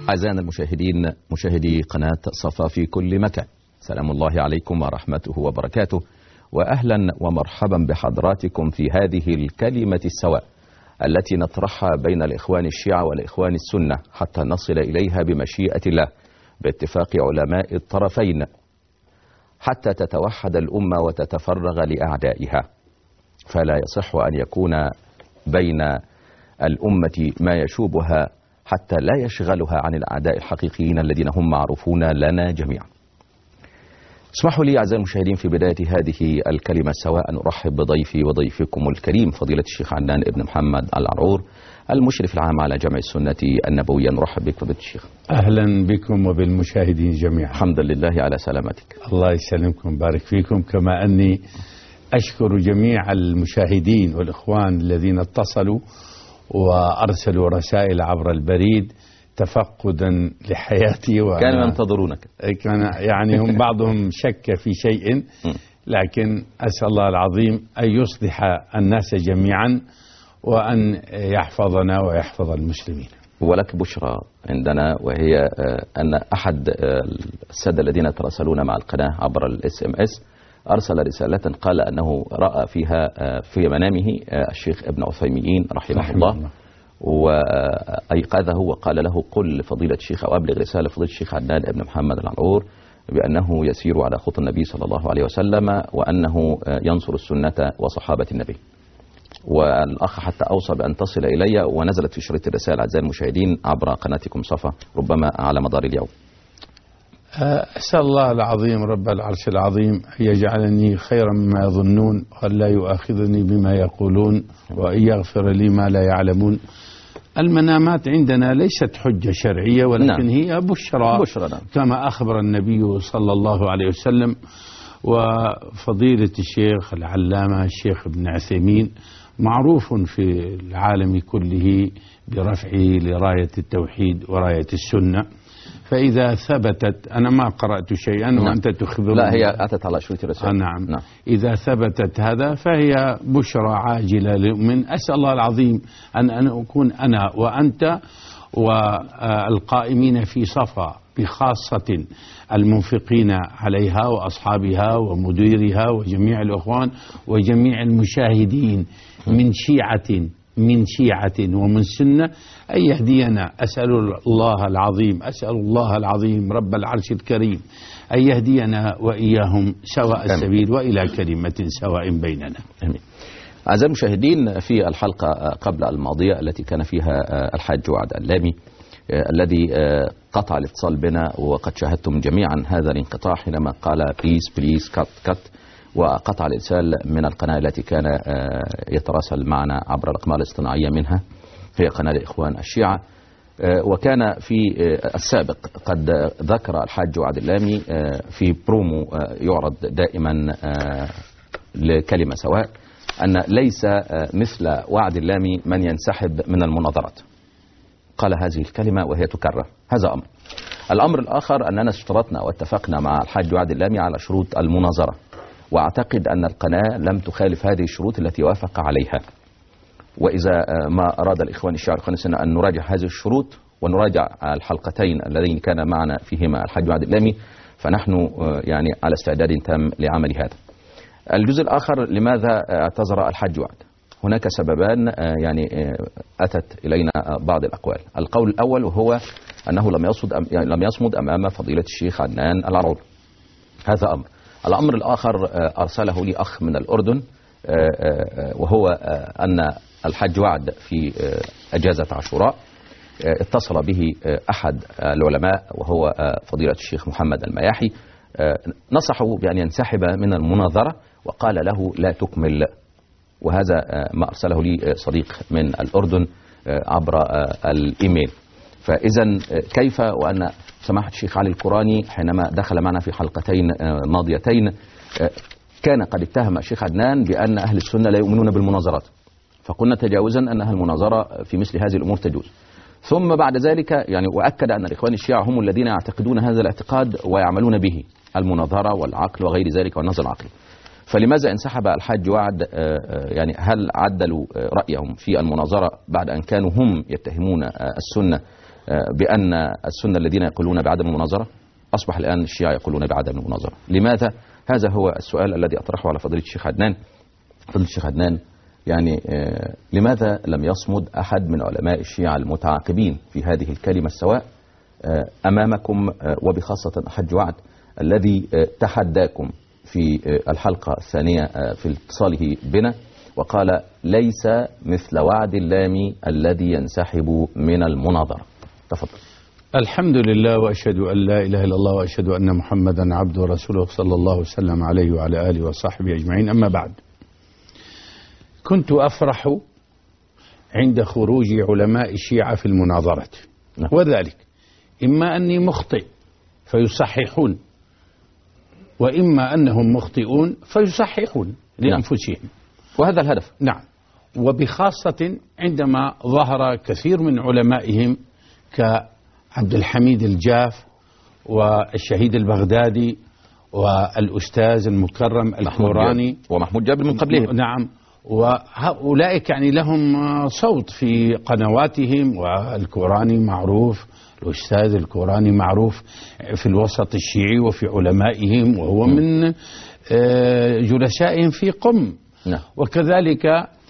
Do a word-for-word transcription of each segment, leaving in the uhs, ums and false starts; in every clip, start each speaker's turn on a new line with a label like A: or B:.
A: أعزائنا المشاهدين، مشاهدي قناة صفا في كل مكان، سلام الله عليكم ورحمته وبركاته، وأهلا ومرحبا بحضراتكم في هذه الكلمة السواء التي نطرحها بين الإخوان الشيعة والإخوان السنة حتى نصل إليها بمشيئة الله باتفاق علماء الطرفين، حتى تتوحد الأمة وتتفرغ لأعدائها. فلا يصح أن يكون بين الأمة ما يشوبها حتى لا يشغلها عن الأعداء الحقيقيين الذين هم معروفون لنا جميعا. اسمحوا لي أعزائي المشاهدين في بداية هذه الكلمة السواء أن أرحب بضيفي وضيفكم الكريم فضيلة الشيخ عدنان ابن محمد العرعور، المشرف العام على جمع السنة النبوية. نرحب بك فضيلة الشيخ.
B: أهلا بكم وبالمشاهدين جميعا.
A: الحمد لله على سلامتك.
B: الله يسلمكم بارك فيكم، كما أني أشكر جميع المشاهدين والإخوان الذين اتصلوا وأرسلوا رسائل عبر البريد تفقدا لحياتي،
A: كانوا ينتظرونك.
B: كان يعني هم بعضهم شك في شيء، لكن أسأل الله العظيم أن يصلح الناس جميعا وأن يحفظنا ويحفظ المسلمين.
A: ولك بشرى عندنا، وهي أن أحد السادة الذين يتراسلون مع القناة عبر الاس ام اس أرسل رسالة قال أنه رأى فيها في منامه الشيخ ابن عثيمين رحمه, رحمه الله, الله. وأيقظه وقال له قل لفضيلة الشيخ أو أبلغ رسالة فضيلة الشيخ عدنان ابن محمد العرعور بأنه يسير على خطى النبي صلى الله عليه وسلم، وأنه ينصر السنة وصحابة النبي. والأخ حتى أوصى بأن تصل إلي، ونزلت في شريط الرسائل أعزائي المشاهدين عبر قناتكم صفا ربما على مدار اليوم.
B: أسأل الله العظيم رب العرش العظيم أن يجعلني خيرا مما يظنون، وأن لا يؤاخذني بما يقولون، وأن يغفر لي ما لا يعلمون. المنامات عندنا ليست حجة شرعية، ولكن نعم. هي بشرى,
A: بشرى نعم.
B: كما أخبر النبي صلى الله عليه وسلم. وفضيلة الشيخ العلامة الشيخ ابن عثيمين معروف في العالم كله برفعه لراية التوحيد وراية السنة، فإذا ثبتت، أنا ما قرأت شيئا نعم. وأنت تخبرني.
A: لا، هي أتت على شريط الرسالة.
B: نعم. نعم إذا ثبتت هذا فهي بشرى عاجلة لمن. أسأل الله العظيم أن أن أكون أنا وأنت والقائمين في صفا بخاصة المنفقين عليها وأصحابها ومديرها وجميع الأخوان وجميع المشاهدين من شيعة من شيعة ومن سنة أن يهدينا. أسأل الله العظيم أسأل الله العظيم رب العرش الكريم أن يهدينا وإياهم سواء السبيل وإلى كلمة سواء بيننا.
A: آمين. أعزائي المشاهدين، في الحلقة قبل الماضية التي كان فيها الحاج وعد اللامي الذي قطع الاتصال بنا، وقد شاهدتم جميعا هذا الانقطاع حينما قال بليز بليز كات كات، وقطع الإرسال من القناة التي كان يتراسل معنا عبر الأقمار الاصطناعية منها، هي قناة الإخوان الشيعة. وكان في السابق قد ذكر الحاج وعد اللامي في برومو يعرض دائما لكلمة سواء أن ليس مثل وعد اللامي من ينسحب من المناظرات. قال هذه الكلمة وهي تكرر. هذا أمر. الأمر الآخر أننا اشترطنا واتفقنا مع الحاج وعد اللامي على شروط المناظرة، وأعتقد أن القناة لم تخالف هذه الشروط التي وافق عليها. وإذا ما أراد الإخوان الشيعة والإخوان السنة أن نراجع هذه الشروط ونراجع الحلقتين اللذين كان معنا فيهما الحاج وعد اللامي، فنحن يعني على استعداد تام لعمل هذا. الجزء الآخر، لماذا اعتذر الحاج وعد؟ هناك سببان يعني أتت إلينا بعض الأقوال. القول الأول وهو أنه لم يصمد يعني لم يصمد أمام فضيلة الشيخ عدنان العرعور. هذا أمر. الأمر الآخر أرسله لي أخ من الأردن، وهو أن الحاج وعد في أجازة عاشوراء اتصل به أحد العلماء وهو فضيلة الشيخ محمد المياحي، نصحه بأن ينسحب من المناظرة وقال له لا تكمل. وهذا ما أرسله لي صديق من الأردن عبر الإيميل. فإذا كيف وأن سماحة الشيخ علي القراني حينما دخل معنا في حلقتين ماضيتين كان قد اتهم الشيخ عدنان بأن أهل السنة لا يؤمنون بالمناظرات، فقلنا تجاوزا أنها المناظرة في مثل هذه الأمور تجوز. ثم بعد ذلك يعني وأكد أن الإخوان الشيعة هم الذين يعتقدون هذا الاعتقاد ويعملون به، المناظرة والعقل وغير ذلك والنظر العقلي. فلماذا انسحب الحاج وعد؟ يعني هل عدلوا رأيهم في المناظرة بعد أن كانوا هم يتهمون السنة بأن السنة الذين يقولون بعدم المناظرة أصبح الآن الشيعة يقولون بعدم المناظرة. لماذا؟ هذا هو السؤال الذي أطرحه على فضيلة الشيخ عدنان. فضيلة الشيخ عدنان، يعني لماذا لم يصمد أحد من علماء الشيعة المتعاقبين في هذه الكلمة السواء أمامكم، وبخاصة حج وعد الذي تحداكم في الحلقة الثانية في اتصاله بنا وقال ليس مثل وعد اللامي الذي ينسحب من المناظرة؟ تفضل.
B: الحمد لله، وأشهد أن لا إله إلا الله، وأشهد أن محمدا عبده ورسوله صلى الله وسلم عليه وعلى آله وصحبه أجمعين. أما بعد، كنت أفرح عند خروج علماء الشيعة في المناظرة، نعم. وذلك إما أني مخطئ فيصححون، وإما أنهم مخطئون فيصححون لأنفسهم، نعم.
A: وهذا الهدف،
B: نعم. وبخاصة عندما ظهر كثير من علمائهم كعبد الحميد الجاف والشهيد البغدادي والأستاذ المكرم الكوراني
A: ومحمود جابر من قبلهم،
B: نعم. وهؤلاء يعني لهم صوت في قنواتهم، والكوراني معروف، الأستاذ الكوراني معروف في الوسط الشيعي وفي علمائهم، وهو من جلسائهم في قم،
A: نعم.
B: وكذلك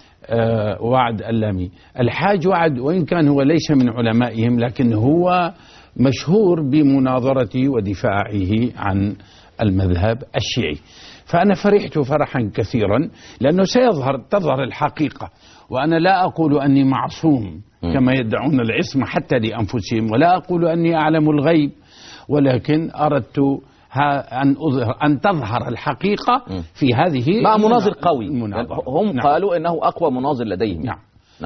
B: وعد اللامي. الحاج وعد وإن كان هو ليس من علمائهم، لكن هو مشهور بمناظرته ودفاعه عن المذهب الشيعي. فأنا فرحت فرحا كثيرا، لأنه سيظهر تظهر الحقيقة. وأنا لا أقول أني معصوم كما يدعون العصمة حتى لأنفسهم، ولا أقول أني أعلم الغيب، ولكن أردت أن أظهر أن تظهر الحقيقة في هذه
A: مع مناظر قوي.
B: المناظرة.
A: هم
B: نعم.
A: قالوا إنه أقوى مناظر لديهم.
B: نعم.
A: نعم.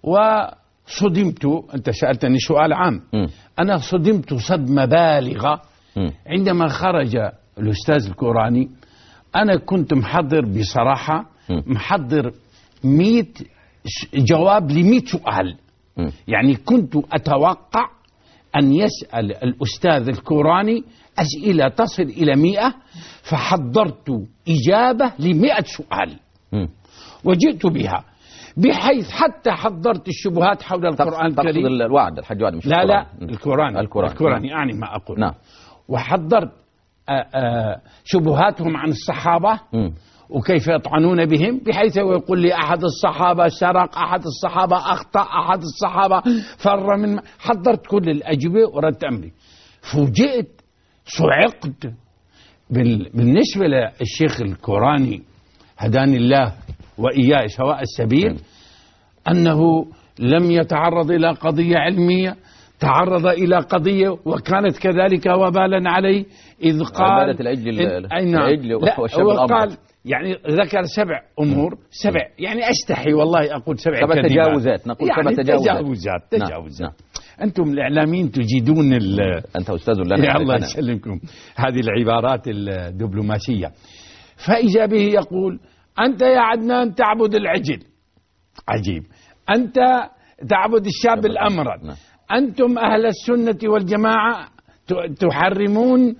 B: وصدمت، أنت سألتني سؤال عام، م. أنا صدمت صدمة بالغة م. عندما خرج الأستاذ الكوراني. أنا كنت محضر بصراحة م. محضر مئة جواب لمئة سؤال، م. يعني كنت أتوقع أن يسأل الأستاذ الكوراني أسئلة تصل إلى مئة، فحضرت إجابة لمئة سؤال م. وجئت بها، بحيث حتى حضرت الشبهات حول القرآن الكريم.
A: تقصد الوعد الحج وعد مش
B: لا
A: القرآن.
B: لا الكوراني
A: الكوراني,
B: الكوراني يعني ما أقول،
A: نعم.
B: وحضرت آآ آآ شبهاتهم عن الصحابة م. وكيف يطعنون بهم، بحيث يقول لي أحد الصحابة سرق، أحد الصحابة أخطأ، أحد الصحابة فر من. حضرت كل الأجوبة وردت أمري. فوجئت، صعقت بالنسبة للشيخ الكوراني هداني الله وإياه سواء السبيل، أنه لم يتعرض إلى قضية علمية، تعرض إلى قضية وكانت كذلك وبالا عليه، إذ قال
A: عبادة العجل
B: العجل وقال يعني ذكر سبع أمور، سبع يعني أستحي والله أقول سبع
A: سبع تجاوزات، نقول
B: يعني
A: سبع تجاوزات
B: تجاوزات, تجاوزات. نعم. أنتم الإعلاميين تجيدون
A: أنت أستاذ لنا،
B: يا الله يسلمكم، هذه العبارات الدبلوماسية. فإذا به يقول أنت يا عدنان تعبد العجل، عجيب، أنت تعبد الشاب الأمرد، نعم. أنتم أهل السنة والجماعة تحرمون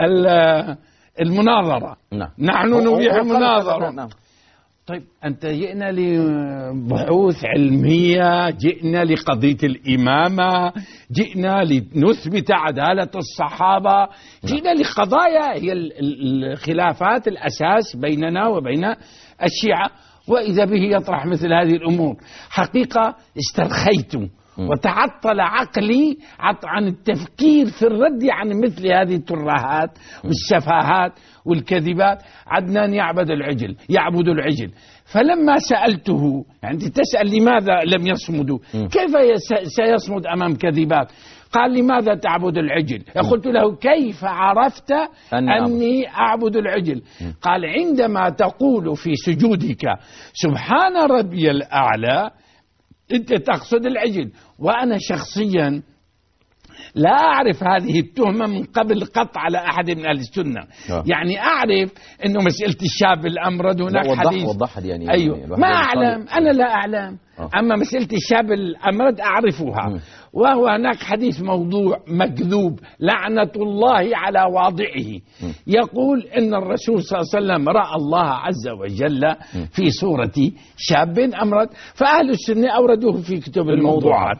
B: المناظرة، نعم. نحن نبيح المناظرة، نعم. طيب أنت جئنا لبحوث علمية، جئنا لقضية الإمامة، جئنا لنثبت عدالة الصحابة، جئنا لقضايا هي الخلافات الأساس بيننا وبين الشيعة، وإذا به يطرح مثل هذه الأمور. حقيقة استرخيت وتعطل عقلي عن التفكير في الرد عن مثل هذه الترهات والسفاهات والكذبات. عدنان يعبد العجل، يعبد العجل. فلما سألته، يعني تسأل لماذا لم يصمدوا، كيف سيصمد أمام كذبات؟ قال لماذا تعبد العجل؟ قلت له كيف عرفت أني أعبد العجل؟ قال عندما تقول في سجودك سبحان ربي الأعلى أنت تقصد العجل. وأنا شخصيا لا أعرف هذه التهمة من قبل قط على أحد من أهل السنة. أوه. يعني أعرف أنه مسألة الشاب الأمرد هناك
A: وضح
B: حديث
A: وضح يعني
B: أيوه
A: يعني
B: ما أعلم، أنا لا أعلم. أوه. أما مسألة الشاب الأمرد أعرفها. م. وهو هناك حديث موضوع مكذوب لعنة الله على واضعه. م. يقول إن الرسول صلى الله عليه وسلم رأى الله عز وجل في صورة شاب أمرد، فأهل السنة أوردوه في كتب الموضوعات.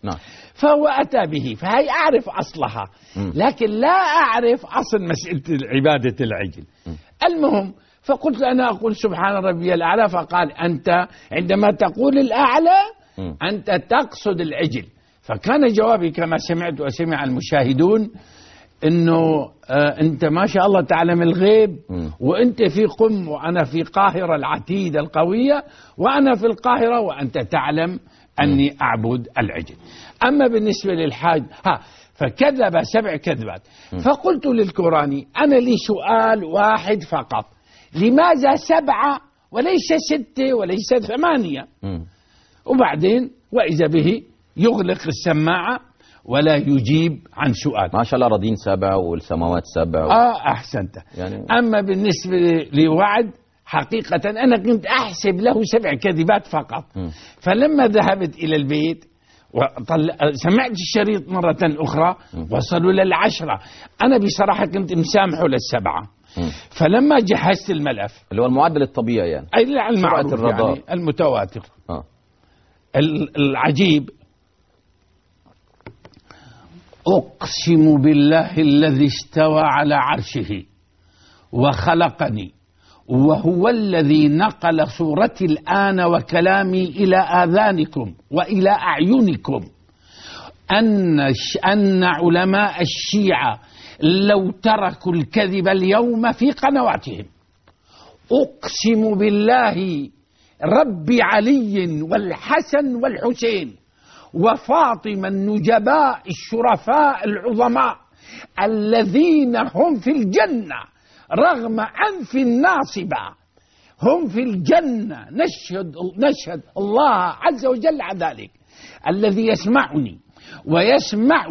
A: نعم.
B: فهو أتى به، فهي أعرف أصلها لكن لا أعرف أصل مسألة عبادة العجل. المهم فقلت أنا أقول سبحان ربي الأعلى، فقال أنت عندما تقول الأعلى أنت تقصد العجل. فكان جوابي كما سمعت وسمع المشاهدون انه آه انت ما شاء الله تعلم الغيب، وانت في قم وانا في قاهرة العتيدة القوية، وانا في القاهرة وانت تعلم اني اعبد العجل. اما بالنسبة للحاج ها فكذب سبع كذبات. فقلت للكوراني انا لي سؤال واحد فقط، لماذا سبعة وليس ستة وليس ثمانية؟ وبعدين واذا به يغلق السماعة ولا يجيب عن سؤال.
A: ما شاء الله راضين سبع والسماوات سبع و...
B: آه أحسنت
A: يعني...
B: أما بالنسبة لوعد حقيقة أنا كنت أحسب له سبع كذبات فقط. م. فلما ذهبت إلى البيت وطل... سمعت الشريط مرة أخرى م. وصلوا للعشرة. أنا بصراحة كنت مسامحه للسبعة. م. فلما جهزت الملف
A: اللي هو المعدل الطبيعي يعني
B: أي المعروف يعني المتواتر.
A: آه.
B: العجيب أقسم بالله الذي استوى على عرشه وخلقني وهو الذي نقل صورتي الآن وكلامي إلى آذانكم وإلى أعينكم أن أن علماء الشيعة لو تركوا الكذب اليوم في قنواتهم، أقسم بالله رب علي والحسن والحسين وفاطمة النجباء الشرفاء العظماء الذين هم في الجنة رغم أنف الناصبة، هم في الجنة. نشهد, نشهد الله عز وجل على ذلك، الذي يسمعني ويسمع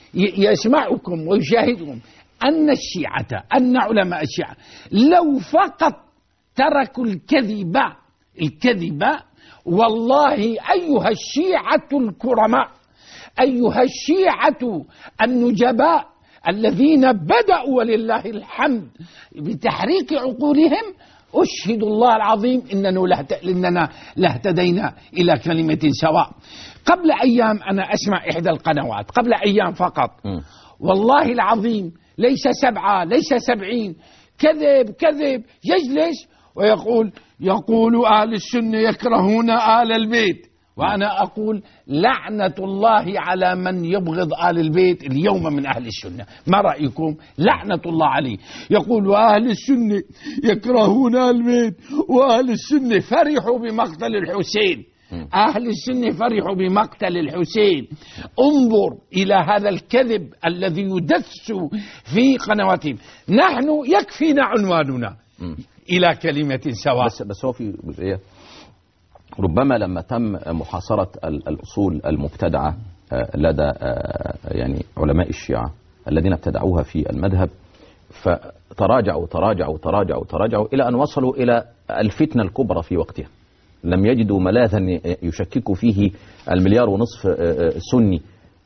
B: يسمعكم ويشاهدكم أن الشيعة أن علماء الشيعة لو فقط تركوا الكذب الكذب والله أيها الشيعة الكرماء، أيها الشيعة النجباء الذين بدأوا ولله الحمد بتحريك عقولهم، أشهد الله العظيم إننا لاهتدينا إلى كلمة سواء. قبل أيام أنا أسمع إحدى القنوات قبل أيام فقط والله العظيم ليس سبعة ليس سبعين، كذب كذب يجلس ويقول يقول أهل السنة يكرهون آل البيت، وأنا أقول لعنة الله على من يبغض آل البيت اليوم من أهل السنة. ما رأيكم؟ لعنة الله عليه. يقول أهل السنة يكرهون آل البيت وأهل السنة فرحوا بمقتل الحسين. أهل السنة فرحوا بمقتل الحسين. انظر إلى هذا الكذب الذي يدس في قنواتهم. نحن يكفينا عنواننا إلى كلمة سواء.
A: بس, بس هو في جزئية ربما لما تم محاصرة الأصول المبتدعة لدى يعني علماء الشيعة الذين ابتدعوها في المذهب، فتراجعوا تراجعوا تراجعوا تراجعوا إلى أن وصلوا إلى الفتنة الكبرى في وقتها. لم يجدوا ملاذا يشككوا فيه المليار ونصف سني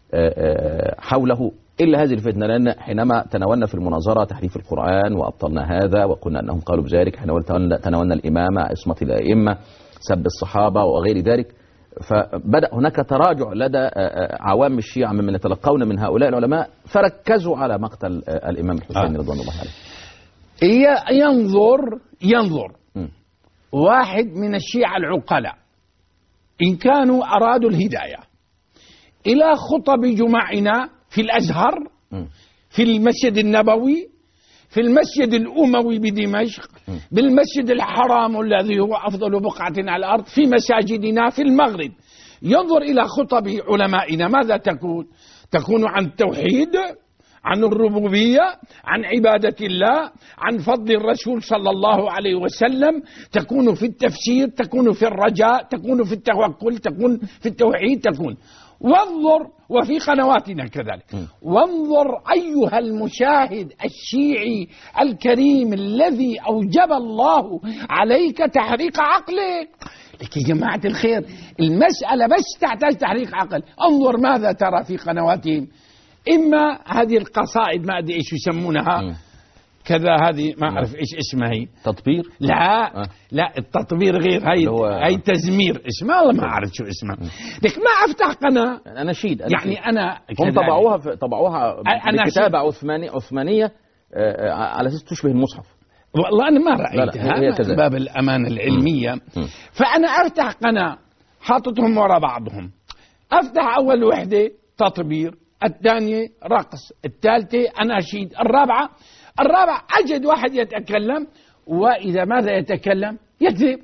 A: حوله إلا هذه الفتنة، لأن حينما تناولنا في المناظرة تحريف القرآن وأبطلنا هذا وقلنا أنهم قالوا بذلك، حينما تناولنا الإمامة عصمة الأئمة سب الصحابة وغير ذلك، فبدأ هناك تراجع لدى عوام الشيعة ممن يتلقون من هؤلاء العلماء، فركزوا على مقتل الإمام الحسين رضوان الله عليه.
B: ينظر ينظر م. واحد من الشيعة العقلاء إن كانوا أرادوا الهداية إلى خطب جمعنا في الأزهر م. في المسجد النبوي في المسجد الأموي بدمشق م. بالمسجد الحرام الذي هو أفضل بقعة على الأرض، في مساجدنا في المغرب، ينظر إلى خطب علمائنا ماذا تكون؟ تكون عن التوحيد، عن الربوبية، عن عبادة الله، عن فضل الرسول صلى الله عليه وسلم، تكون في التفسير، تكون في الرجاء، تكون في التوكل، تكون في التوحيد، تكون. وانظر وفي قنواتنا كذلك. وانظر أيها المشاهد الشيعي الكريم الذي أوجب الله عليك تحريك عقلك. لك يا جماعة الخير المسألة بس تحتاج تحريك عقل. انظر ماذا ترى في قنواتهم، إما هذه القصائد ما أدري إيش يسمونها، كذا، هذه ما أعرف إيش اسمها هي.
A: تطبير؟
B: لا
A: آه.
B: لا، التطبير غير، هي
A: هو...
B: هي تزمير اسمها، والله ما أعرف شو اسمها. لك ما أفتح قناة
A: أناشيد.
B: يعني أنا
A: هم طبعوها في طبعوها بكتابة عثمانية عثمانية على أساس تشبه المصحف.
B: والله أنا ما رأيتها من باب الأمانة العلمية. م. فأنا أفتح قناة حاطتهم وراء بعضهم، أفتح أول وحدة تطبير، الثانية رقص، الثالثة أناشيد، الرابعة الرابعة أجد واحد يتكلم، وإذا ماذا يتكلم يكذب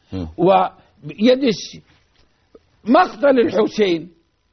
B: ويدش مقتل الحسين.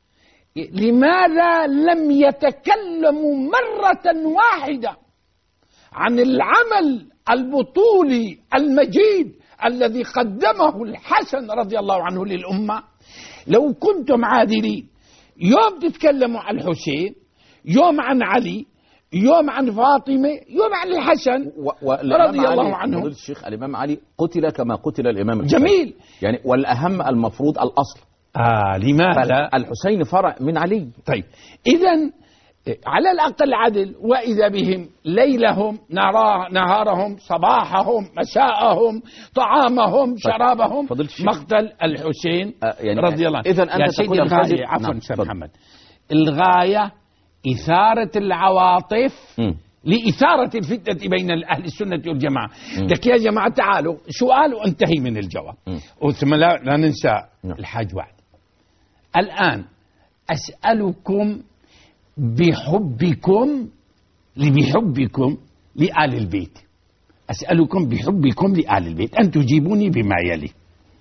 B: لماذا لم يتكلموا مرة واحدة عن العمل البطولي المجيد الذي قدمه الحسن رضي الله عنه للأمة؟ لو كنتم عادلين، يوم تتكلموا عن الحسين، يوم عن علي، يوم عن فاطمة، يوم عن الحسن رضي الله عنه.
A: الشيخ الإمام علي قتل كما قتل الإمام
B: الحسين. جميل.
A: يعني والأهم المفروض الأصل.
B: آه لماذا؟
A: الحسين فرع من علي.
B: طيب إذن على الأقل عدل، وإذا بهم ليلهم نهارهم صباحهم مساءهم طعامهم شرابهم مقتل الحسين
A: آه يعني
B: رضي الله عنه.
A: إذن أنت تقول
B: الغاية، عفوا نعم. سيد محمد، الغاية إثارة العواطف م. لإثارة الفتنة بين أهل السنة والجماعة. لك يا جماعة تعالوا، سؤال وانتهي من الجواب. ثم لا, لا ننسى م. الحاج وعد. الآن أسألكم بحبكم بحبكم لآل البيت، أسألكم بحبكم لآل البيت أن تجيبوني بما يلي.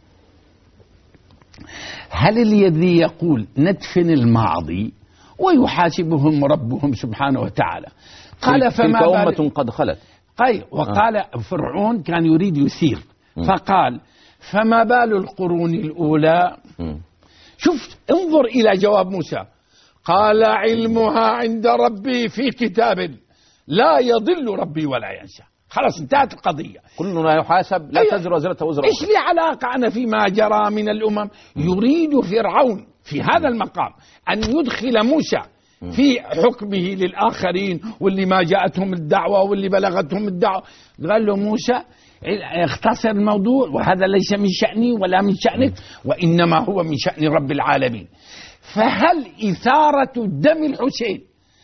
B: هل الذي يقول ندفن الماضي ويحاسبهم ربهم سبحانه وتعالى قال فما
A: تلك أمة قد خلت؟
B: أي وقال آه. فرعون كان يريد يثير م. فقال فما بال القرون الأولى. م. شوف انظر إلى جواب موسى، قال علمها عند ربي في كتاب لا يضل ربي ولا ينسى. خلاص انتهت القضية،
A: كلنا يحاسب لا تزر وزرة وزر أخرى.
B: إيش لي علاقة أنا فيما جرى من الأمم؟ يريد فرعون في هذا المقام أن يدخل موسى في حكمه للآخرين، واللي ما جاءتهم الدعوة واللي بلغتهم الدعوة. قال له موسى اختصر الموضوع، وهذا ليس من شأني ولا من شأنك، وإنما هو من شأن رب العالمين. فهل إثارة دم الحسين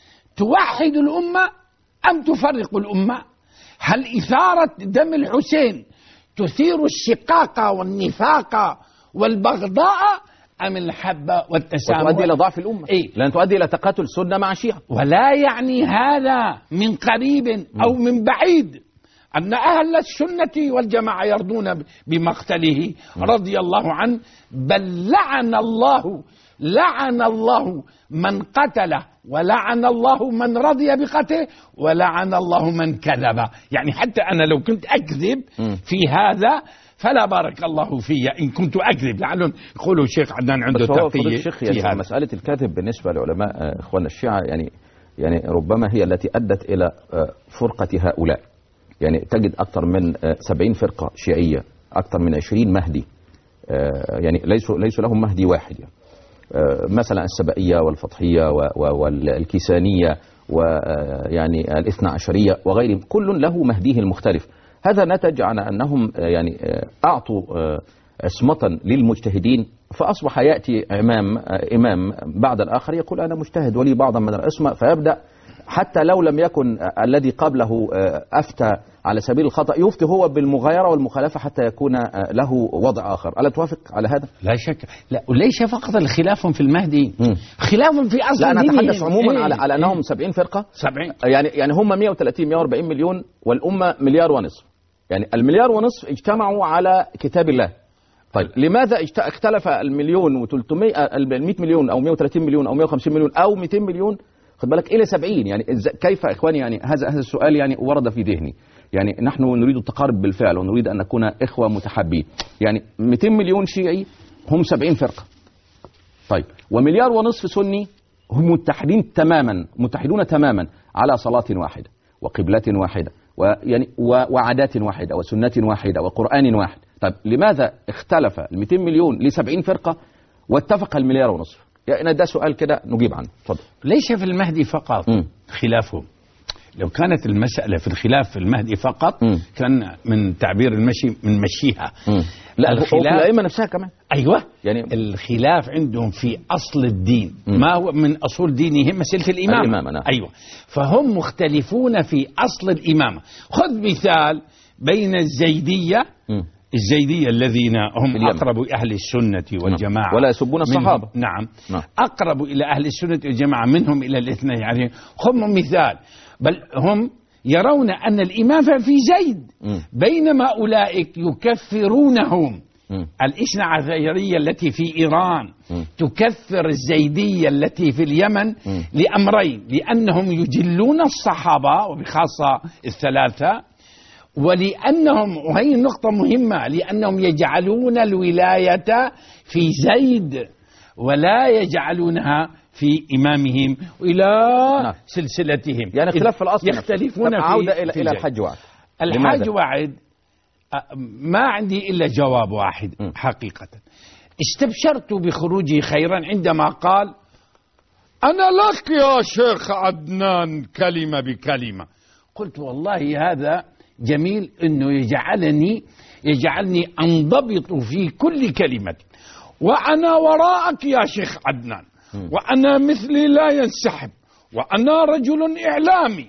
B: توحد الأمة أم تفرق الأمة؟ هل إثارة دم الحسين تثير الشقاق والنفاق والبغضاء أم الحبة والتسامح؟
A: وتؤدي إلى ضعف الأمة.
B: إيه؟
A: لأن تؤدي إلى تقاتل سنة مع شيعة.
B: ولا يعني هذا من قريب أو من بعيد أن أهل السنة والجماعة يرضون بمقتله رضي الله عنه، بل لعن الله لعن الله من قتله، ولعن الله من رضي بقتله، ولعن الله من كذب. يعني حتى أنا لو كنت أكذب في هذا فلا بارك الله في إن كنت أكذب، لعلهم يقولوا الشيخ عدنان عنده تقية في هذا.
A: مسألة الكذب بالنسبة لعلماء إخوان الشيعة يعني يعني ربما هي التي أدت إلى فرقة هؤلاء. يعني تجد أكثر من سبعين فرقة شيعية، أكثر من عشرين مهدي، يعني ليسوا ليسوا لهم مهدي واحد. يعني مثلا السبائية والفضحية والكيسانية ويعني الاثنى عشرية وغيرهم، كل له مهديه المختلف. هذا نتج عن أنهم يعني أعطوا عصمة للمجتهدين، فأصبح يأتي إمام إمام بعد الآخر يقول أنا مجتهد ولي بعضا من العصمة، فيبدأ حتى لو لم يكن الذي قبله أفتى على سبيل الخطأ يفتي هو بالمغايرة والمخالفة حتى يكون له وضع آخر. ألا توافق على هذا؟
B: لا شك. لا، وليس فقط الخلاف في المهدي، م. خلاف في أصل.
A: لا، أنا أتحدث عموما إيه على على أنهم سبعين فرقة.
B: سبعين
A: يعني يعني هم مئة وثلاثين مئة وأربعين مليون والأمة مليار ونصف. يعني المليار ونصف اجتمعوا على كتاب الله. طيب لماذا اختلف المليون وثلاثمائة المئة مليون أو مئة وثلاثين مليون أو مئة وخمسين مليون أو مئتين مليون خد بالك إلى سبعين؟ يعني كيف إخواني؟ يعني هذا هذا السؤال يعني ورد في ذهني. يعني نحن نريد التقارب بالفعل ونريد أن نكون إخوة متحابين. يعني مئتين مليون شيعي هم سبعين فرقة. طيب ومليار ونصف سني هم متحدين تماما، متحدون تماما على صلاة واحدة وقبلة واحدة ويعني وعادات واحدة وسنة واحدة وقرآن واحد. طيب لماذا اختلف ال مئتين مليون ل سبعين فرقة واتفق المليار ونصف؟ يعني ده سؤال كده نجيب عنه. اتفضل.
B: ليس في المهدي فقط م. خلافهم، لو كانت المسألة في الخلاف في المهدي فقط م. كان من تعبير المشي من مشيها.
A: م. لا الخلاف الأئمة نفسها كمان.
B: أيوة يعني الخلاف عندهم في أصل الدين م. ما هو من أصول دينهم مسألة الإمامة.
A: الإمامة نعم.
B: أيوة فهم مختلفون في أصل الإمامة. خذ مثال بين الزيدية م. الزيدية الذين هم أقرب أهل السنة والجماعة
A: ولا يسبون الصحابة.
B: نعم. نعم أقرب إلى أهل السنة والجماعة منهم إلى الاثنين يعني هم مثال بل هم يرون أن الإمام في زيد م. بينما أولئك يكفرونهم. الاثنى عشرية التي في إيران م. تكفر الزيدية التي في اليمن م. لأمرين لأنهم يجلون الصحابة وبخاصة الثلاثة ولأنهم وهي النقطة مهمة لأنهم يجعلون الولاية في زيد ولا يجعلونها في إمامهم إلى نعم. سلسلتهم
A: يعني اختلاف في الأصل
B: يختلفون في
A: عودة إلى إلى الحج وعد.
B: الحج وعد ما عندي إلا جواب واحد م. حقيقة استبشرت بخروجه خيرا عندما قال أنا لك يا شيخ عدنان كلمة بكلمة. قلت والله هذا جميل أنه يجعلني يجعلني أنضبط في كل كلمة وأنا وراءك يا شيخ عدنان وأنا مثلي لا ينسحب وأنا رجل إعلامي.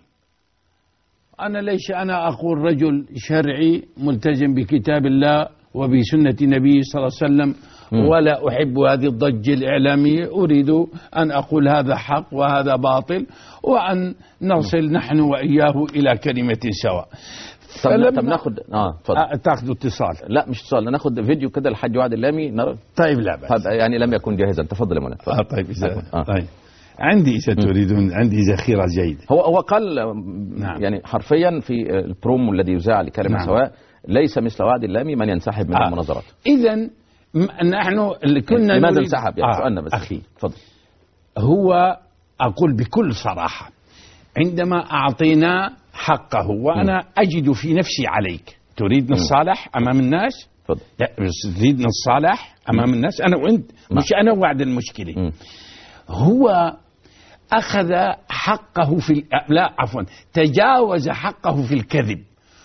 B: أنا ليش أنا أقول رجل شرعي ملتزم بكتاب الله وبسنة نبيه صلى الله عليه وسلم ولا أحب هذه الضجة الإعلامية. أريد أن أقول هذا حق وهذا باطل وأن نصل نحن وإياه إلى كلمة سواء.
A: طب, طب ناخد اه
B: اتفضل. تاخذ اتصال؟
A: لا مش اتصال، ناخد فيديو كده الحاج وعد اللامي نرى.
B: طيب لا بأس.
A: يعني لم يكن جاهزا. تفضل يا مولانا.
B: اه طيب إذا آه. طيب عندي إذا تريدون عندي ذخيرة جيدة.
A: هو هو قال نعم. يعني حرفيا في البرومو الذي يذاع لكلمة نعم. سواء ليس مثل وعد اللامي من ينسحب من آه. المناظرات.
B: إذا نحن اللي كنا
A: لماذا انسحب يعني؟
B: آه.
A: سؤالنا بس
B: أخي
A: تفضل.
B: هو أقول بكل صراحة عندما أعطينا حقه وأنا م. أجد في نفسي عليك تريد نتصالح أمام الناس؟
A: تفضل.
B: لا بس تريد نتصالح أمام م. الناس أنا وأنت م. مش أنا وعد المشكلة. م. هو أخذ حقه في لا عفوا تجاوز حقه في الكذب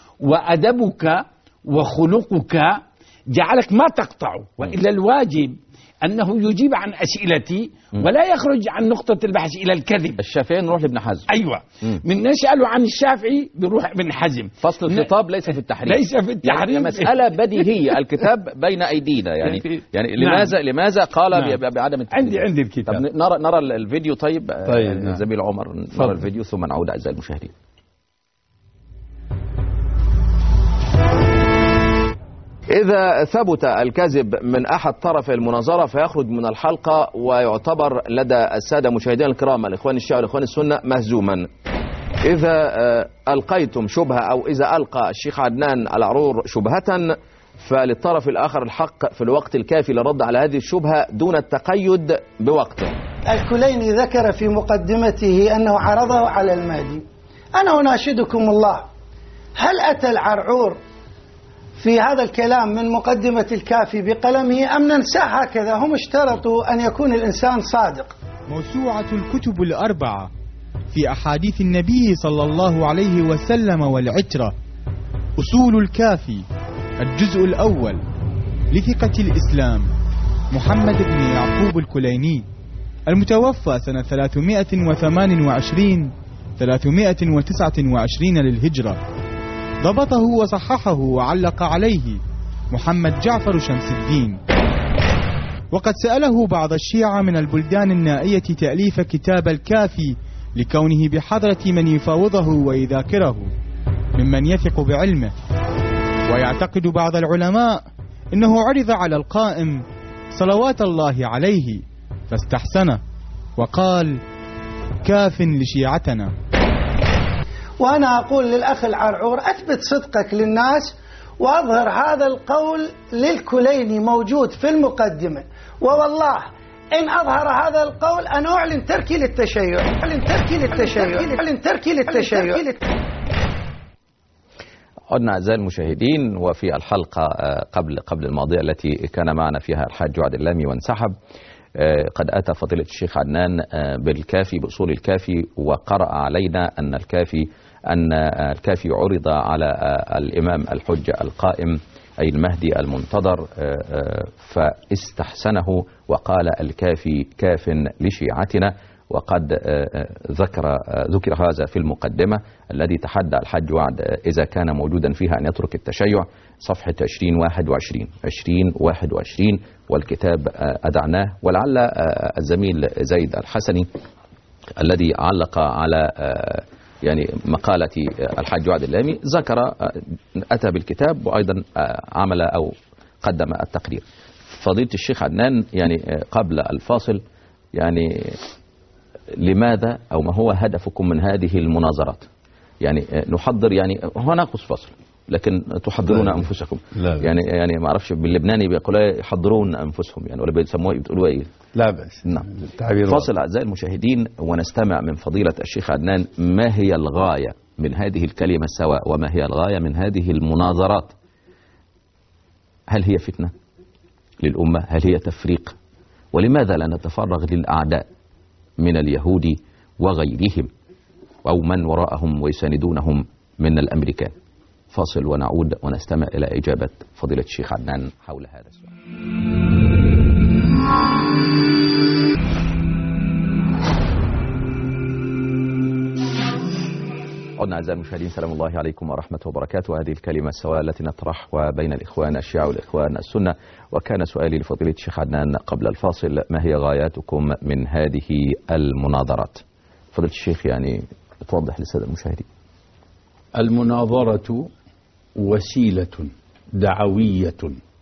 B: وأدبك وخلقك جعلك ما تقطعه وإلا الواجب أنه يجيب عن أسئلتي ولا يخرج عن نقطة البحث إلى الكذب.
A: الشافعي نروح لابن حزم.
B: أيوة مم. من نسأله عن الشافعي بيروح ابن حزم.
A: فصل الخطاب ليس في التحريم.
B: ليس في التحريم
A: يعني مسألة بديهية. الكتاب بين أيدينا يعني يعني لماذا نعم. لماذا قال نعم. بعدم التحريم؟
B: عندي عندي الكتاب.
A: طب نرى نرى الفيديو. طيب,
B: طيب
A: نعم. زميل عمر نرى فضل. الفيديو ثم نعود أعزائي المشاهدين. إذا ثبت الكذب من أحد طرف المناظرة فيخرج من الحلقة ويعتبر لدى السادة مشاهدين الكرام الإخوان الشيعة والإخوان السنة مهزوما. إذا ألقيتم شبهة أو إذا ألقى الشيخ عدنان العرور شبهة فللطرف الآخر الحق في الوقت الكافي للرد على هذه الشبهة دون التقيد بوقته.
C: الكليني ذكر في مقدمته أنه عرضه على المهدي. أنا أناشدكم الله، هل أتى العرعور في هذا الكلام من مقدمة الكافي بقلمه أم ننساه هكذا؟ هم اشترطوا أن يكون الإنسان صادق.
D: موسوعة الكتب الأربعة في أحاديث النبي صلى الله عليه وسلم والعترة، أصول الكافي، الجزء الأول، لثقة الإسلام، محمد بن يعقوب الكليني، المتوفى سنة ثلاثمائة وثمان وعشرين ثلاثمائة وتسعة وعشرين للهجرة. ضبطه وصححه وعلق عليه محمد جعفر شمس الدين. وقد سأله بعض الشيعة من البلدان النائية تأليف كتاب الكافي لكونه بحضرة من يفاوضه ويذاكره ممن يثق بعلمه. ويعتقد بعض العلماء إنه عرض على القائم صلوات الله عليه فاستحسنه وقال كاف لشيعتنا.
C: وأنا أقول للأخ العرعور أثبت صدقك للناس وأظهر هذا القول للكليني موجود في المقدمة، ووالله إن أظهر هذا القول أنا أعلن تركي للتشيع. أعلن تركي للتشيع. أعلن تركي للتشيع.
A: عدنا أعزائي المشاهدين، وفي الحلقة قبل قبل الماضية التي كان معنا فيها الحاج وعد اللامي وانسحب، قد أتى فضيلة الشيخ عدنان بالكافي بأصول الكافي وقرأ علينا أن الكافي أن الكافي عرض على الإمام الحجة القائم أي المهدي المنتظر فاستحسنه وقال الكافي كاف لشيعتنا. وقد ذكر ذكر هذا في المقدمة الذي تحدى الحج وعد إذا كان موجودا فيها أن يترك التشيع، صفحة عشرين واحد وعشرين عشرين واحد وعشرين، والكتاب أدعناه. ولعل الزميل زيد الحسني الذي علق على يعني مقالة الحاج وعد اللامي ذكر أتى بالكتاب وأيضا عمل أو قدم التقرير. فضيلة الشيخ عدنان، يعني قبل الفاصل، يعني لماذا أو ما هو هدفكم من هذه المناظرات؟ يعني نحضر، يعني هو ناقص فصل لكن تحضرون لا أنفسكم لا يعني يعني ما أعرفش باللبناني بيقولوا يحضرون أنفسهم يعني، ولا بيسموها بتقولوا إيه؟
B: لا بأس.
A: نعم. فاصل أعزائي المشاهدين ونستمع من فضيلة الشيخ عدنان ما هي الغاية من هذه الكلمة سواء، وما هي الغاية من هذه المناظرات؟ هل هي فتنة للأمة؟ هل هي تفريق؟ ولماذا لا نتفرغ للأعداء من اليهود وغيرهم أو من وراءهم ويساندونهم من الأمريكان؟ فاصل ونعود ونستمع إلى إجابة فضيلة الشيخ عدنان حول هذا السؤال. عدنا أعزائي المشاهدين، سلام الله عليكم ورحمة وبركاته. هذه الكلمة السواء التي نطرح وبين الإخوان الشيعة والإخوان السنة. وكان سؤالي لفضيلة الشيخ عدنان قبل الفاصل ما هي غاياتكم من هذه المناظرات؟ فضيلة الشيخ يعني توضح للسادة المشاهدين.
B: المناظرة وسيلة دعوية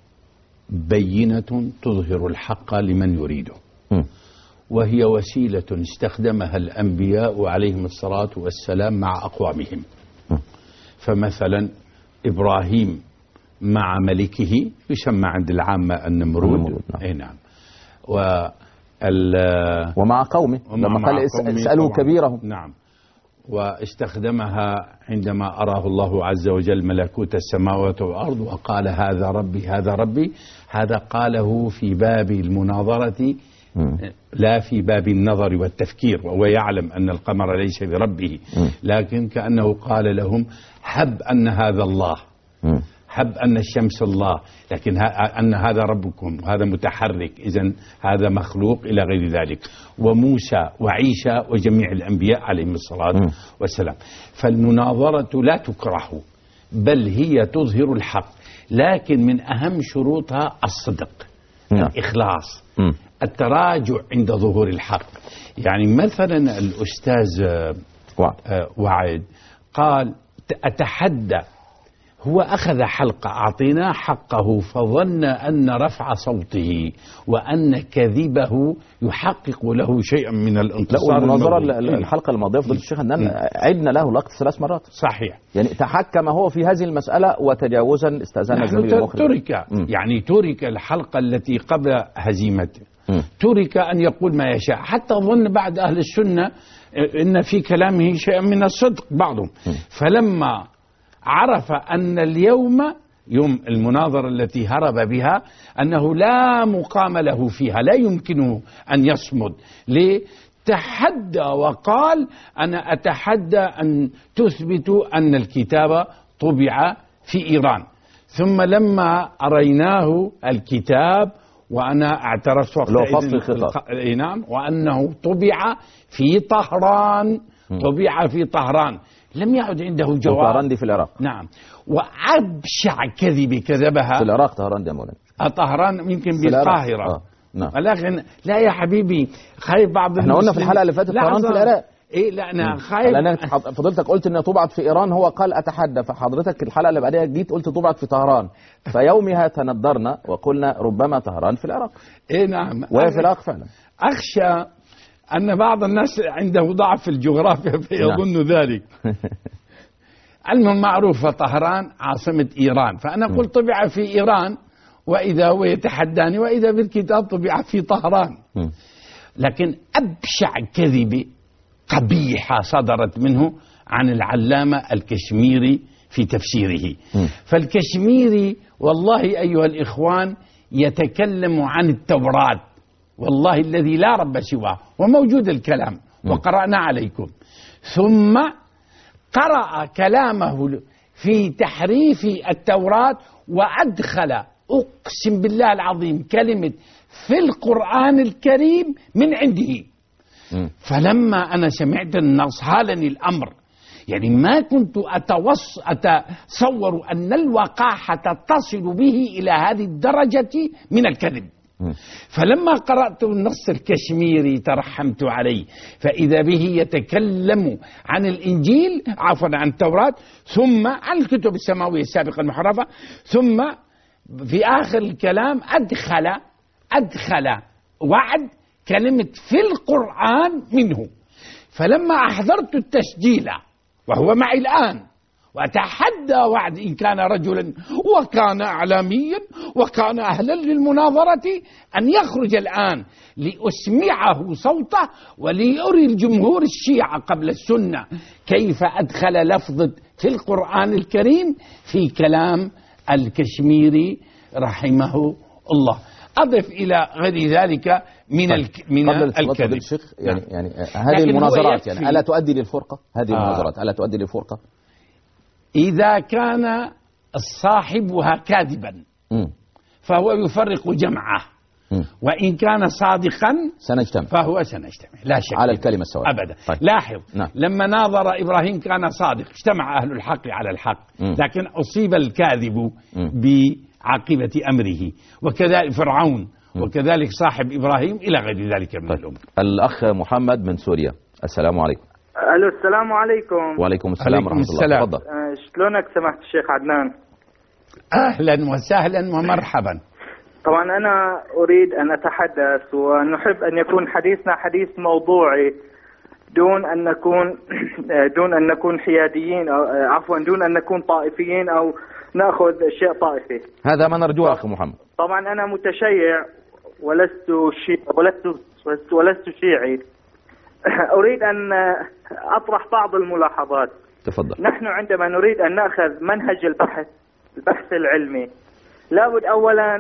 B: بينة تظهر الحق لمن يريده، م. وهي وسيلة استخدمها الأنبياء عليهم الصلاة والسلام مع أقوامهم. م. فمثلا إبراهيم مع ملكه يسمى عند العامة النمرود. نعم. أي نعم.
A: ومع قومه لما قال اسألوا كبيرهم.
B: نعم. واستخدمها عندما أراه الله عز وجل ملكوت السماوات والأرض وقال هذا ربي هذا ربي. هذا قاله في باب المناظرة لا في باب النظر والتفكير، وهو يعلم أن القمر ليس بربه، لكن كأنه قال لهم هب أن هذا الله، هب أن الشمس الله، لكن أن هذا ربكم وهذا متحرك، إذن هذا مخلوق إلى غير ذلك. وموسى وعيسى وجميع الأنبياء عليهم الصلاة والسلام. فالمناظرة لا تكره بل هي تظهر الحق، لكن من أهم شروطها الصدق، الإخلاص، التراجع عند ظهور الحق. يعني مثلا الأستاذ وعد قال أتحدى، هو أخذ حلقة أعطيناه حقه فظن أن رفع صوته وأن كذبه يحقق له شيئا من الانتصار.
A: لا، والمناظرة الحلقة الماضية فضيلة الشيخ عدنان عدنا له لقط ثلاث مرات.
B: صحيح.
A: يعني تحكم هو في هذه المسألة وتجاوزا استأذن الزميل المخرج.
B: ترك يعني ترك الحلقة التي قبل هزيمته، ترك أن يقول ما يشاء، حتى ظن بعد أهل السنة إن في كلامه شيئا من الصدق بعضهم. فلما عرف أن اليوم يوم المناظرة التي هرب بها أنه لا مقام له فيها، لا يمكنه أن يصمد، ليه؟ تحدى وقال أنا أتحدى أن تثبتوا أن الكتاب طبع في إيران. ثم لما أريناه الكتاب وأنا اعترفت وقتئذ نعم وأنه طبع في طهران، طبع في طهران، لم يعد عنده جواب.
A: طهران دي في العراق.
B: نعم. وأبشع كذب كذبها
A: في العراق. طهران دي مولانا.
B: طهران يمكن بالقاهرة.
A: آه. نعم.
B: ولكن لا يا حبيبي، خايف بعض
A: احنا قلنا في الحلقة اللي فاتت طهران في العراق.
B: ايه لا انا خايف.
A: لأن فضلتك قلت انها طبعت في ايران، هو قال اتحدى، فحضرتك الحلقة اللي بعدها جديد قلت طبعت في طهران، فيومها تندرنا وقلنا ربما طهران في العراق.
B: ايه نعم.
A: وهي في العراق فعلا.
B: اخشى أن بعض الناس عنده ضعف في الجغرافيا فيظن نعم. ذلك. المهم معروفة طهران عاصمة إيران، فأنا قلت طبع في إيران وإذا هو يتحداني وإذا بالكتاب طبع في طهران. لكن أبشع كذبة قبيحة صدرت منه عن العلامة الكشميري في تفسيره. فالكشميري والله أيها الإخوان يتكلم عن التوراة، والله الذي لا رب سواه، وموجود الكلام وقرأنا عليكم. ثم قرأ كلامه في تحريف التوراة وأدخل، أقسم بالله العظيم، كلمة في القرآن الكريم من عنده. فلما أنا سمعت النص هالني الأمر، يعني ما كنت أتوص أتصور أن الوقاحة تصل به إلى هذه الدرجة من الكذب. فلما قرأت النص الكشميري ترحمت عليه، فإذا به يتكلم عن الإنجيل، عفوا عن التوراة، ثم عن الكتب السماوية السابقة المحرفة، ثم في آخر الكلام أدخل أدخل وعد كلمة في القرآن منه. فلما أحضرت التسجيل وهو معي الآن، وأتحدى وعد إن كان رجلا وكان إعلاميا وكان أهلا للمناظرة أن يخرج الآن لأسمعه صوته وليري الجمهور الشيعة قبل السنة كيف أدخل لفظة في القرآن الكريم في كلام الكشميري رحمه الله. أضف إلى غير ذلك من
A: طيب.
B: الك... من الكذب.
A: الشيخ يعني يعني هذه المناظرات يعني ألا تؤدي للفرقة؟ هذه
B: آه.
A: المناظرات ألا تؤدي للفرقة؟
B: إذا كان صاحبها كاذبا م. فهو يفرق جمعه، م. وإن كان صادقا
A: سنجتمع،
B: فهو سنجتمع لا شك
A: على الكلمة السواء
B: أبدا.
A: طيب.
B: لاحظ
A: نعم.
B: لما ناظر إبراهيم كان صادق، اجتمع أهل الحق على الحق، م. لكن أصيب الكاذب م. بعاقبة أمره، وكذلك فرعون م. وكذلك صاحب إبراهيم إلى غير ذلك من
A: طيب.
B: الأمور.
A: الأخ محمد من سوريا، السلام عليكم.
E: الو السلام عليكم.
A: وعليكم السلام ورحمة الله. تفضل.
E: أه شلونك سماحة الشيخ عدنان؟
B: أهلا وسهلا ومرحبا.
E: طبعا أنا أريد أن أتحدث ونحب أن يكون حديثنا حديث موضوعي دون أن نكون دون أن نكون حياديين أو عفوا دون أن نكون طائفيين أو نأخذ شيء طائفي.
A: هذا ما نرجوه أخي محمد.
E: طبعا أنا متشيع ولست شيعي ولست ولست شيعي. أريد أن أطرح بعض الملاحظات.
A: تفضل.
E: نحن عندما نريد أن نأخذ منهج البحث البحث العلمي لابد أولا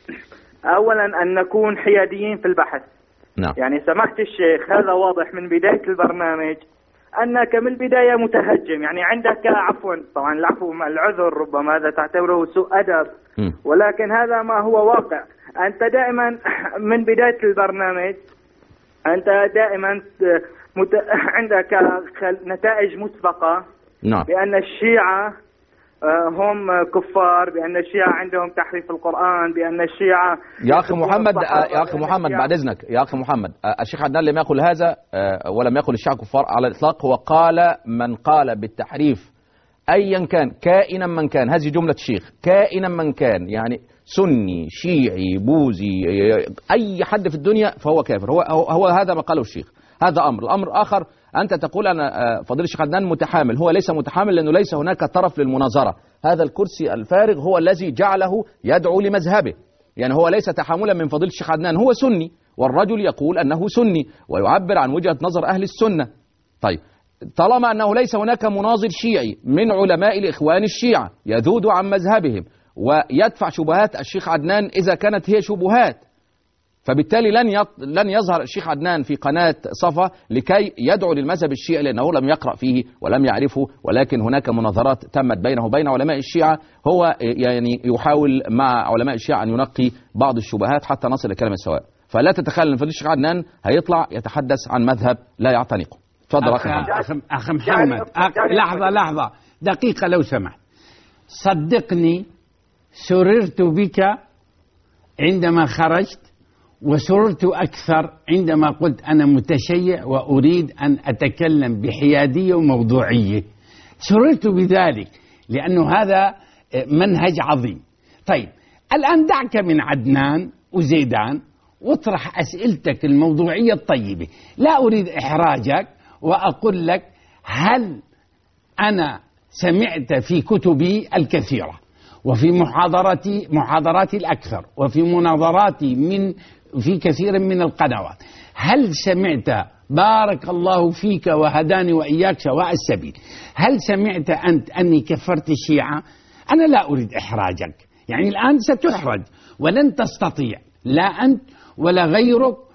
E: أولا أن نكون حياديين في البحث.
A: نعم.
E: يعني سماحة الشيخ هذا واضح من بداية البرنامج أنك من البداية متهجم، يعني عندك عفوا طبعا العفو مع العذر، ربما هذا تعتبره سوء أدب م. ولكن هذا ما هو واقع. أنت دائما من بداية البرنامج أنت دائما مت... عندك نتائج مسبقة.
A: نعم.
E: بأن الشيعة هم كفار، بأن الشيعة عندهم تحريف القرآن، بأن الشيعة
A: يا أخي محمد يا أخي محمد بعد إذنك يا أخي محمد، الشيخ عدنان لم يقل هذا ولم يقل الشيعة كفار على الإطلاق. هو قال من قال بالتحريف أيا كان كائنا من كان، هذه جملة الشيخ، كائنا من كان، يعني سني شيعي بوذي أي حد في الدنيا فهو كافر. هو, هو هذا ما قاله الشيخ. هذا أمر. الأمر آخر، أنت تقول أنا فضيلة الشيخ عدنان متحامل. هو ليس متحامل لأنه ليس هناك طرف للمناظرة. هذا الكرسي الفارغ هو الذي جعله يدعو لمذهبه. يعني هو ليس تحاملا من فضيلة الشيخ عدنان، هو سني والرجل يقول أنه سني ويعبر عن وجهة نظر أهل السنة. طيب طالما أنه ليس هناك مناظر شيعي من علماء الإخوان الشيعة يذود عن مذهبهم ويدفع شبهات الشيخ عدنان إذا كانت هي شبهات، فبالتالي لن لن يظهر الشيخ عدنان في قناة صفا لكي يدعو للمذهب الشيعي لأنه لم يقرأ فيه ولم يعرفه، ولكن هناك مناظرات تمت بينه وبين علماء الشيعة. هو يعني يحاول مع علماء الشيعة أن ينقي بعض الشبهات حتى نصل لكلمة سواء. فلا تتخيل أن فضيلة الشيخ عدنان هيطلع يتحدث عن مذهب لا يعتنقه. تفضل أخي محمد.
B: أخ محمد أخ... لحظة لحظة دقيقة لو سمحت. صدقني سررت بك عندما خرجت، وسررت أكثر عندما قلت أنا متشيع وأريد أن أتكلم بحيادية وموضوعية. سررت بذلك لأنه هذا منهج عظيم. طيب الآن دعك من عدنان وزيدان واطرح أسئلتك الموضوعية الطيبة. لا أريد إحراجك وأقول لك هل أنا سمعت في كتبي الكثيرة وفي محاضراتي محاضراتي الأكثر وفي مناظراتي من في كثير من القنوات، هل سمعت بارك الله فيك وهداني وإياك سواء السبيل، هل سمعت أنت أني كفرت الشيعة؟ أنا لا أريد إحراجك، يعني الآن ستحرج ولن تستطيع لا أنت ولا غيرك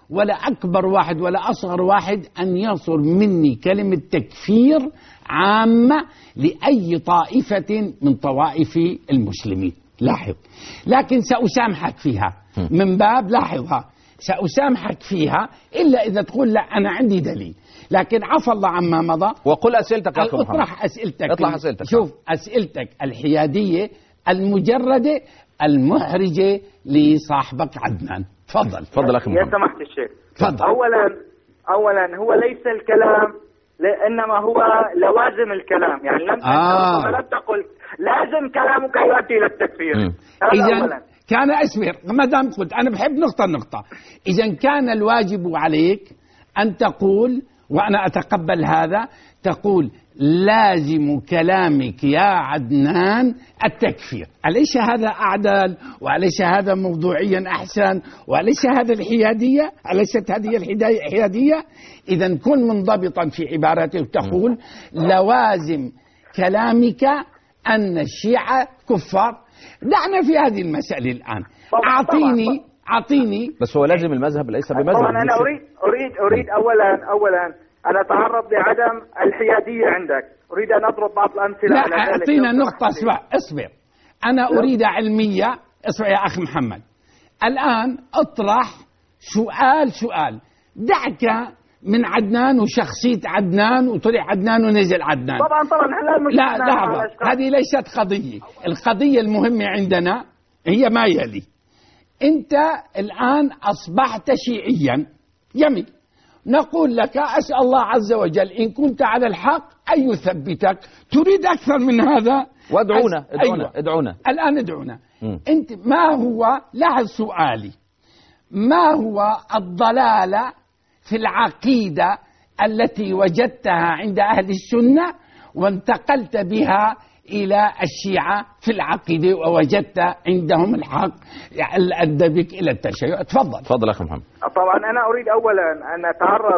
B: ولا أكبر واحد ولا أصغر واحد أن يصل مني كلمة تكفير عامة لأي طائفة من طوائف المسلمين. لاحظ، لكن سأسامحك فيها من باب، لاحظها، سأسامحك فيها إلا إذا تقول لا أنا عندي دليل. لكن عفى الله عما مضى
A: وقل أسئلتك.
B: اطرح أسئلتك.
A: اطرح أسئلتك.
B: شوف أسئلتك الحيادية المجردة المحرجة لصاحبك عدنان. تفضل.
A: تفضل أخي محمد.
E: يا سمحت الشيخ.
B: تفضل.
E: أولا أولا هو ليس الكلام، إنما هو لوازم الكلام. يعني لم
B: آه.
E: لم تقل لازم كلامك يؤدي إلى التكفير.
B: إذا كان أسمر ما دام قلت أنا بحب نقطة نقطة. إذا كان الواجب عليك أن تقول، وأنا أتقبل هذا، تقول لازم كلامك يا عدنان التكفير. أليس هذا أعدل؟ وأليس هذا موضوعيا أحسن؟ وأليس هذا الحيادية؟ أليست هذه الحيادية؟ إذا كن منضبطا في عبارته وتقول لوازم كلامك أن الشيعة كفار. دعنا في هذه المسألة الآن. أعطيني أعطيني
A: بس هو لازم المذهب ليس بمذهب.
E: طبعا أنا أريد أريد أريد أولا أولا أنا أتعرض لعدم الحيادية عندك. أريد أن أضرب بعض الأمثلة
B: لا
E: على ذلك.
B: أعطينا نقطة. اسمع اصبر، أنا أريد علمية. اسمع يا أخي محمد، الآن اطرح سؤال سؤال. دعك من عدنان وشخصية عدنان وطلع عدنان ونزل عدنان.
E: طبعا طبعا
B: لا لحظة، هذه ليست قضية. القضية المهمة عندنا هي ما يلي. أنت الآن أصبحت شيعيا، جميل. نقول لك أسأل الله عز وجل إن كنت على الحق أن يثبتك. تريد أكثر من هذا؟
A: وادعونا
B: أس...
A: ادعونا
B: أيوة.
A: ادعونا
B: الآن ادعونا.
A: م.
B: أنت ما هو، لاحظ سؤالي، ما هو الضلالة في العقيدة التي وجدتها عند أهل السنة وانتقلت بها إلى الشيعة في العقيدة ووجدت عندهم الحق أدى بك إلى التشيع؟ تفضل.
A: تفضل أخي محمد.
E: طبعا أنا أريد أولا أن أتعرض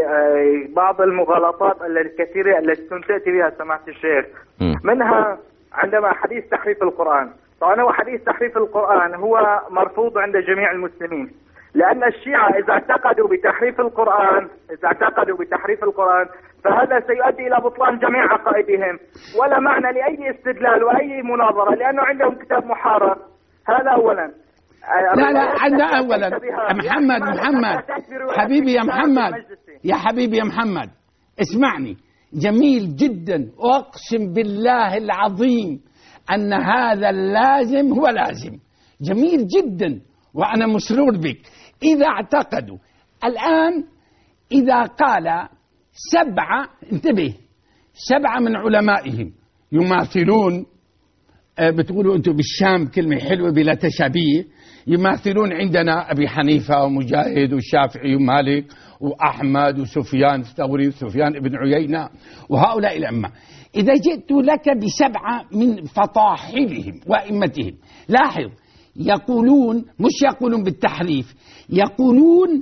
E: لبعض المغالطات الكثيرة التي تأتي بها سماحة الشيخ. م. منها عندما حديث تحريف القرآن. طبعا هو حديث تحريف القرآن هو مرفوض عند جميع المسلمين، لأن الشيعة إذا اعتقدوا بتحريف القرآن إذا اعتقدوا بتحريف القرآن فهذا سيؤدي إلى بطلان جميع عقائدهم، ولا معنى لأي استدلال وأي مناظرة لأنه عندهم كتاب محرر. هذا أولا.
B: لا لا عندنا أولا محمد محمد حبيبي يا محمد يا حبيبي يا محمد اسمعني. جميل جدا، وأقسم بالله العظيم أن هذا اللازم هو لازم. جميل جدا وأنا مسرور بك. إذا اعتقدوا الآن، إذا قال سبعة، انتبه، سبعة من علمائهم يماثلون، بتقولوا أنتم بالشام كلمة حلوة بلا تشابيه، يماثلون عندنا أبي حنيفة ومجاهد والشافعي ومالك وأحمد وسفيان الثوري وسفيان ابن عيينة وهؤلاء الأئمة. إذا جئت لك بسبعة من فطاحلهم وأئمتهم، لاحظ، يقولون، مش يقولون بالتحريف، يقولون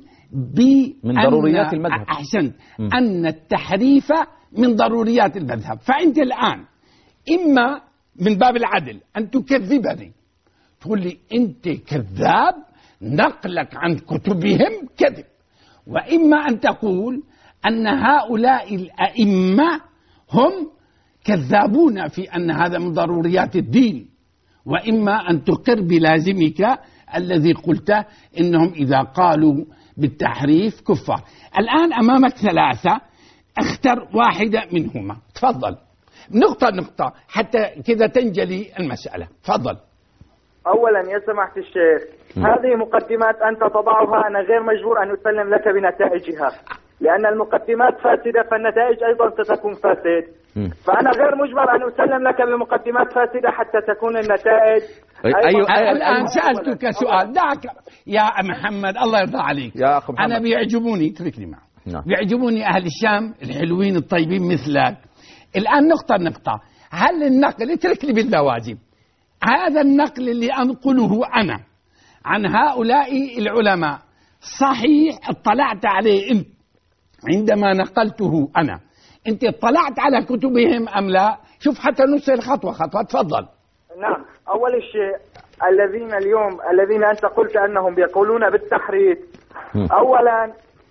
A: من ضروريات المذهب.
B: أحسنت، أن التحريف من ضروريات المذهب. فأنت الآن إما من باب العدل أن تكذبني، تقول لي أنت كذاب، نقلك عن كتبهم كذب، وإما أن تقول أن هؤلاء الأئمة هم كذابون في أن هذا من ضروريات الدين، وإما أن تقر بلازمك الذي قلته إنهم إذا قالوا بالتحريف كفار. الآن أمامك ثلاثة، اختر واحدة منهما. تفضل، نقطة نقطة حتى كذا تنجلي المسألة. تفضل.
E: أولا يا سماحة الشيخ، هذه مقدمات أنت تضعها، أنا غير مجبور أن أسلم لك بنتائجها، لأن المقدمات فاسدة فالنتائج أيضا ستكون فاسد. فأنا غير مجبر أن أسلم لك بمقدمات فاسدة حتى تكون النتائج.
B: أيوة أيوة الآن سألتك سؤال، دعك يا محمد الله يرضى عليك.
A: يا أخي محمد،
B: أنا بيعجبوني، تركني معه،
A: نعم.
B: بيعجبوني أهل الشام الحلوين الطيبين مثلك. الآن نقطة نقطة، هل النقل، اترك لي باللوازم، هذا النقل اللي أنقله أنا عن هؤلاء العلماء صحيح اطلعت عليه أنت عندما نقلته أنا؟ أنت اطلعت على كتبهم أم لا؟ شوف حتى نسأل خطوة خطوة. تفضل.
E: نعم، أول شيء الذين اليوم الذين أنت قلت أنهم يقولون بالتحريف، أولا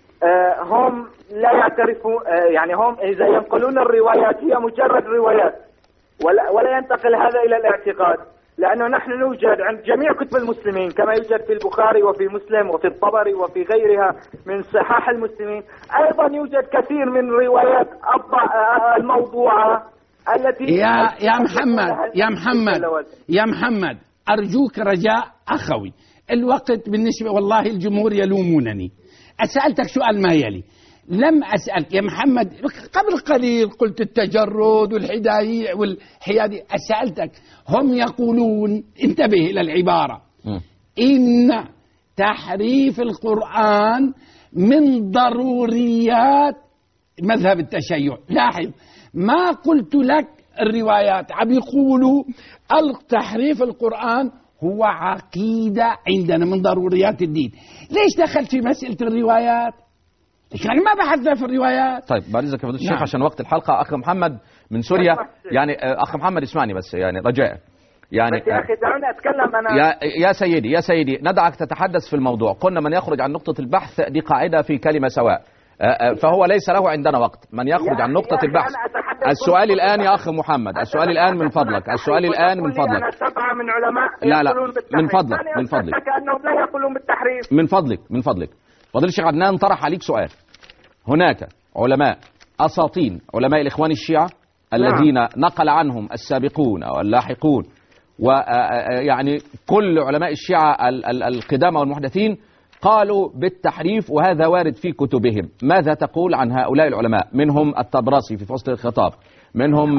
E: هم لا يعترفون، يعني هم إذا ينقلون الروايات هي مجرد روايات ولا, ولا ينتقل هذا إلى الاعتقاد، لأنه نحن نوجد عند جميع كتب المسلمين كما يوجد في البخاري وفي مسلم وفي الطبري وفي غيرها من صحاح المسلمين، أيضا يوجد كثير من روايات الموضوعة التي
B: يا يا محمد يا محمد يا محمد أرجوك رجاء أخوي، الوقت بالنسبة والله الجمهور يلومونني. أسألتك سؤال ما يلي، لم أسألك يا محمد قبل قليل قلت التجرد والحداية والحيادي، أسألتك هم يقولون، انتبه إلى العبارة، إن تحريف القرآن من ضروريات مذهب التشيع. لاحظ ما قلت لك الروايات، عم يقولوا تحريف القرآن هو عقيدة عندنا من ضروريات الدين. ليش دخلت في مسألة الروايات؟ يعني ما بحثنا في الروايات.
A: طيب بعد إذنك يا فضيلة الشيخ عشان وقت الحلقة، أخ محمد من سوريا، يعني أخ محمد اسمعني بس يعني رجاء، يعني
E: يا أخي دعوني أتكلم أنا.
A: يا يا سيدي يا سيدي ندعك تتحدث في الموضوع. قلنا من يخرج عن نقطة البحث دي قاعدة في كلمة سواء، فهو ليس له عندنا وقت. من يخرج عن نقطة البحث. السؤال الآن يا أخ محمد، السؤال الآن من فضلك، السؤال الآن من فضلك.
E: أنا سبعة من علماء
A: لا لا من فضلك من فضلك
E: كأنهم لا يقولون بالتحريف.
A: من فضلك من فضلك فضيلة الشيخ عدنان طرح عليك سؤال. هناك علماء أساطين علماء الإخوان الشيعة الذين نقل عنهم السابقون أو اللاحقون ويعني كل علماء الشيعة القدامى والمحدثين قالوا بالتحريف، وهذا وارد في كتبهم. ماذا تقول عن هؤلاء العلماء؟ منهم الطبراسي في فصل الخطاب، منهم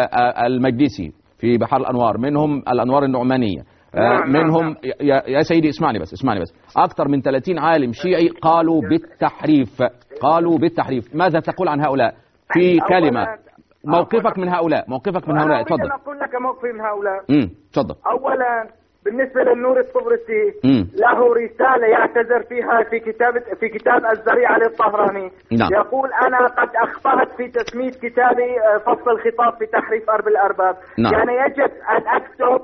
A: المجدسي في بحر الأنوار، منهم الأنوار النعمانية، منهم يا سيدي اسمعني بس اسمعني بس أكثر من ثلاثين عالم شيعي قالوا بالتحريف، قالوا بالتحريف. ماذا تقول عن هؤلاء في كلمة؟ موقفك من هؤلاء، موقفك من هؤلاء، تفضل.
E: أنا أقول لك موقفي من هؤلاء.
A: امم تفضل.
E: أولا بالنسبة للنور الطبرسي له رسالة يعتذر فيها في كتاب في كتاب الذريعة للطهراني.
A: نعم.
E: يقول أنا قد أخطأت في تسمية كتابي فصل الخطاب في تحريف أرب الأرباب.
A: نعم.
E: يعني يجب أن أكتب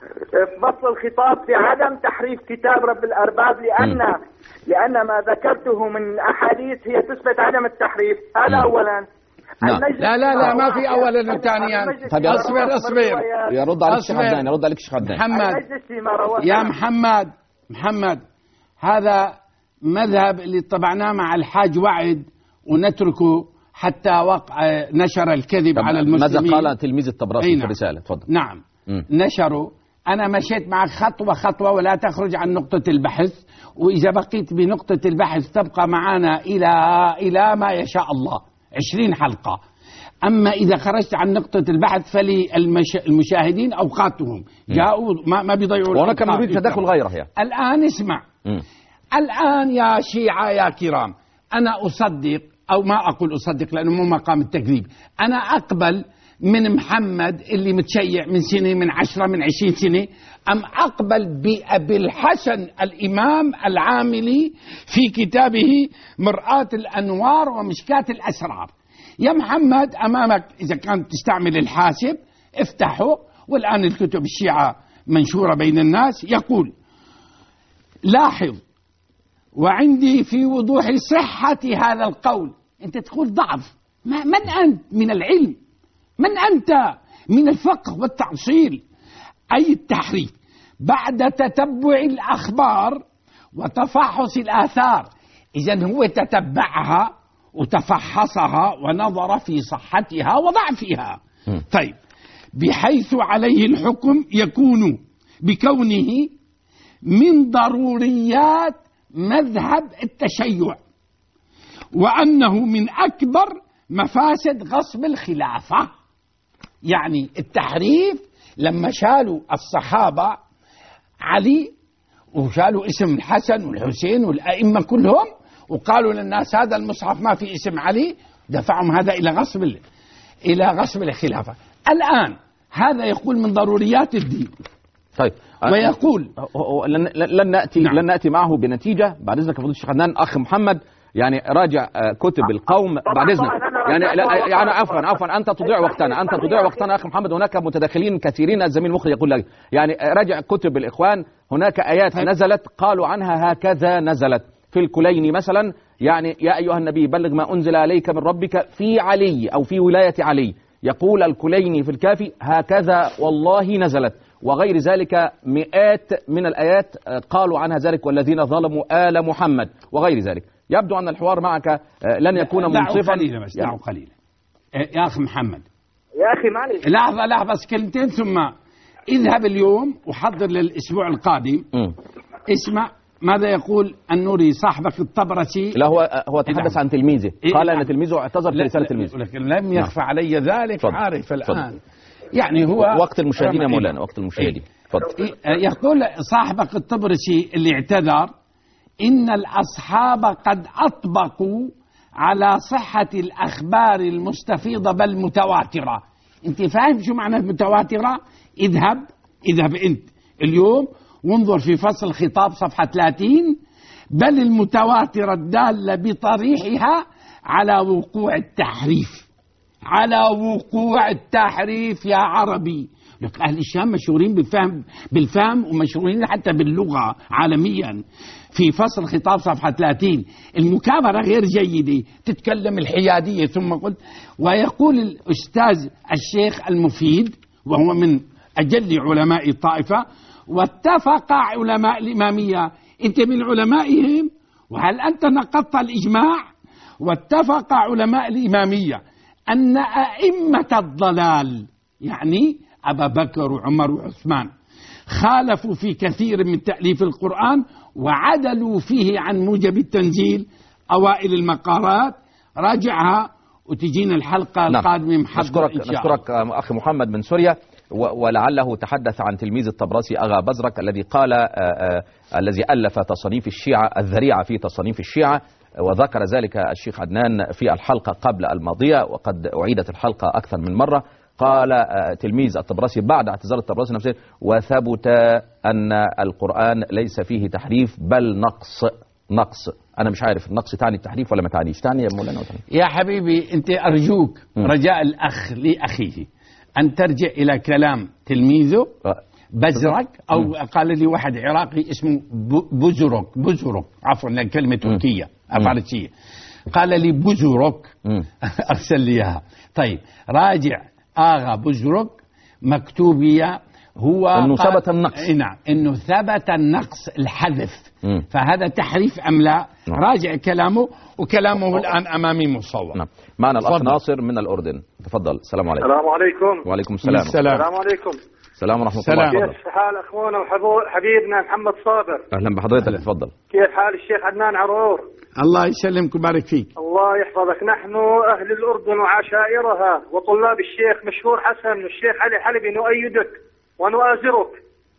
E: فصل الخطاب في عدم تحريف كتاب رب الأرباب، لأن م. لأن ما ذكرته من أحاديث هي تثبت عدم التحريف. هذا م. أولا.
B: نعم. لا لا لا ما في اولا وثانيا.
A: طيب اصبر اصبر يرد عليك الشيخ عدنان، يرد عليك الشيخ عدنان.
B: محمد يا محمد محمد هذا مذهب اللي طبعناه مع الحاج وعد ونتركه حتى وقع نشر الكذب على المسلمين.
A: ماذا قال تلميذ الطبراسي في الرسالة؟ تفضل.
B: نعم م. نشروا. أنا مشيت معك خطوة خطوة ولا تخرج عن نقطة البحث، وإذا بقيت بنقطة البحث تبقى معنا إلى إلى ما يشاء الله عشرين حلقة. أما إذا خرجت عن نقطة البحث فللمشاهدين أوقاتهم جاءوا ما, ما بيضيعوا.
A: وأنا كان نريد تدخل غيره هي.
B: الآن اسمع م. الآن يا شيعة يا كرام، أنا أصدق أو ما أقول أصدق لأنه مو مقام التكذيب، أنا أقبل من محمد اللي متشيع من سنة من عشرة من عشرين سنة، أم أقبل بأبي الحسن الإمام العاملي في كتابه مرآة الأنوار ومشكاة الأسرار. يا محمد أمامك إذا كانت تستعمل الحاسب افتحه، والآن الكتب الشيعة منشورة بين الناس. يقول لاحظ وعندي في وضوح صحة هذا القول. أنت تقول ضعف، من أنت من العلم؟ من أنت من الفقه والتعصيل؟ أي التحريف بعد تتبع الأخبار وتفحص الآثار. إذن هو تتبعها وتفحصها ونظر في صحتها وضعفها. طيب بحيث عليه الحكم يكون بكونه من ضروريات مذهب التشيع، وأنه من أكبر مفاسد غصب الخلافة. يعني التحريف لما شالوا الصحابة علي وشالوا اسم الحسن والحسين والأئمة كلهم وقالوا للناس هذا المصحف ما في اسم علي، دفعهم هذا إلى غصب إلى غصب الخلافة. الآن هذا يقول من ضروريات الدين.
A: طيب
B: ويقول
A: لن, لن نأتي نعم. لن نأتي معه بنتيجة. بعد إذنك فضيلة الشيخ عدنان أخ محمد يعني راجع كتب القوم بعد إذنك. يعني يعني عفوا عفوا أنت تضيع وقتنا، أنت تضيع وقتنا أخي محمد. هناك متداخلين كثيرين، الزميل المخرج يقول لك يعني راجع كتب الإخوان، هناك آيات نزلت قالوا عنها هكذا نزلت. في الكليني مثلا، يعني يا أيها النبي بلغ ما أنزل عليك من ربك في علي أو في ولاية علي، يقول الكليني في الكافي هكذا والله نزلت، وغير ذلك مئات من الآيات قالوا عنها ذلك والذين ظلموا آل محمد وغير ذلك. يبدو أن الحوار معك لن يكون منصفا.
B: قليلا بس دعوا قليلا يا أخي محمد.
E: يا أخي معلش
B: لحظة لحظة بس كلمتين، ثم اذهب اليوم وحضر للأسبوع القادم. م. اسمع ماذا يقول النوري صاحبك الطبرسي.
A: لا هو هو تحدث عن تلميذه، قال أن تلميذه اعتذر في رسالة تلميذه،
B: لكن لم يخفى نعم. علي ذلك. فضل. عارف الآن. فضل. يعني هو
A: وقت المشاهدين يا مولانا، وقت المشاهدين.
B: تفضل. يقول صاحبك الطبرسي اللي اعتذر إن الأصحاب قد أطبقوا على صحة الأخبار المستفيضة بل متواترة. أنت فاهم شو معنى متواترة؟ اذهب اذهب أنت اليوم وانظر في فصل خطاب صفحة ثلاثين، بل المتواترة الدالة بطريحها على وقوع التحريف، على وقوع التحريف يا عربي. لك أهل الشام مشهورين بالفهم بالفهم ومشهورين حتى باللغة عالميا. في فصل خطاب صفحة ثلاثين المكابرة غير جيدة، تتكلم الحيادية ثم قلت. ويقول الأستاذ الشيخ المفيد وهو من أجل علماء الطائفة، واتفق علماء الإمامية، أنت من علمائهم وهل أنت نقضت الإجماع؟ واتفق علماء الإمامية أن أئمة الضلال يعني أبا بكر وعمر وعثمان خالفوا في كثير من تأليف القرآن وعدلوا فيه عن موجب التنزيل أوائل المقارات. راجعها وتجينا الحلقة نعم. القادمة محضر إن شاء الله.
A: نشكرك أخي محمد من سوريا، ولعله تحدث عن تلميذ الطبرسي أغا بزرك الذي قال آآ آآ الذي ألف تصانيف الشيعة الذريعة في تصانيف الشيعة، وذكر ذلك الشيخ عدنان في الحلقة قبل الماضية وقد أعيدت الحلقة أكثر من مرة. قال تلميذ الطبرسي بعد اعتذار الطبرسي نفسه وثبت أن القرآن ليس فيه تحريف بل نقص. نقص أنا مش عارف النقص تعني التحريف ولا ما تعنيش. تعني يا مولانا وتعني.
B: يا حبيبي أنت أرجوك م. رجاء الأخ لأخيه أن ترجع إلى كلام تلميذه بزرك أو م. قال لي واحد عراقي اسمه بزرك بزرك عفوا لأن كلمة تركية فارسية، قال لي بزرك أرسل لي إياها. طيب راجع آغا بزرك مكتوبية هو
A: انه ثبت النقص.
B: نعم انه ثبت النقص الحذف. م. فهذا تحريف ام لا؟ نعم. راجع كلامه وكلامه الان امامي مصور.
A: نعم. معنا الاخ ناصر من الاردن، تفضل. السلام عليكم.
E: السلام عليكم.
A: وعليكم السلام.
E: السلام, السلام عليكم.
A: السلام ورحمه الله.
E: كيف حال اخونا وحبيبنا محمد صابر؟
A: اهلا بحضرتك. تفضل.
E: كيف حال الشيخ عدنان عرور؟
B: الله يسلمك ويبارك فيك.
E: الله يحفظك. نحن أهل الأردن وعشائرها وطلاب الشيخ مشهور حسن والشيخ علي حلبي نؤيدك ونؤازرك.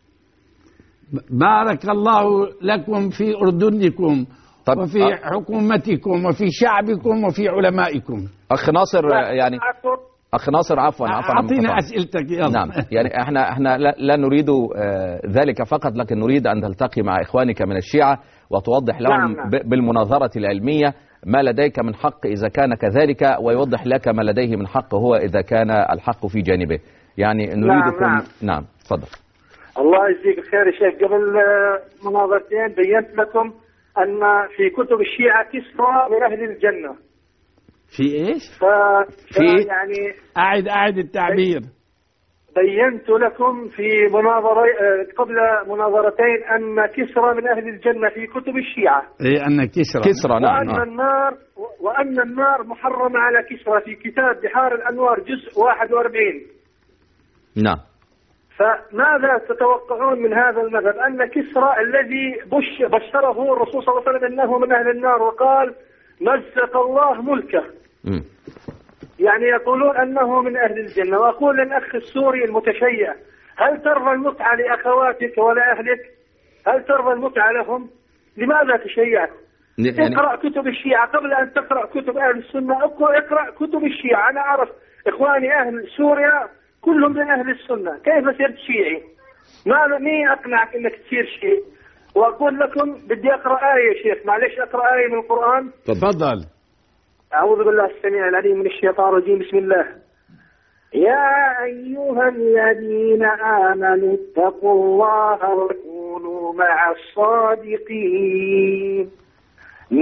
B: بارك الله لكم في أردنكم طب وفي أ... حكومتكم وفي شعبكم وفي علمائكم.
A: أخ ناصر يعني أخ ناصر عفوا عفوا
B: أعطينا أسئلتك يلا.
A: نعم يعني احنا احنا لا, لا نريد ذلك فقط، لكن نريد أن تلتقي مع إخوانك من الشيعة وتوضح لهم نعم نعم. بالمناظرة العلمية ما لديك من حق إذا كان كذلك، ويوضح لك ما لديه من حق هو إذا كان الحق في جانبه. يعني نريدكم
E: نعم, نعم.
A: نعم تفضل.
E: الله يجزيك الخير يا شيخ. قبل مناظرتين بينت لكم أن في كتب الشيعة كسرى من أهل الجنة.
B: في إيش؟
E: ف...
A: في
E: يعني
B: أعد أعد التعبير.
E: بينت لكم في مناظرة قبل مناظرتين أن كسرى من أهل الجنة في كتب الشيعة.
B: إيه أن كسرى
A: كسرى نعم.
E: وأن النار وأن النار محرمة على كسرى في كتاب بحار الأنوار جزء واحد وأربعين.
A: نعم.
E: فماذا تتوقعون من هذا المذهب أن كسرى الذي بش بشره الرسول صلى الله عليه وسلم أنه من أهل النار وقال مزق الله ملكه م. يعني يقولون أنه من أهل الجنة. وأقول للأخ السوري المتشيع هل ترضى المتعة لأخواتك ولأهلك؟ هل ترضى المتعة لهم؟ لماذا تشيعت؟ يعني اقرأ كتب الشيعة قبل أن تقرأ كتب أهل السنة. اقرأ كتب الشيعة. أنا أعرف إخواني أهل سوريا كلهم من أهل السنة. كيف صرت شيعي؟ ما مين أقنعك أنك تصير شيعي؟ وأقول لكم بدي أقرأ آية يا شيخ، معلش أقرأ آية من القرآن.
B: تفضل.
E: أعوذ بالله السميع العليم من الشيطان الرجيم. بسم الله. يا أيها الذين آمنوا اتقوا الله وكونوا مع الصادقين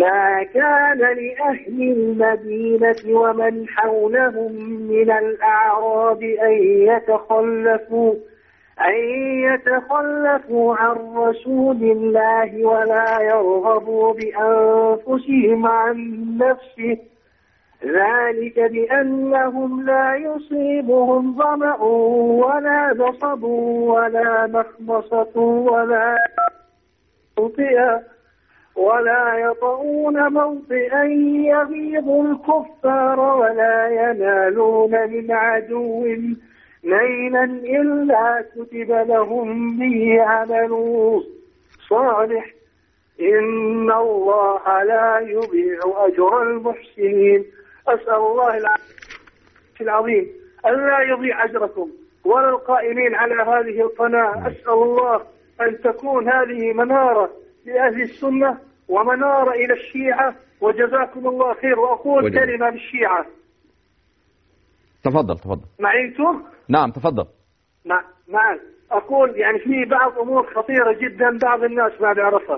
F: ما كان لأهل المدينة ومن حولهم من الأعراب أن يتخلفوا أن يتخلفوا عن رسول الله ولا يرغبوا بأنفسهم عن نفسه ذلك بأنهم لا يصيبهم ظمأ ولا نصب ولا مخمصة ولا موطئا ولا يطؤون موطئا يغيظ الكفار ولا ينالون من عدو نيلا إلا كتب لهم به عمل صالح إن الله لا يضيع أجر المحسنين. أسأل الله العظيم أن لا يضيع أجركم ولا القائمين على هذه القناة. أسأل الله أن تكون هذه منارة لأهل السنة ومنارة إلى الشيعة، وجزاكم الله خير. وأقول وجب. كلمة للشيعة.
A: تفضل تفضل.
F: معيته؟
A: نعم تفضل.
F: نعم نعم. أقول يعني في بعض أمور خطيرة جدا بعض الناس ما بيعرفها.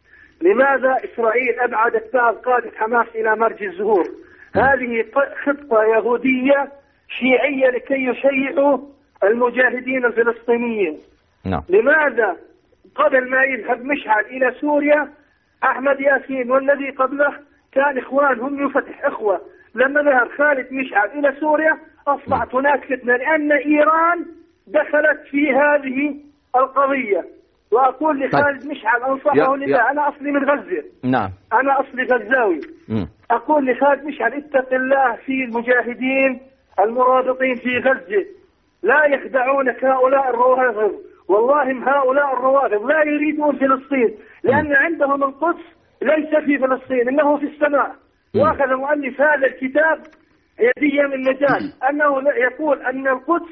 F: لماذا إسرائيل أبعدت بعض قادة حماس إلى مرج الزهور؟ هذه خطة يهودية شيعية لكي يشيعوا المجاهدين الفلسطينيين.
A: نعم.
F: لماذا قبل ما يذهب مشعل إلى سوريا أحمد ياسين والذي قبله كان إخوان هم يفتح إخوة، لما ذهب خالد مشعل إلى سوريا أصبحت هناك فتنة لأن إيران دخلت في هذه القضية. وأقول لخالد مشعل أنصحه لله، أنا أصلي من غزة.
A: نعم.
F: أنا أصلي غزاوي. م. أقول لخالد مشعل اتق الله في المجاهدين المرابطين في غزة، لا يخدعونك هؤلاء الروافض، والله هؤلاء الروافض لا يريدون فلسطين، لأن عندهم القدس ليس في فلسطين إنه في السماء. وأخذ مؤلف هذا الكتاب هدية من مجال أنه يقول أن القدس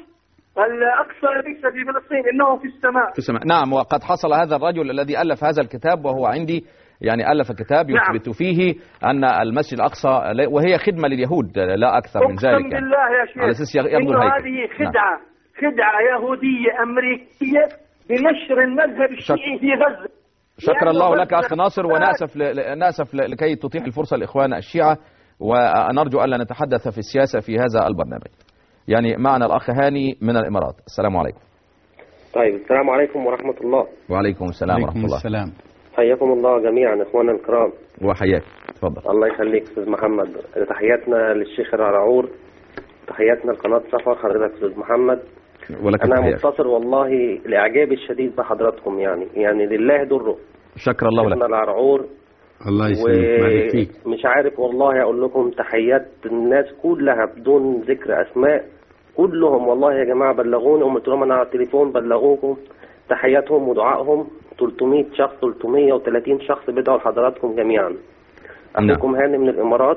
F: الأقصى ليس في فلسطين إنه في السماء.
A: في السماء. نعم. وقد حصل هذا الرجل الذي ألف هذا الكتاب وهو عندي، يعني ألف كتاب يثبت نعم. فيه أن المسجد الأقصى وهي خدمة لليهود لا أكثر من ذلك.
F: أقسم بالله يا شيخ
A: على أساس يبدو
F: هذه خدعة نعم. خدعة يهودية أمريكية بنشر المذهب الشيعي في غزة.
A: شكر الله لك أخ ناصر، ونأسف نأسف لكي تتيح الفرصة لإخوان الشيعة، ونرجو ألا نتحدث في السياسة في هذا البرنامج. يعني معنا الأخ هاني من الإمارات. السلام عليكم.
G: طيب السلام عليكم ورحمة الله.
A: وعليكم السلام ورحمة الله.
B: السلام.
G: حياكم الله جميعا إخوانا الكرام.
A: وحياك. تفضل.
G: الله يخليك أستاذ محمد. تحياتنا للشيخ الرعور، تحياتنا لقناة سفر حضرتك أستاذ محمد.
A: ولك
G: أنا
A: تحيات.
G: متصل والله لإعجابي الشديد بحضراتكم، يعني يعني لله دره.
A: شكر الله لك.
G: الرعور
B: الله يسلمك فيك.
G: مش عارف والله أقول لكم تحيات الناس كلها بدون ذكر أسماء، كلهم والله يا جماعة بلغوني، قلت لهم أنا على التليفون بلغوكم تحياتهم ودعائهم. ثلاثمائة شخص ثلاثمائة وثلاثين شخص بدعوا لحضراتكم جميعا. أخوكم هاني من الإمارات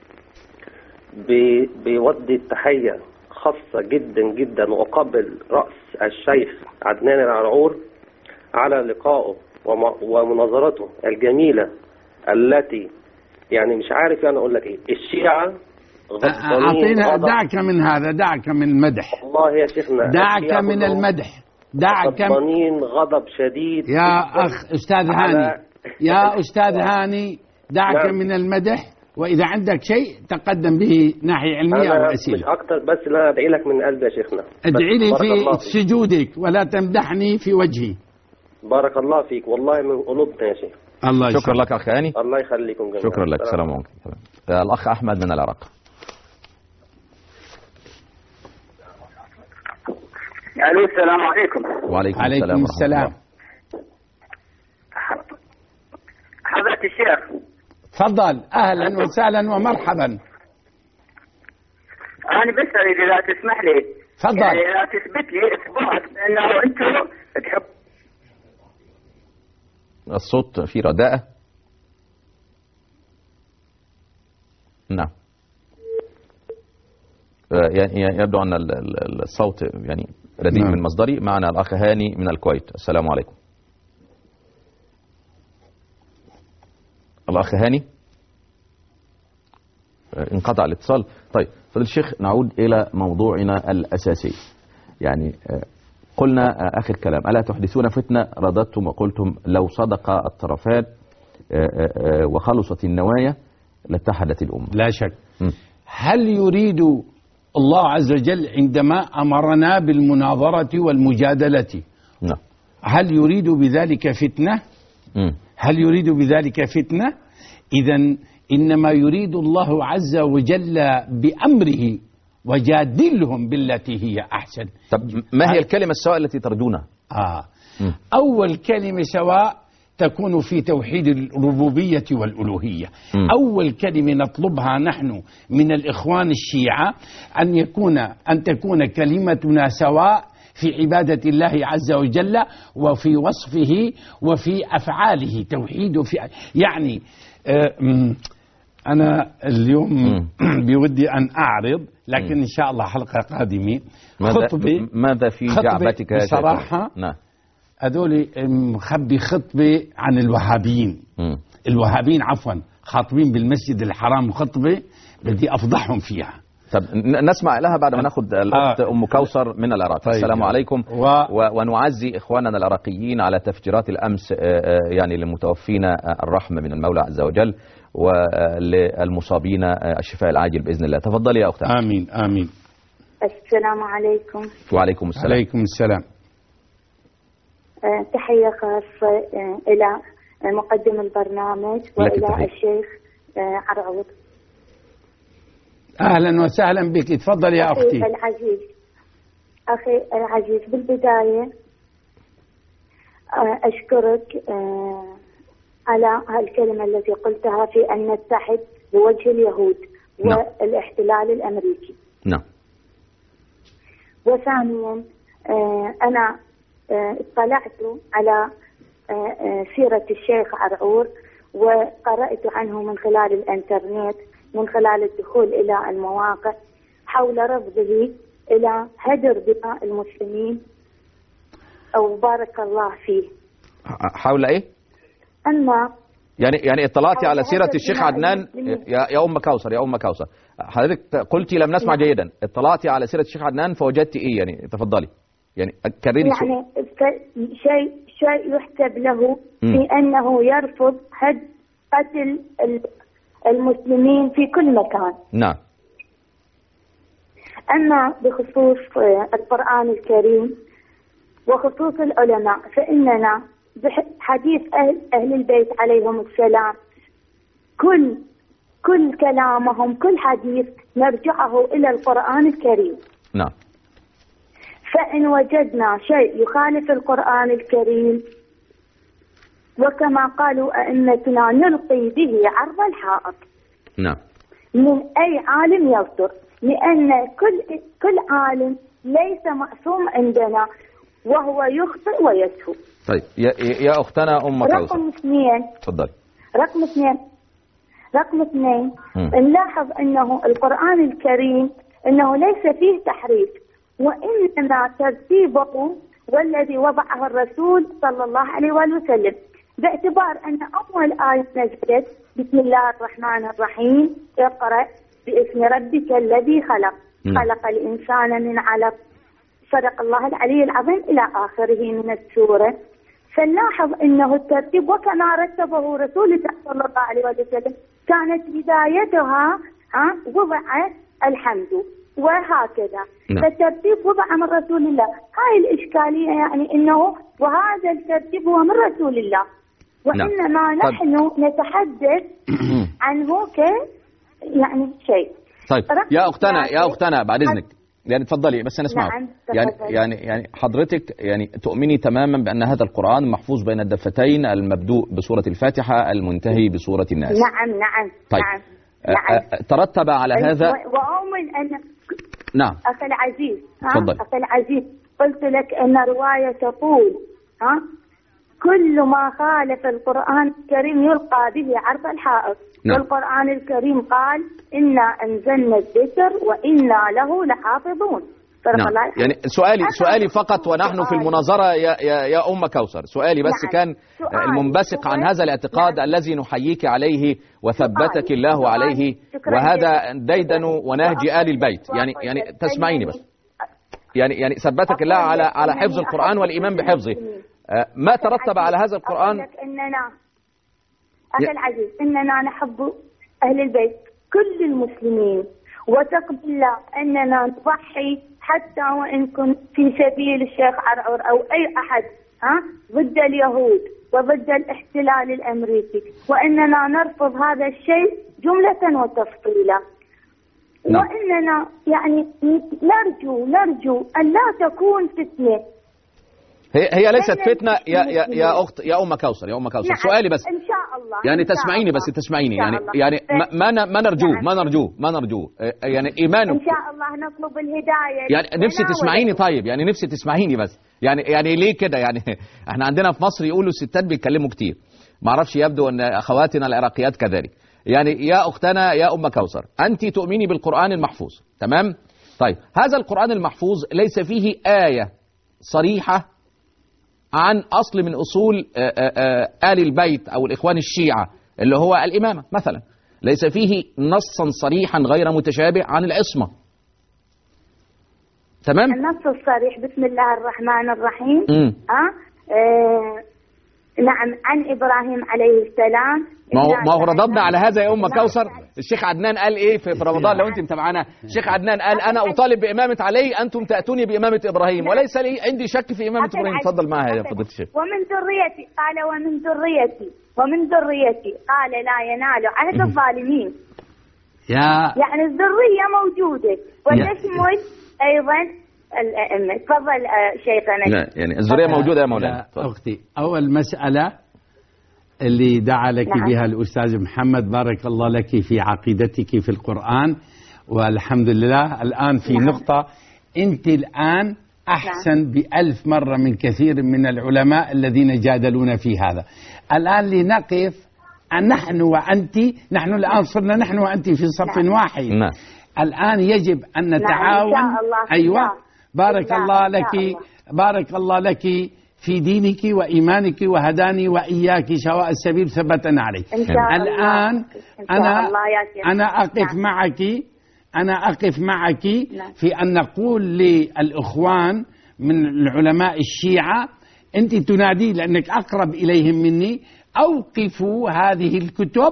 G: بيودي التحية خاصة جدا جدا وقبل رأس الشيخ عدنان الرعور على لقائه ومناظرته الجميلة التي يعني مش عارف يعني أقول لك إيه. الشيعة
B: أعطينا، دعك من هذا، دعك من المدح
G: والله يا شيخنا،
B: دعك من المدح، دعك
G: غضبانين غضب شديد
B: يا أخ أستاذ هاني، يا أستاذ هاني دعك نعم. من المدح، وإذا عندك شيء تقدم به ناحية علمية أو أسئلة.
G: مش أكتر، بس لا أدعي لك من قلبي يا شيخنا.
B: ادعي لي في سجودك ولا تمدحني في وجهي.
G: بارك الله فيك والله من قلوبنا يا شيخ.
B: الله يشكر.
A: شكرا لك أخ هاني.
G: الله يخليكم جميعا.
A: شكرا لك. السلام عليكم. الأخ أحمد من العراق.
H: الو السلام عليكم.
A: وعليكم
B: عليكم
A: السلام,
B: السلام.
H: حضرة الشيخ
B: تفضل، أهلا وسهلا ومرحبا.
H: أنا بس أريد إذا تسمح لي
B: تفضل.
H: يعني إذا تثبت لي إثبات أنه أنتم تحب.
A: الصوت فيه رداءة. نعم. يعني يبدو أن الصوت يعني رديء من مصدري. معنا الأخ هاني من الكويت. السلام عليكم. الأخ هاني انقطع الاتصال. طيب فضل الشيخ، نعود إلى موضوعنا الأساسي. يعني قلنا آخر كلام: ألا تحدثون فتنة؟ رددتم وقلتم لو صدق الطرفان وخلصت النوايا لاتحدت الأمة.
B: لا شك. م. هل يريد الله عز وجل عندما أمرنا بالمناظرة والمجادلة
A: نعم.
B: هل يريد بذلك فتنة؟ م. هل يريد بذلك فتنة؟ إذن إنما يريد الله عز وجل بأمره وجادلهم بالتي هي أحسن.
A: طب ما هي الكلمة السواء التي ترجونها؟
B: آه. أول كلمة سواء تكون في توحيد الربوبية والألوهية. م. أول كلمة نطلبها نحن من الإخوان الشيعة أن يكون أن تكون كلمتنا سواء في عبادة الله عز وجل وفي وصفه وفي أفعاله. توحيد في يعني آه أنا اليوم بودي أن أعرض، لكن إن شاء الله حلقة قادمة
A: خطبة. ماذا في جعبتك يا
B: بصراحة؟
A: نعم.
B: هذول مخبي خطبة عن الوهابيين. م. الوهابيين عفوا خاطبين بالمسجد الحرام خطبة بدي أفضحهم فيها.
A: طب نسمع لها بعد ما ناخذ الأخت آه. أم كوثر من العراق. طيب. السلام عليكم. و... و... ونعزي إخواننا العراقيين على تفجيرات الأمس يعني للمتوفين الرحمة من المولى عز وجل، وللمصابين الشفاء العاجل بإذن الله. تفضلي يا أختي.
B: آمين آمين.
I: السلام عليكم.
A: وعليكم السلام.
B: عليكم السلام.
I: أه تحية خاصة أه إلى مقدم البرنامج وإلى الشيخ أه عرعوض.
B: أهلا وسهلا بك. تفضل يا أختي.
I: أخي العزيز أخي العزيز بالبداية أه أشكرك أه على هالكلمة التي قلتها في أن نتحد بوجه اليهود
A: نعم.
I: والاحتلال الأمريكي.
A: نعم.
I: وثانيا آه أنا آه اطلعت على آه سيرة الشيخ عرعور وقرأت عنه من خلال الانترنت، من خلال الدخول إلى المواقع حول رفضه إلى هدر دماء المسلمين أو بارك الله فيه.
A: حول إيه؟
I: أما
A: يعني يعني اطلعتي على سيرة الشيخ عدنان يا يا أم كوثر يا أم كوثر حضرتك قلتي لم نسمع نعم. جيدا. اطلعتي على سيرة الشيخ عدنان فوجدتي إيه؟ يعني تفضلي يعني كرري
I: يعني شيء شيء يحسب له في أنه يرفض هد قتل المسلمين في كل مكان.
A: نعم.
I: أما بخصوص القرآن الكريم وخصوص العلماء فإننا بحديث أهل, أهل البيت عليهم السلام كل كل كلامهم كل حديث نرجعه إلى القرآن الكريم.
A: نعم.
I: فإن وجدنا شيء يخالف القرآن الكريم وكما قالوا أئمتنا نلقي به عرض الحائط.
A: نعم.
I: من أي عالم يصدر، لأن كل كل عالم ليس معصوم عندنا وهو يخطئ ويسهو.
A: طيب يا يا أختنا أم كوثر.
I: رقم اثنين.
A: تفضلي.
I: رقم اثنين. رقم اثنين نلاحظ أنه القرآن الكريم أنه ليس فيه تحريف وإنما ترتيبه والذي وضعه الرسول صلى الله عليه وسلم، باعتبار أن أول آية نزلت بسم الله الرحمن الرحيم اقرأ باسم ربك الذي خلق م. خلق الإنسان من علق صدق الله العلي العظيم إلى آخره من السورة. فنلاحظ أنه الترتيب وكما رتبه رسول الله صلى الله عليه وسلم كانت بدايتها ها وضع الحمد وهكذا.
A: نعم.
I: فالترتيب وضع من رسول الله. هاي الإشكالية يعني أنه وهذا الترتيب هو من رسول الله وإنما نعم. نحن نتحدث عنه ك يعني شيء.
A: طيب يا أختنا يا أختنا بعد إذنك يعني تفضلي بس نسمعه.
I: نعم.
A: يعني يعني يعني حضرتك يعني تؤمني تماما بأن هذا القرآن محفوظ بين الدفتين المبدوء بسورة الفاتحة المنتهي بسورة الناس.
I: نعم نعم.
A: طيب.
I: نعم.
A: نعم. ترتب على هذا
I: وأؤمن أن
A: نعم
I: أخي العزيز
A: تفضل.
I: أخي العزيز قلت لك أن رواية تقول ها كل ما خالف القرآن الكريم يلقى به عرض الحائط. نعم. والقرآن الكريم قال إنا أنزلنا الذكر وإنا له لحافظون.
A: نعم. يعني سؤالي سؤالي فقط ونحن في المناظرة يا يا يا أم كوثر سؤالي بس نعم. كان سؤالي. المنبثق عن هذا الاعتقاد نعم. الذي نحييك عليه وثبتك سؤالي. الله عليه وهذا ديدن ونهج آل البيت يعني يعني تسمعيني بس يعني يعني ثبتك الله على على حفظ القرآن والإيمان بحفظه. ما ترتب على هذا القرآن؟
I: أقول لك إننا أخي العزيز إننا نحب أهل البيت كل المسلمين، وثق بالله أننا نضحي حتى وإن كنت في سبيل الشيخ عرعور أو أي أحد ها ضد اليهود وضد الاحتلال الأمريكي، وإننا نرفض هذا الشيء جملة وتفصيلا. نعم. وإننا يعني نرجو نرجو أن لا تكون فتنة.
A: هي هي ليست فتنة يا يا يا أخت يا أم كوثر يا أم كوثر. نعم. سؤالي بس
I: إن شاء الله
A: يعني تسمعيني بس تسمعيني يعني الله. يعني ما ما نرجوه نعم. ما نرجوه ما نرجوه يعني إيمانه
I: إن شاء الله نطلب الهداية.
A: يعني نفسي تسمعيني طيب يعني نفسي تسمعيني بس يعني يعني ليه كده يعني احنا عندنا في مصر يقولوا الستات بيتكلموا كتير، ما اعرفش يبدو ان اخواتنا العراقيات كذلك. يعني يا اختنا يا ام كوثر انت تؤمني بالقرآن المحفوظ تمام؟ طيب هذا القرآن المحفوظ ليس فيه آية صريحة عن أصل من أصول آل البيت أو الإخوان الشيعة اللي هو الإمامة مثلا، ليس فيه نصا صريحا غير متشابه عن العصمة تمام؟
I: النص الصريح بسم الله الرحمن الرحيم أه؟ آه نعم عن إبراهيم عليه السلام.
A: ما هو ما هو رددنا على هذا يا أم كوثر. الشيخ عدنان قال إيه في رمضان لو أنت متابعانا؟ الشيخ عدنان قال أنا أطالب بإمامة علي، أنتم تأتوني بإمامة إبراهيم، وليس لي عندي شك في إمامة إبراهيم. تفضل معها يا فضيلة الشيخ.
I: ومن ذريتي قال ومن ذريتي ومن ذريتي قال لا ينال عهد الظالمين.
B: يا
I: يعني الذرية موجودة وتشمل أيضا الأئمة. تفضل شيخنا.
A: لا يعني الذرية موجودة يا مولانا.
B: أختي أول مسألة اللي دعا لك نعم. بها الأستاذ محمد بارك الله لك في عقيدتك في القرآن، والحمد لله الآن في نعم. نقطة أنت الآن أحسن نعم. بألف مرة من كثير من العلماء الذين جادلون في هذا. الآن لنقف نحن وأنت، نحن الآن صرنا نحن وأنت في صف نعم. واحد نعم. الآن يجب أن نتعاون
I: نعم.
B: أيوة بارك الله لك بارك الله لك في دينك وإيمانك وهداني وإياك سواء السبيل ثبتنا عليه. الآن أنا أنا أقف معك أنا أقف معك في أن نقول للإخوان من العلماء الشيعة أنت تنادي لأنك أقرب إليهم مني، أوقفوا هذه الكتب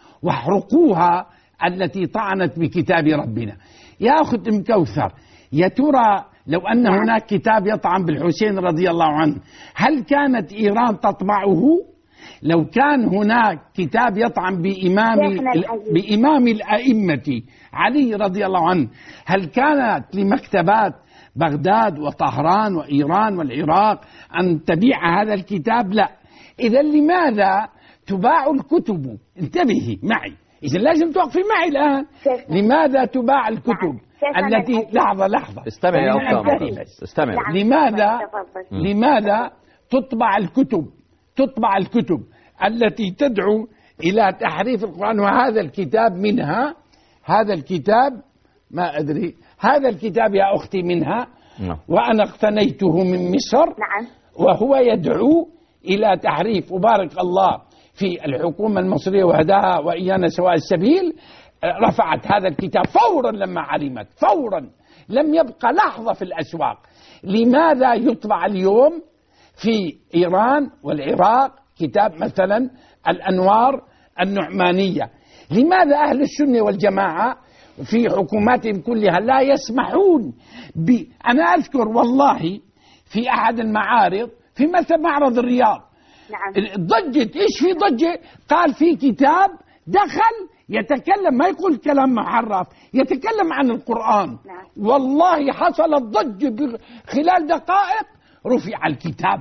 B: واحرقوها التي طعنت بكتاب ربنا. يا أخت أم كوثر يا ترى لو أن هناك كتاب يطعن بالحسين رضي الله عنه هل كانت إيران تطبعه؟ لو كان هناك كتاب يطعن بإمام بإمام الأئمة علي رضي الله عنه هل كانت لمكتبات بغداد وطهران وإيران والعراق أن تبيع هذا الكتاب؟ لا. إذا لماذا تباع الكتب؟ انتبهي معي، إذا لازم توقفي معي الآن. لماذا تباع الكتب التي لحظة لحظة
A: استمع يا أخي استمع.
B: لماذا لماذا تطبع الكتب تطبع الكتب التي تدعو إلى تحريف القرآن؟ وهذا الكتاب منها، هذا الكتاب ما أدري، هذا الكتاب يا أختي منها وأنا اقتنيته من مصر وهو يدعو إلى تحريف. وبارك الله في الحكومة المصرية وهداها وإيانا سواء السبيل، رفعت هذا الكتاب فورا لما علمت، فورا لم يبقى لحظة في الأسواق. لماذا يطبع اليوم في إيران والعراق كتاب مثلا الأنوار النعمانية؟ لماذا أهل السنة والجماعة في حكوماتهم كلها لا يسمحون ب... أنا أذكر والله في أحد المعارض في مثل معرض الرياض نعم. ضجت إيش في ضجة؟ قال في كتاب دخل يتكلم، ما يقول كلام محرف، يتكلم عن القرآن نعم. والله حصلت ضجة خلال دقائق رفع الكتاب.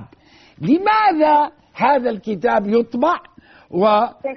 B: لماذا هذا الكتاب يطبع و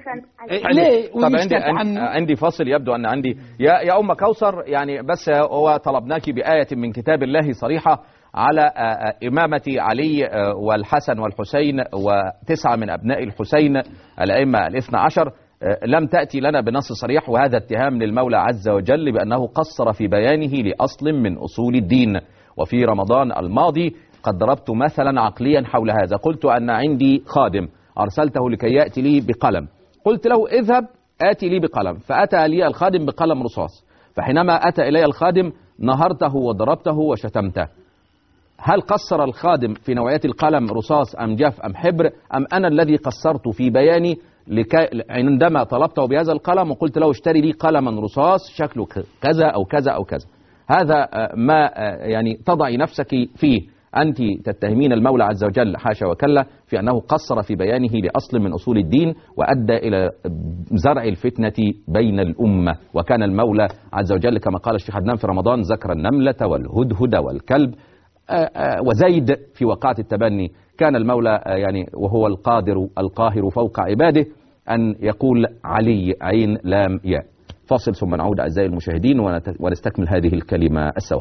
A: ليه؟ طب عندي عندي فصل يبدو أن عندي يا يا أم كوثر يعني، بس هو طلبناك بآية من كتاب الله صريحة على إمامة علي والحسن والحسين وتسعة من أبناء الحسين الأئمة الاثنى عشر، لم تأتي لنا بنص صريح، وهذا اتهام للمولى عز وجل بأنه قصر في بيانه لأصل من أصول الدين. وفي رمضان الماضي قد ضربت مثلا عقليا حول هذا، قلت أن عندي خادم أرسلته لكي يأتي لي بقلم، قلت له اذهب آتي لي بقلم، فأتى لي الخادم بقلم رصاص، فحينما أتى إلي الخادم نهرته وضربته وشتمته. هل قصر الخادم في نوعية القلم رصاص أم جاف أم حبر، أم أنا الذي قصرت في بياني لكي عندما طلبته بهذا القلم وقلت له اشتري لي قلما رصاص شكله كذا أو كذا أو كذا. هذا ما يعني تضعي نفسك فيه. أنت تتهمين المولى عز وجل حاشا وكلا في أنه قصر في بيانه لأصل من أصول الدين وأدى إلى زرع الفتنة بين الأمة. وكان المولى عز وجل كما قال الشيخ عدنان في رمضان ذكر النملة والهدهد والكلب وزيد في وقعة التبني. كان المولى يعني وهو القادر القاهر فوق عباده أن يقول علي عين لام ياء. فاصل ثم نعود أعزائي المشاهدين ونستكمل هذه الكلمة السواء.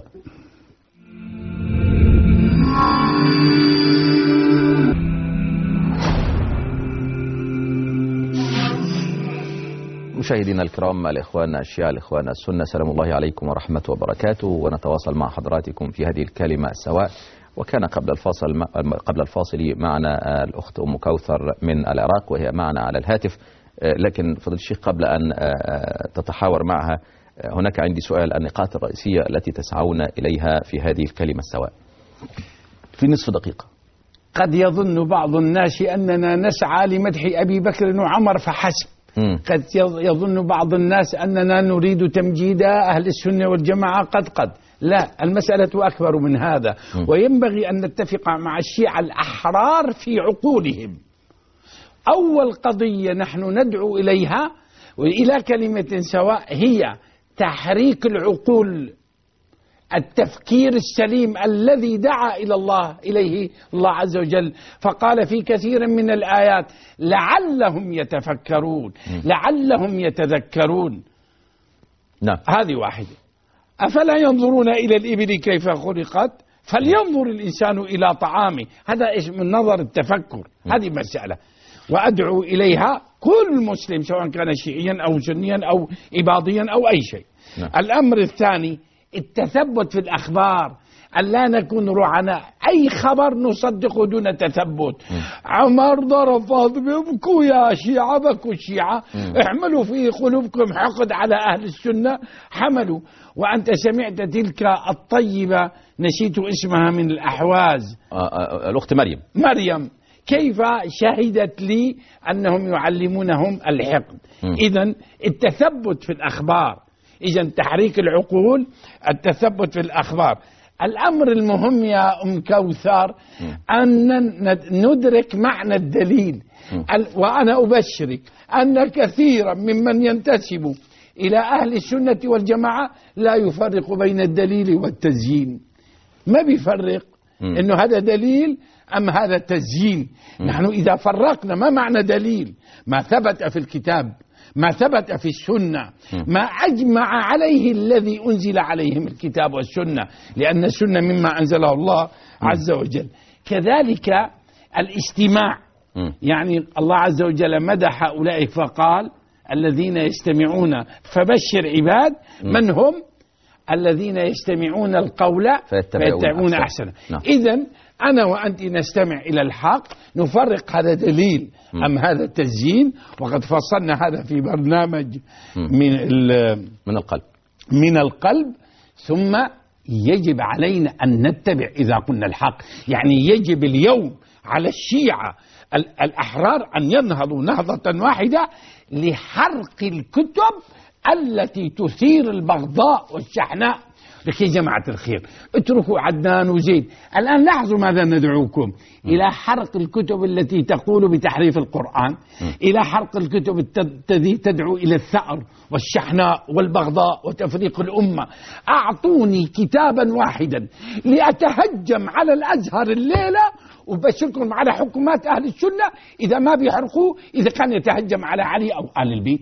A: مشاهدينا الكرام، الإخوان الشيعة الإخوان السنة، سلام الله عليكم ورحمة وبركاته، ونتواصل مع حضراتكم في هذه الكلمة السواء. وكان قبل الفاصل قبل الفاصل معنا الأخت أم كوثر من العراق وهي معنا على الهاتف، لكن فضل الشيخ قبل أن تتحاور معها هناك عندي سؤال. النقاط الرئيسية التي تسعون إليها في هذه الكلمة السواء في نصف دقيقة.
B: قد يظن بعض الناس أننا نسعى لمدح أبي بكر وعمر فحسب. م. قد يظن بعض الناس أننا نريد تمجيد أهل السنة والجماعة. قد قد لا، المسألة أكبر من هذا. م. وينبغي أن نتفق مع الشيعة الأحرار في عقولهم. أول قضية نحن ندعو إليها وإلى كلمة سواء هي تحريك العقول، التفكير السليم الذي دعا إلى الله إليه الله عز وجل، فقال في كثير من الآيات لعلهم يتفكرون لعلهم يتذكرون.
A: نعم.
B: هذه واحدة. أفلا ينظرون إلى الإبل كيف خلقت فلينظر الإنسان إلى طعامه. هذا من نظر التفكر. هذه مسألة وأدعو إليها كل مسلم سواء كان شيعيا أو سنيا أو إباضيا أو أي شيء. نعم. الأمر الثاني التثبت في الأخبار، أن لا نكون رعنا أي خبر نصدقه دون تثبت. م. عمر ضرب فاطمة، ابكوا يا شيعة، بكوا الشيعة، م. احملوا في قلوبكم حقد على أهل السنة، حملوا. وأنت سمعت تلك الطيبة نسيت اسمها من الأحواز،
A: الأخت مريم
B: مريم كيف شهدت لي أنهم يعلمونهم الحقد. إذن التثبت في الأخبار، إذن تحريك العقول، التثبت في الأخبار. الأمر المهم يا أم كوثر أن ندرك معنى الدليل. وأنا أبشرك أن كثيرا ممن ينتسب إلى أهل السنة والجماعة لا يفرق بين الدليل والتزيين. ما بيفرق إنه هذا دليل أم هذا تزيين. نحن إذا فرقنا ما معنى دليل، ما ثبت في الكتاب، ما ثبت في السنة، ما أجمع عليه الذي أنزل عليهم الكتاب والسنة، لأن السنة مما أنزله الله عز وجل. كذلك الاستماع، يعني الله عز وجل مدح أولئك فقال الذين يستمعون، فبشر عباد من هم الذين يستمعون القول فيتبعون أحسنه. إذن أنا وأنت نستمع إلى الحق، نفرق هذا دليل أم هذا تزيين. وقد فصلنا هذا في برنامج من
A: من القلب
B: من القلب. ثم يجب علينا أن نتبع إذا قلنا الحق. يعني يجب اليوم على الشيعة الأحرار أن ينهضوا نهضة واحدة لحرق الكتب التي تثير البغضاء والشحناء. لكي يا جماعة الخير اتركوا عدنان وزيد. الآن لاحظوا ماذا ندعوكم إلى حرق الكتب التي تقول بتحريف القرآن، إلى حرق الكتب التي تدعو إلى الثأر والشحناء والبغضاء وتفريق الأمة. أعطوني كتابا واحدا لأتهجم على الأزهر الليلة وبشركم على حكومات أهل السنة إذا ما بيحرقوه، إذا كان يتهجم على علي أو آل البيت.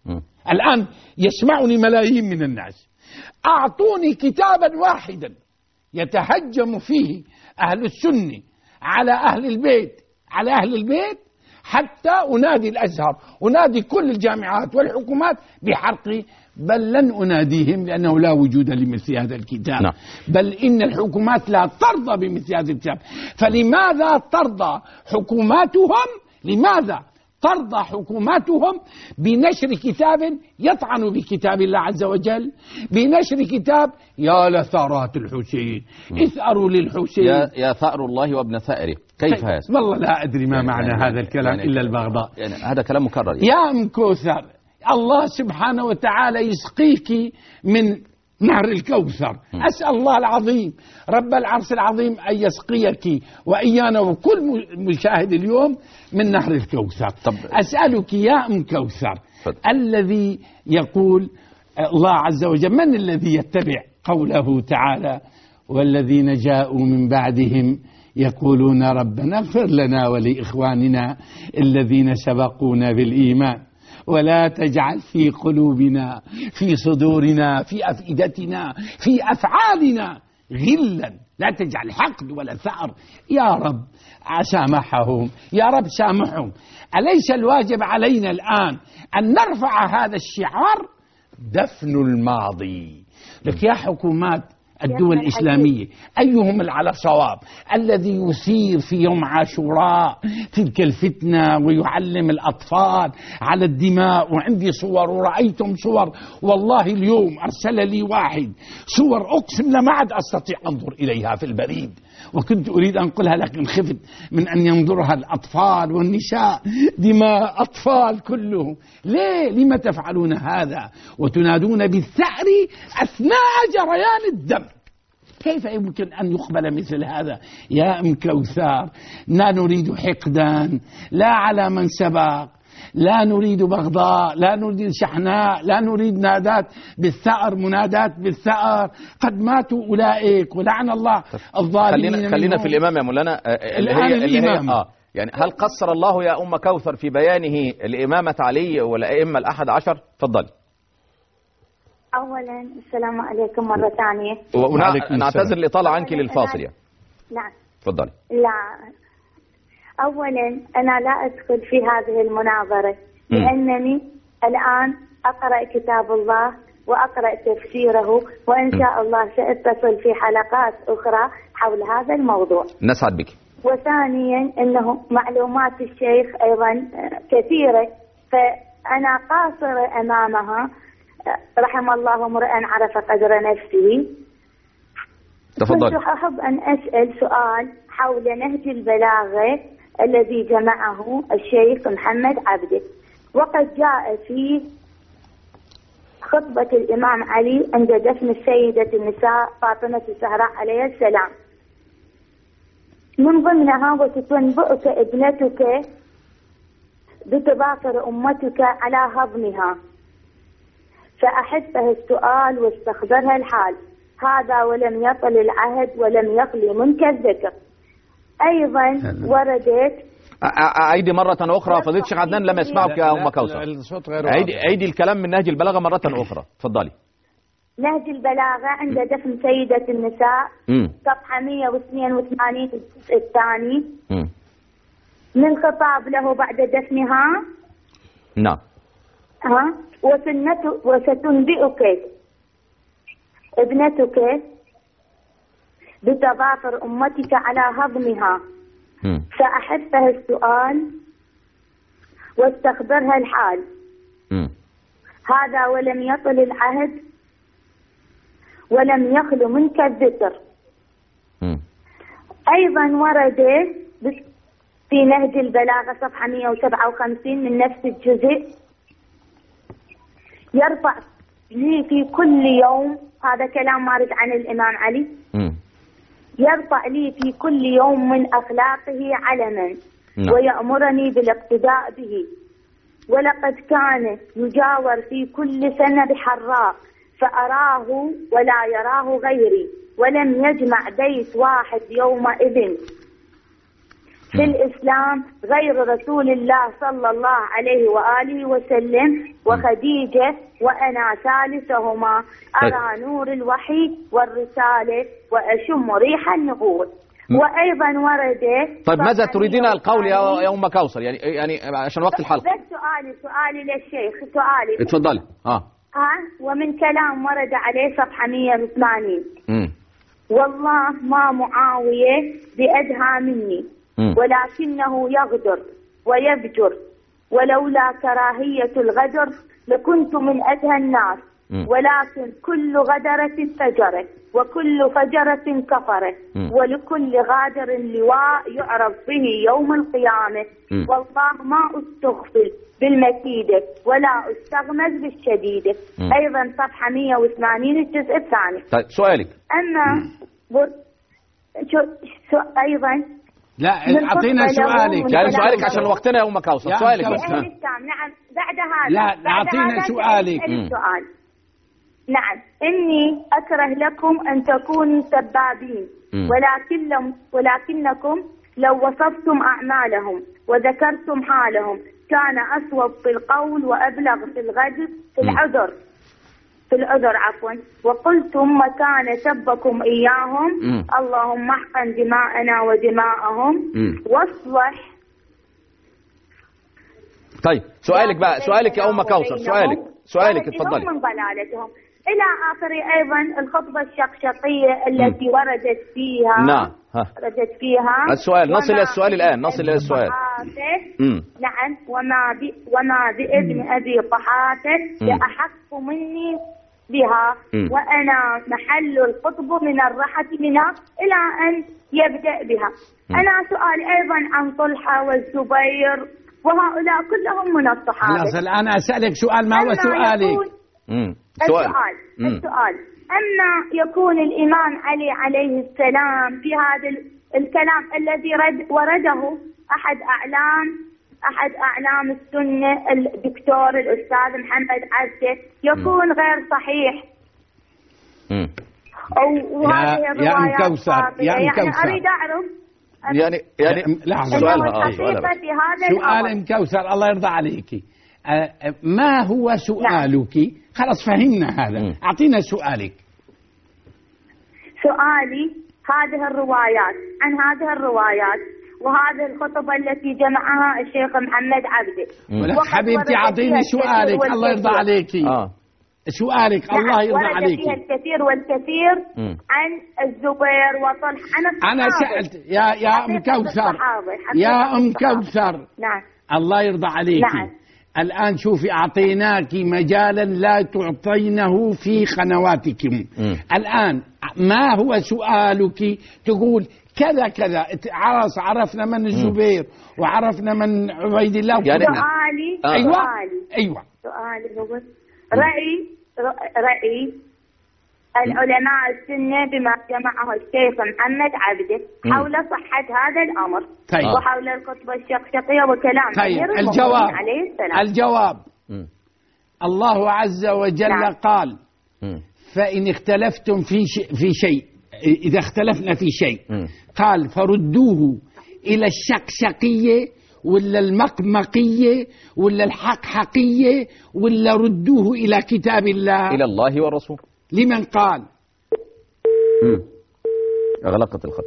B: الآن يسمعني ملايين من الناس. أعطوني كتابا واحدا يتهجم فيه أهل السنة على أهل البيت على أهل البيت حتى أنادي الأزهر، أنادي كل الجامعات والحكومات بحرقه. بل لن أناديهم لأنه لا وجود لمثل هذا الكتاب. لا. بل إن الحكومات لا ترضى بمثل هذا الكتاب. فلماذا ترضى حكوماتهم لماذا ترضى حكوماتهم بنشر كتاب يطعن بكتاب الله عز وجل، بنشر كتاب يا لثارات الحسين، اثأروا للحسين،
A: يا, يا ثأر الله وابن ثأره. كيف هذا؟
B: والله لا أدري ما
A: يعني
B: معنى
A: يعني
B: هذا الكلام
A: يعني
B: إلا البغضاء.
A: يعني هذا كلام مكرر يعني.
B: يا أم كوثر، الله سبحانه وتعالى يسقيك من نهر الكوثر. م. أسأل الله العظيم رب العرش العظيم أن يسقيك وإيانا وكل مشاهد اليوم من نهر الكوثر. طب أسألك يا أم كوثر، فضل. الذي يقول الله عز وجل، من الذي يتبع قوله تعالى والذين جاءوا من بعدهم يقولون ربنا اغفر لنا ولإخواننا الذين سبقونا بالإيمان ولا تجعل في قلوبنا في صدورنا في أفئدتنا في أفعالنا غلا، لا تجعل حقد ولا ثأر. يا رب سامحهم، يا رب سامحهم. أليس الواجب علينا الآن أن نرفع هذا الشعار؟ دفن الماضي. لك يا حكومات الدول الإسلامية أيهم على صواب؟ الذي يثير في يوم عاشوراء تلك الفتنة ويعلم الأطفال على الدماء، وعندي صور ورأيتم صور، والله اليوم أرسل لي واحد صور أقسم لما عاد أستطيع أنظر إليها في البريد، وكنت أريد أن أنقلها لكن خفت من أن ينظرها الأطفال والنساء، دماء أطفال كلهم. ليه؟ لما تفعلون هذا وتنادون بالثأر أثناء جريان الدم؟ كيف يمكن أن يقبل مثل هذا؟ يا أم كوثر، لا نريد حقدا لا على من سبق، لا نريد بغضاء، لا نريد شحناء، لا نريد نادات بالثأر، منادات بالثأر. قد ماتوا أولئك ولعن الله الظالمين.
A: خلينا, خلينا في الإمام يا مولانا.
B: الآن الإمام
A: آه يعني هل قصر الله يا أم كوثر في بيانه لإمامة علي والأئمة الأحد عشر؟ تفضل.
I: أولا السلام عليكم مرة ثانية.
A: ونعتذر لطالع عنك للفاصل يعني.
I: نعم.
A: تفضلي.
I: لا، أولا أنا لا أدخل في هذه المناظرة لأنني الآن أقرأ كتاب الله وأقرأ تفسيره، وإن شاء الله سأتصل في حلقات أخرى حول هذا الموضوع.
A: نسعد بك.
I: وثانيا أنه معلومات الشيخ أيضا كثيرة فأنا قاصرة أمامها، رحم الله امرئ عرف قدر نفسه.
A: تفضل.
I: كنت أحب أن أسأل سؤال حول نهج البلاغة الذي جمعه الشيخ محمد عبده، وقد جاء في خطبة الإمام علي عند دفن السيدة النساء فاطمة الزهراء عليه السلام من ضمنها وستنبئك ابنتك بتباكر أمتك على هضمها، فأحبها السؤال واستخبرها الحال، هذا ولم يطل العهد ولم يخلي منك الذكر. أيضا وردت
A: أعيدي مرة أخرى فضيلة الشيخ عدنان لم يسمعك يا أم كوثر. عيدي, عيدي الكلام من نهج البلاغة مرة أخرى. تفضلي.
I: نهج البلاغة عند دفن سيدة النساء صفحة مئة واثنين وثمانين الثاني من خطاب له بعد دفنها.
A: نعم.
I: ها وستنبئك ابنتك بتباطر أمتك على هضمها، فأحبها السؤال واستخبرها الحال، م. هذا ولم يطل العهد ولم يخل منك الذكر. م. أيضا ورد في نهج البلاغة صفحة مئة وسبعة وخمسين من نفس الجزء، يرفع لي في كل يوم، هذا كلام وارد عن الإمام علي، م. يرفع لي في كل يوم من أخلاقه علما م. ويأمرني بالاقتداء به، ولقد كان يجاور في كل سنة بحراء فأراه ولا يراه غيري، ولم يجمع بيت واحد يومئذ في الإسلام غير رسول الله صلى الله عليه وآله وسلم وخديجة، وأنا ثالثهما، أرى نور الوحي والرسالة وأشم ريح النبوة. وأيضا ورد.
A: طيب ماذا تريدين القول يا أم كوثر؟ يعني يعني عشان وقت الحلقة.
I: بس سؤالي سؤالي للشيخ سؤالي.
A: اتفضلي. اه.
I: ها ومن كلام ورد عليه صفحة مئة وثمانين. امم والله ما معاوية بأدهى مني، ولكنه يغدر ويبجر ولولا كراهية الغدر لكنت من أدهى الناس، ولكن كل غدرة فجرت وكل فجرة كفرت، ولكل غادر لواء يعرف به يوم القيامة. والله ما استغفل بالمكيدة ولا استغمز بالشديدة. أيضا صفحة مئة وثمانين الجزء الثاني.
A: طيب سؤالك.
I: أما بر... شو... شو... أيضا
B: لا اعطينا سؤالك.
A: يعني سؤالك عشان وقتنا يا ام كوثر. سؤالك بس.
I: نعم بعد هذا.
B: لا اعطينا سؤالك.
I: السؤال. نعم إني أكره لكم أن تكونوا سبابين، ولكن لم ولكنكم لو وصفتم أعمالهم وذكرتم حالهم كان أصوب في القول وأبلغ في الغدر في العذر في العذر عفوا وقلتم مكان سبكم إياهم. مم. اللهم احقن دماءنا ودماءهم واصلح.
A: طيب سؤالك بقى، سؤالك يا أم كوثر، سؤالك سؤالك اتفضلي.
I: من ضلالتهم إلى آخر. أيضا الخطبة الشقشقية التي وردت فيها.
A: نعم.
I: وردت فيها
A: السؤال. نصل إلى السؤال الآن، نصل إلى السؤال.
I: نعم. وما ب... وما بابن أبي قحافة لأحق مني بها. م. وأنا محل القطب من الرحة منها إلى أن يبدأ بها. م. أنا سؤالي أيضا عن طلحة والزبير وهؤلاء كلهم من الصحابة.
B: خلاص الآن أسألك سؤال. ما هو سؤالك؟
I: السؤال م. السؤال أما يكون الإمام علي عليه السلام في هذا الكلام الذي رد ورده أحد أعلام أحد أعلام السنة الدكتور الأستاذ محمد عبده يكون غير صحيح.
A: امم
I: وهذه
B: يا أم كوثر يا أم كوثر
I: يعني أريد أعرف
A: يعني يعني
B: لحظة.
A: سؤالها
B: سؤال أم كوثر الله يرضى عليك. ما هو سؤالك؟ نعم. خلاص فهمنا هذا. م. أعطينا سؤالك.
I: سؤالي هذه الروايات عن هذه الروايات وهذه الخطبة التي جمعها الشيخ محمد عبده.
B: حبيبتي أعطيني سؤالك الله يرضى عليك. آه. سؤالك
I: نعم.
B: الله يرضى عليك.
I: فيها الكثير والكثير م. عن الزبير وطلحة. أنا,
B: أنا سألت يا يا أم كوثر يا أم كوثر.
I: نعم.
B: الله يرضى عليك.
I: نعم.
B: الآن شوفي أعطيناك مجالا لا تعطينه في قنواتكم. م. الآن ما هو سؤالك؟ تقول كذا كذا. عرس عرفنا من الزبير م. وعرفنا من عبيد الله.
I: يعني سؤالي
B: آه. أيوة أيوة
I: سؤالي هو رأي رأي العلماء السنة بما جمعه الشيخ محمد عبده حول صحة هذا الأمر.
B: طيب.
I: وحول الخطبة الشقشقية وكلام
B: طيب. الجواب
I: عليه السلام.
B: الجواب م. الله عز وجل نعم. قال م. فإن اختلفتم في شيء في شيء إذا اختلفنا في شيء م. قال فردوه إلى الشقشقية ولا المقمقية ولا الحقحقية ولا ردوه إلى كتاب الله
A: إلى الله والرسول.
B: لمن قال؟
A: مم. أغلقت الخط.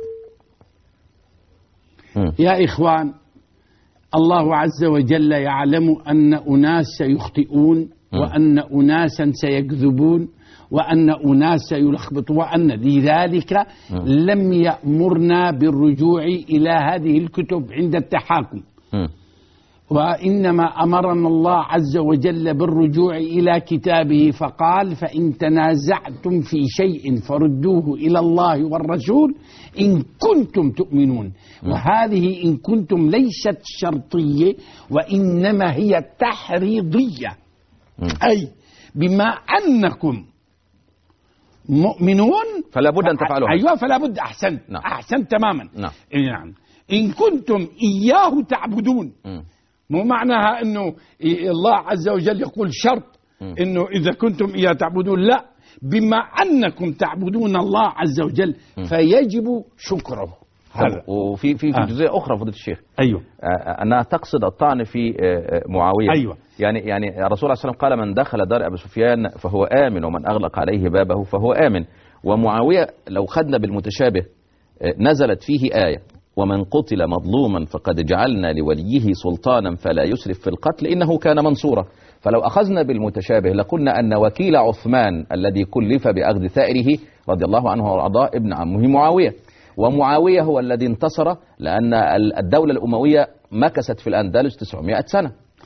A: مم.
B: يا إخوان الله عز وجل يعلم أن أناس سيخطئون مم. وأن أناسا سيكذبون وأن أناس سيلخبطون وأن لذلك مم. لم يأمرنا بالرجوع إلى هذه الكتب عند التحاكم مم. وإنما أمرنا الله عز وجل بالرجوع إلى كتابه فقال فإن تنازعتم في شيء فردوه إلى الله والرسول إن كنتم تؤمنون. وهذه إن كنتم ليست شرطية وإنما هي تحريضية. أي بما أنكم مؤمنون
A: فلا بد أن تفعلوا.
B: أيوة فلا بد. أحسنت نعم. أحسنت تماما.
A: نعم.
B: نعم. إن كنتم إياه تعبدون. م. مو معناها أنه الله عز وجل يقول شرط أنه إذا كنتم إياه تعبدون، لا، بما أنكم تعبدون الله عز وجل فيجب شكره.
A: هذا وفي في في جزئية أخرى فضيلة الشيخ.
B: أيوه.
A: أنها تقصد الطعن في معاوية.
B: أيوه.
A: يعني يعني الرسول صلى الله عليه وسلم قال من دخل دار أبي سفيان فهو آمن ومن أغلق عليه بابه فهو آمن. ومعاوية لو خدنا بالمتشابه نزلت فيه آية ومن قتل مظلوما فقد جعلنا لوليه سلطانا فلا يسرف في القتل إنه كان منصورا. فلو أخذنا بالمتشابه لقلنا أن وكيل عثمان الذي كلف بأخذ ثائره رضي الله عنه وأرضاه ابن عمه معاوية، ومعاوية هو الذي انتصر لأن الدولة الأموية مكست في الأندلس تسعمائة سنة.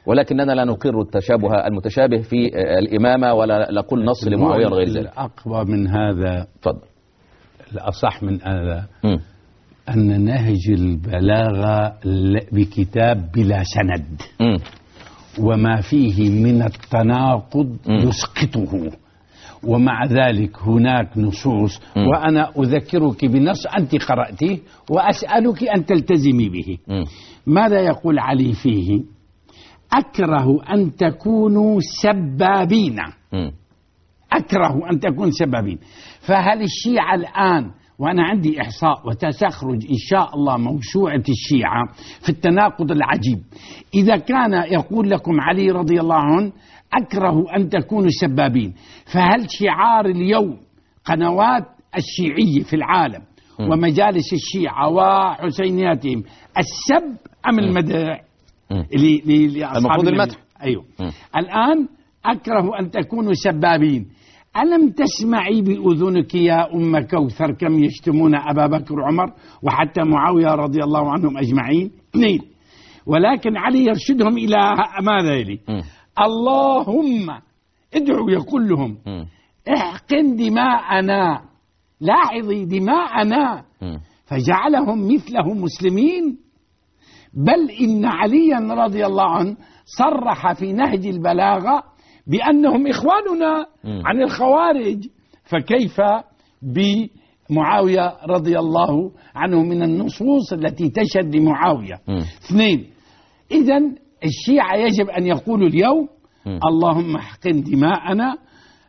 A: ولكننا لا نقر التشابه المتشابه في الإمامة ولا نقول نص لمعاوية غير ذلك.
B: الأقوى من هذا،
A: تفضل،
B: الأصح من هذا م. أن نهج البلاغة بكتاب بلا سند م. وما فيه من التناقض م. يسقطه، ومع ذلك هناك نصوص م. وأنا أذكرك بنص أنت قرأته وأسألك أن تلتزمي به. م. ماذا يقول علي فيه؟ أكره أن تكونوا سبابين. م. أكره أن تكون سبابين. فهل الشيعة الآن، وأنا عندي إحصاء وتستخرج إن شاء الله موسوعة الشيعة في التناقض العجيب، إذا كان يقول لكم علي رضي الله عنه أكره أن تكونوا سبابين، فهل شعار اليوم قنوات الشيعية في العالم م. ومجالس الشيعة وحسينياتهم السب أم المدح؟
A: المفروض المدح.
B: أيوه. م. الآن أكره أن تكونوا سبابين. ألم تسمعي بأذنك يا أم كوثر كم يشتمون أبا بكر وعمر وحتى معاوية رضي الله عنهم أجمعين؟ اثنين. ولكن علي يرشدهم إلى ماذا يلي؟ م. اللهم ادعوا، يقول لهم م. احقن دماءنا، لاحظي دماءنا، م. فجعلهم مثله مسلمين. بل إن عليا رضي الله عنه صرح في نهج البلاغة بأنهم إخواننا م. عن الخوارج، فكيف بمعاوية رضي الله عنه من النصوص التي تشهد لمعاوية؟ م. اثنين. إذن الشيعة يجب أن يقولوا اليوم م. اللهم احقن دماءنا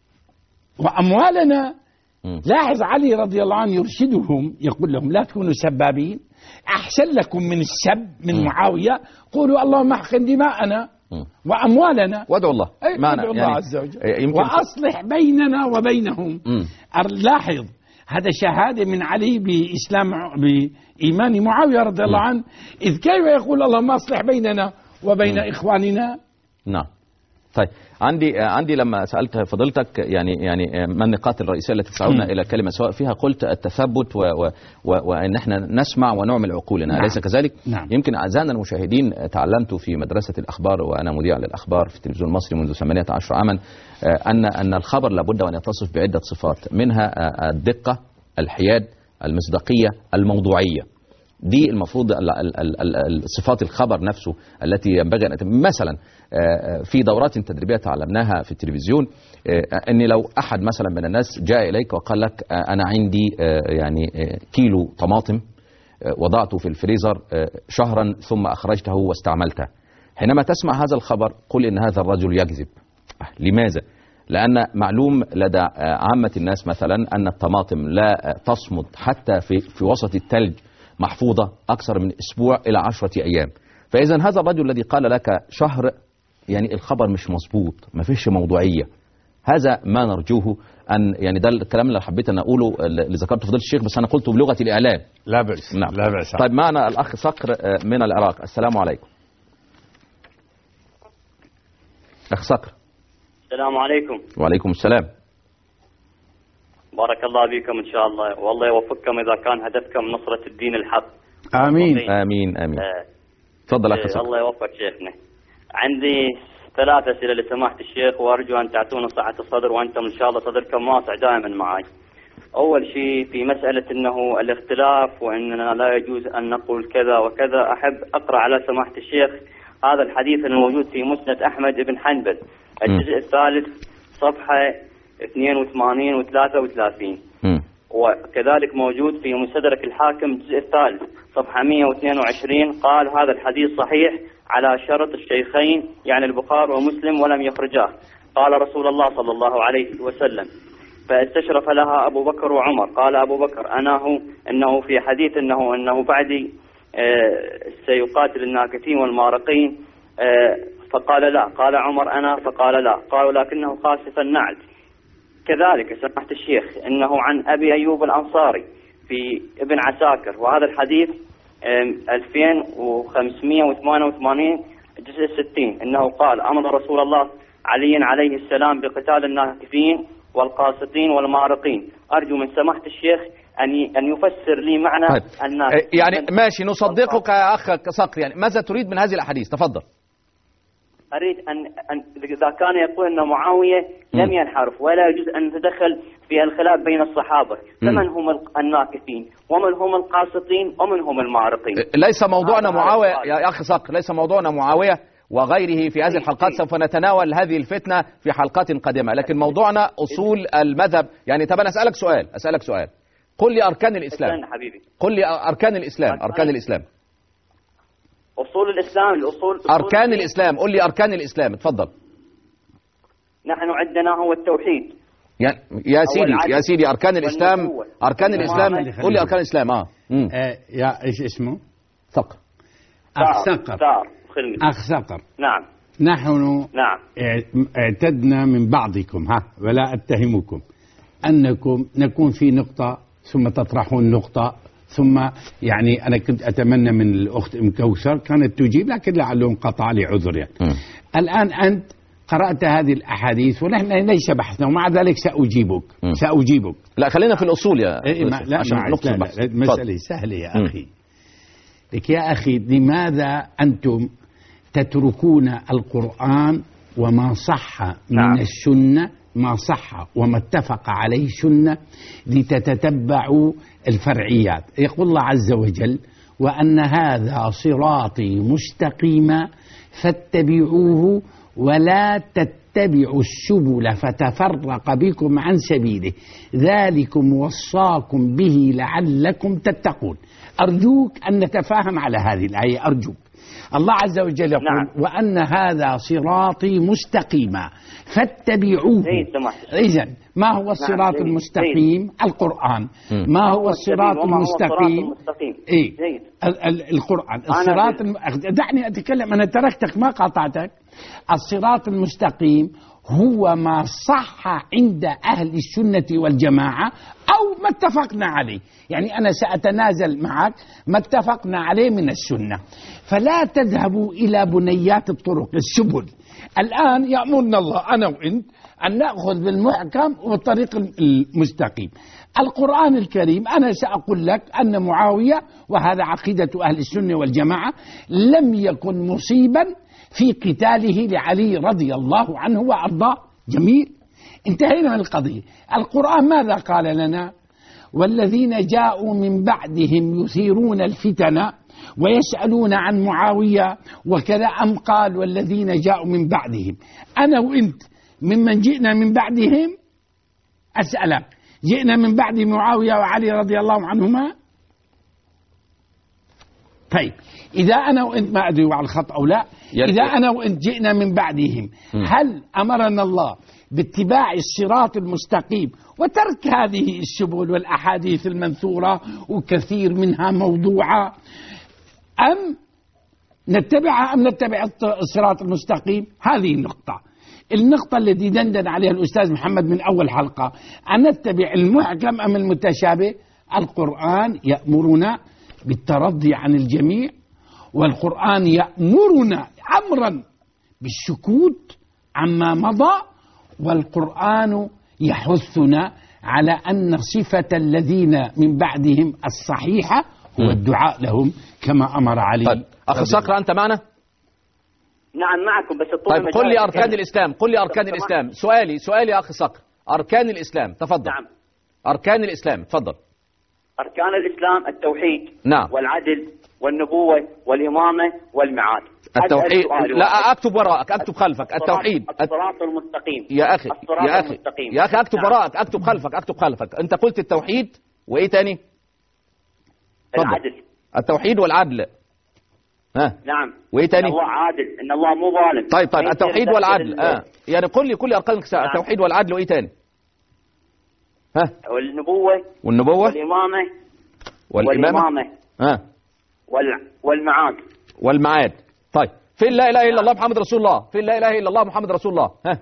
B: وأموالنا. م. لاحظ علي رضي الله عنه يرشدهم، يقول لهم لا تكونوا سبابين، أحسن لكم من السب من م. معاوية، قولوا اللهم احقن دماءنا وأموالنا
A: وادعوا الله
B: معنا، وادعوا الله يعني عز وجل وأصلح بيننا وبينهم. م. لاحظ هذا شهادة من علي بإسلام بإيمان معاوية رضي الله عنه، إذ كيف يقول اللهم أصلح بيننا وبين م. إخواننا.
A: نعم. طيب، عندي عندي لما سألت فضيلتك يعني يعني ما النقاط الرئيسية التي تدفعنا إلى كلمة سواء فيها، قلت التثبت و و و وأن احنا نسمع ونعمل عقولنا. نعم. أليس كذلك؟
B: نعم.
A: يمكن أعزائنا المشاهدين تعلمت في مدرسة الأخبار وأنا مذيع للأخبار في التلفزيون المصري منذ ثمانية عشر عاما أن أن الخبر لابد أن يتصف بعدة صفات، منها الدقة، الحياد، المصداقية، الموضوعية. دي المفروض صفات الخبر نفسه التي ينبغي أن مثلا في دورات تدريبية تعلمناها في التلفزيون، أن لو أحد مثلا من الناس جاء إليك وقال لك أنا عندي يعني كيلو طماطم وضعته في الفريزر شهرا ثم أخرجته واستعملته، حينما تسمع هذا الخبر قل إن هذا الرجل يكذب. لماذا؟ لأن معلوم لدى عامة الناس مثلا أن الطماطم لا تصمد حتى في, في وسط الثلج محفوظة أكثر من أسبوع إلى عشرة أيام. فإذا هذا الرجل الذي قال لك شهر، يعني الخبر مش مظبوط، ما فيش موضوعية. هذا ما نرجوه أن يعني ده الكلام اللي حبيت أن أقوله اللي ذكرته فضيلة الشيخ، بس أنا قلته بلغة الإعلام.
B: لا بأس.
A: نعم.
B: لا بأس.
A: طيب، معنا الأخ صقر من العراق. السلام عليكم. أخ صقر.
J: السلام عليكم.
A: وعليكم السلام.
J: بارك الله بكم إن شاء الله، والله يوفقكم إذا كان هدفكم نصرة الدين الحق.
B: آمين
A: آمين آمين. تفضل أخ صقر.
J: الله يوفق شيخنا. عندي ثلاث أسئلة لسماحة الشيخ، وأرجو أن تعطونا صحة الصدر، وأنتم إن شاء الله صدركم واسع دائما معي. أول شيء في مسألة أنه الاختلاف وأننا لا يجوز أن نقول كذا وكذا، أحب أقرأ على سماحة الشيخ هذا الحديث الموجود في مسند أحمد بن حنبل الجزء الثالث صفحة اثنين وثمانين وثلاثة وثلاثين، وكذلك موجود في مستدرك الحاكم الجزء الثالث صفحة مئة واثنين وعشرين، قال هذا الحديث صحيح على شرط الشيخين يعني البخاري ومسلم ولم يخرجاه. قال رسول الله صلى الله عليه وسلم فاستشرف لها أبو بكر وعمر، قال أبو بكر أنا هو إنه في حديث إنه إنه بعدي آه سيقاتل الناكثين والمارقين، آه فقال لا، قال عمر أنا، فقال لا، قالوا لكنه خاسف النعل. كذلك سمعت الشيخ إنه عن أبي أيوب الأنصاري في ابن عساكر، وهذا الحديث ألفين وخمسمئة وثمانية وثمانين جزء ستين، إنه قال أمر رسول الله علي عليه السلام بقتال الناكثين والقاسطين والمارقين. أرجو من سماحة الشيخ أن أن يفسر لي معنى الناس.
A: يعني ماشي، نصدقك يا أخ صقر، يعني ماذا تريد من هذه الأحاديث؟ تفضل.
J: أريد أن, أن إذا كان يقول أن معاوية لم ينحرف ولا يجوز أن نتدخل في الخلاف بين الصحابة، فمن هم الناكثين ومن هم القاسطين ومن هم المعرقين؟
A: ليس موضوعنا معاوية يا أخي صقر، ليس موضوعنا معاوية وغيره في هذه الحلقات، سوف نتناول هذه الفتنة في حلقات قادمة، لكن موضوعنا أصول المذهب. يعني طب أنا أسألك سؤال أسألك سؤال قل لي أركان الإسلام. قل لي أركان الإسلام. أركان الإسلام
J: أصول الإسلام الأصول
A: أركان الإسلام. قل لي أركان الإسلام، اتفضل.
J: نحن عندنا هو التوحيد.
A: يا يا سيدي يا سيدي أركان الإسلام. أركان الإسلام قل لي أركان الإسلام. آه,
B: آه يا إيش اسمه؟
A: صقر.
B: أخ صقر. أخ صقر.
J: نعم.
B: نحن
J: نعم.
B: اعتدنا من بعضكم ها ولا أتهمكم أنكم نكون في نقطة ثم تطرحون نقطة، ثم يعني أنا كنت أتمنى من الأخت أم كوثر كانت تجيب، لكن لعله انقطع لي عذر يعني. الآن أنت قرأت هذه الأحاديث ونحن ليس بحثنا، ومع ذلك سأجيبك م. سأجيبك.
A: لا خلينا في الأصول يا
B: إيه ما لا عشان نقطة البحث. مسألة سهلة يا م. أخي. لك يا أخي لماذا أنتم تتركون القرآن وما صح من نعم. السنة، ما صح وما اتفق عليه السنة، لتتتبعوا الفرعيات؟ يقول الله عز وجل: وأن هذا صراطي مستقيما فاتبعوه ولا تتبعوا السبل فتفرق بكم عن سبيله ذلكم وصاكم به لعلكم تتقون. أرجوك أن نتفاهم على هذه الآية، أرجوك. الله عز وجل يقول: نعم. وأن هذا صراطي مستقيما فاتبعوه. إذن ما هو الصراط نعم. المستقيم؟ القرآن. م. ما هو الصراط المستقيم؟ إيه؟ القرآن. الصراط الم... دعني أتكلم، أنا تركتك ما قاطعتك. الصراط المستقيم هو ما صح عند أهل السنة والجماعة أو ما اتفقنا عليه. يعني أنا سأتنازل معك ما اتفقنا عليه من السنة، فلا تذهبوا إلى بنيات الطرق السبل. الآن يأمرنا الله أنا وإنت أن نأخذ بالمحكم والطريق المستقيم. القرآن الكريم أنا سأقول لك أن معاوية، وهذا عقيدة أهل السنة والجماعة، لم يكن مصيبا في قتاله لعلي رضي الله عنه وأرضاه. جميل، انتهينا من القضية. القرآن ماذا قال لنا؟ والذين جاءوا من بعدهم يثيرون الفتن ويسألون عن معاوية وكذا، أم قال والذين جاءوا من بعدهم. أنا وإنت ممن جئنا من بعدهم؟ أسألك، جئنا من بعد معاوية وعلي رضي الله عنهما؟ طيب إذا أنا وإنت، ما أدري على الخط أو لا، إذا أنا وإنت جئنا من بعدهم، هل أمرنا الله باتباع الصراط المستقيم وترك هذه السبل والأحاديث المنثورة وكثير منها موضوعة، أم نتبعها أم نتبع الصراط المستقيم؟ هذه النقطة النقطة التي دندن عليها الأستاذ محمد من أول حلقة، أن نتبع المحكم أم المتشابه. القرآن يأمرنا بالترضي عن الجميع، والقرآن يأمرنا أمرا بالسكوت عما مضى، والقرآن يحثنا على أن صفة الذين من بعدهم الصحيحة هو الدعاء لهم كما أمر علي.
A: طيب أخي صقر أنت معنا؟
J: نعم معكم، بس
A: طيب قل لي أركان الإسلام. قل لي أركان الإسلام. سؤالي سؤالي يا أخي صقر، أركان الإسلام تفضل.
J: نعم.
A: أركان الإسلام تفضل.
J: أركان الإسلام التوحيد
A: نعم.
J: والعدل والنبوة والإمامة والمعاد.
A: التوحيد. لا أكتب وراءك، أكتب خلفك. التوحيد.
J: الصراط المستقيم
A: يا أخي يا أخي
J: المستقيم.
A: يا أخي أكتب
J: نعم.
A: وراءك، أكتب خلفك، أكتب خلفك. أنت قلت التوحيد وإيه تاني؟
J: العدل.
A: التوحيد والعدل. ها.
J: نعم.
A: وإيه تاني؟
J: إن الله عادل، إن الله مو ظالم.
A: طيب طيب التوحيد والعدل. آه. يعني قل لي كل أركان الإسلام. نعم. التوحيد والعدل وإيه تاني؟ ها.
J: والنبوة.
A: والنبوة.
J: والإمامة.
A: والإمامة.
J: والإمامة.
A: ها.
J: والمعاد.
A: والمعاد. طيب فين لا إله إلا الله محمد رسول الله؟ فين لا إله إلا الله محمد رسول الله؟ ها.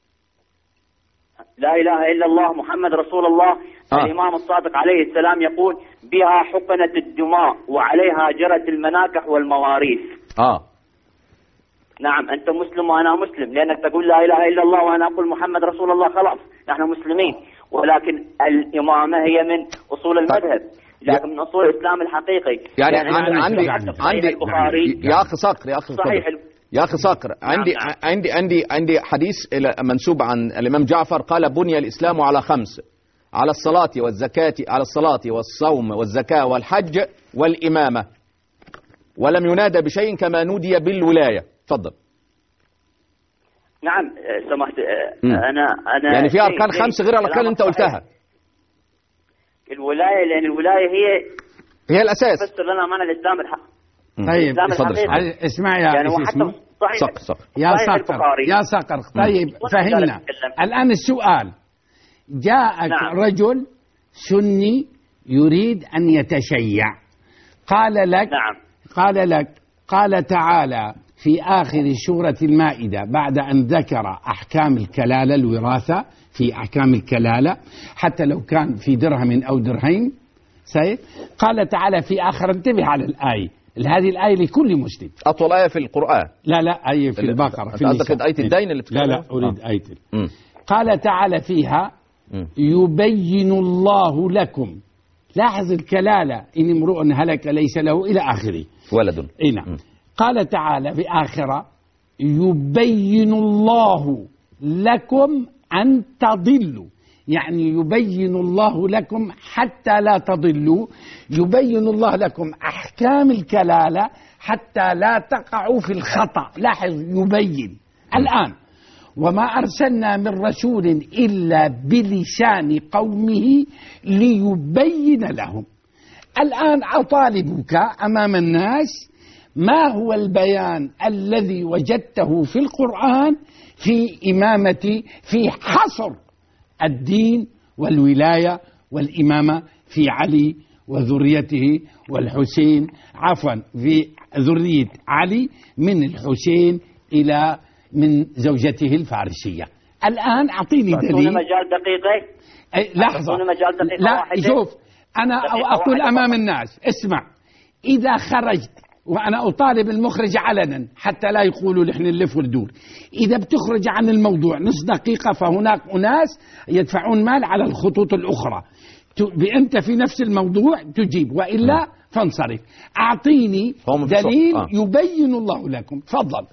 J: لا إله إلا الله محمد رسول الله. آه. الإمام الصادق عليه السلام يقول: بها حقنت الدماء وعليها جرت المناكح والمواريث.
A: آه.
J: نعم، أنت مسلم وأنا مسلم، لأنك تقول لا إله إلا الله وأنا أقول محمد رسول الله، خلاص نحن مسلمين. ولكن الإمامة هي من أصول المذهب، لكن من أصول الإسلام الحقيقي.
A: يعني, يعني عندي عندي
J: البخاري
A: يا أخي صقر يا أخي
J: صحيح
A: يا أخي صقر، عندي
J: نعم.
A: عندي عندي عندي حديث منسوب عن الإمام جعفر قال: بني الإسلام على خمس: على الصلاة والزكاة، على الصلاة والصوم والزكاة والحج والإمامة، ولم ينادى بشيء كما نودي بالولاية. تفضل.
J: نعم سمحت. أنا أنا
A: يعني في أركان خمس غير الأركان اللي أنت قلتها.
J: الولاية، لأن الولاية هي
A: هي الأساس.
J: تفسر لنا معنى الإسلام الحق.
B: طيب اسمع يا
J: يعني
B: اسمي
A: صقر صقر
B: يا صقر يا صقر طيب فهمنا الآن السؤال. جاءك نعم. رجل سني يريد أن يتشيع، قال لك
J: نعم.
B: قال لك قال تعالى في آخر سورة المائدة بعد أن ذكر أحكام الكلالة، الوراثة في أحكام الكلالة حتى لو كان في درهم أو درهين سيد، قال تعالى في آخر، انتبه على الآية، هذه الآية لكل مسلم،
A: أطول آية في القرآن.
B: لا لا آية في البقرة، في
A: قصدك آية الدين اللي
B: لا لا أريد آية. قال تعالى فيها م. يبين الله لكم، لاحظ الكلالة، إن امرؤ هلك ليس له إلى آخره
A: ولد.
B: نعم. قال تعالى في آخرة يبين الله لكم أن تضلوا، يعني يبين الله لكم حتى لا تضلوا، يبين الله لكم أحكام الكلالة حتى لا تقعوا في الخطأ. لاحظ يبين. الآن وما أرسلنا من رسول إلا بلسان قومه ليبين لهم. الآن أطالبك أمام الناس ما هو البيان الذي وجدته في القرآن في إمامة، في حصر الدين والولاية والإمامة في علي وذريته والحسين، عفوا في ذرية علي من الحسين إلى من زوجته الفارسية. الآن أعطيني دليل.
J: مجال دقيقة.
B: لحظة.
J: مجال دقيقة
B: لا
J: واحدة.
B: شوف أنا أقول أمام الناس، اسمع، إذا خرجت وأنا أطالب المخرج علنا حتى لا يقولوا نحن نلف وندور، إذا بتخرج عن الموضوع نص دقيقة فهناك أناس يدفعون مال على الخطوط الأخرى، أنت في نفس الموضوع تجيب، وإلا فانصرف. أعطيني دليل آه. يبين الله لكم. تفضل.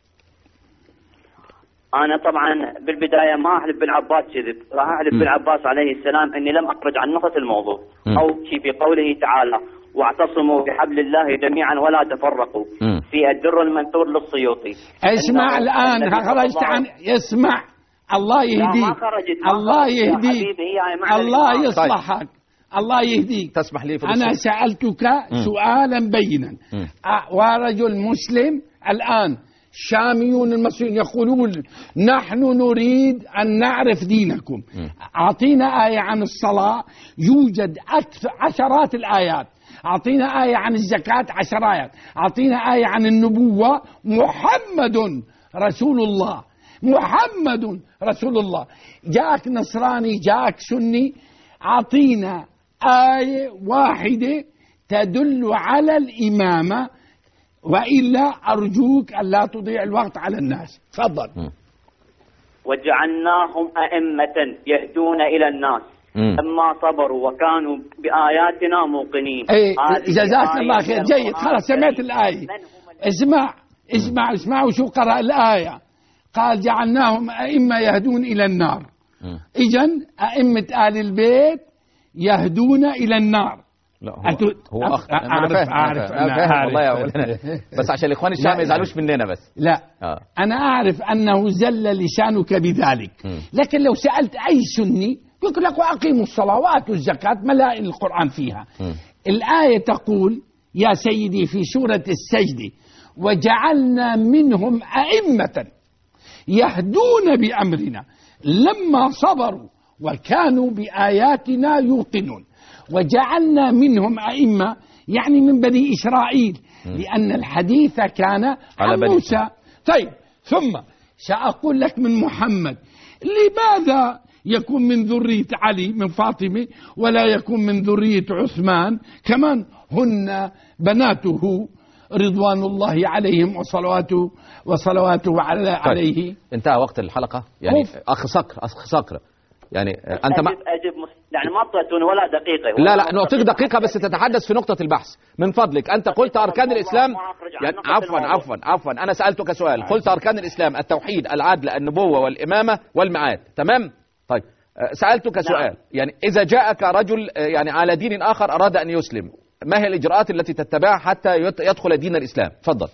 J: أنا طبعا بالبداية ما أحلف بالعباس كذب، راح أحلف بالعباس عليه السلام أني لم أخرج عن نقطة الموضوع م. أو شيء في قوله تعالى واعتصموا بحبل الله جميعا ولا تفرقوا م. في الدر المنثور للسيوطي.
B: اسمع الآن خرجت عن اسمع الله يهديك الله يهديك الله يصلحك الله يهديك.
A: تسمح لي في
B: أنا سألتك م. سؤالا بينا م. ورجل مسلم الآن الشاميون المصريون يقولون نحن نريد أن نعرف دينكم. أعطينا آية عن الصلاة، يوجد أكثر عشرات الآيات. أعطينا آية عن الزكاة، عشرات. أعطينا آية عن النبوة، محمد رسول الله، محمد رسول الله. جاءك نصراني، جاءك سني، أعطينا آية واحدة تدل على الإمامة، وإلا أرجوك أن لا تضيع الوقت على الناس. تفضل.
J: وجعلناهم أئمة يهدون إلى الناس لما صبروا وكانوا بآياتنا موقنين.
B: ايه جزاك الله خير. جيد، خلاص سمعت الآية. اسمع اسمع اسمع وشو قرأ الآية. قال جعلناهم أئمة يهدون إلى النار. إذن أئمة آل البيت يهدون إلى النار.
A: لا هو, أتو... هو أخطأ. أنا أعرف أعرف, أعرف, أنا أعرف, أعرف والله يا أولنا. بس عشان الإخوان الشام ما يزعلوش مننا بس.
B: لا آه. أنا أعرف أنه زل لسانك بذلك م. لكن لو سألت أي سني يقول لك وأقيموا الصلاة وآتوا الزكاة، ملائن القرآن فيها. م. الآية تقول يا سيدي في سورة السجدة وجعلنا منهم أئمة يهدون بأمرنا لما صبروا وكانوا بآياتنا يوقنون. وجعلنا منهم أئمة يعني من بني إسرائيل م. لأن الحديث كان عن موسى. طيب ثم سأقول لك من محمد، لماذا يكون من ذرية علي من فاطمة ولا يكون من ذرية عثمان؟ كمان هن بناته رضوان الله عليهم وصلواته وصلواته عليه.
A: انتهى وقت الحلقة يعني. أخ صقر أخ صقر يعني أنت
J: أجب
A: ما
J: أجب يعني ما اعطيتوني ولا دقيقه.
A: لا لا نعطيك دقيقه بس تتحدث في نقطه البحث من فضلك. انت قلت اركان الاسلام يعني عفوا عفوا عفوا انا سالتك سؤال، قلت اركان الاسلام التوحيد العدل النبوه والامامه والمعاد، تمام؟ طيب سالتك سؤال، يعني اذا جاءك رجل يعني على دين اخر اراد ان يسلم، ما هي الاجراءات التي تتبعها حتى يدخل دين الاسلام؟ تفضل.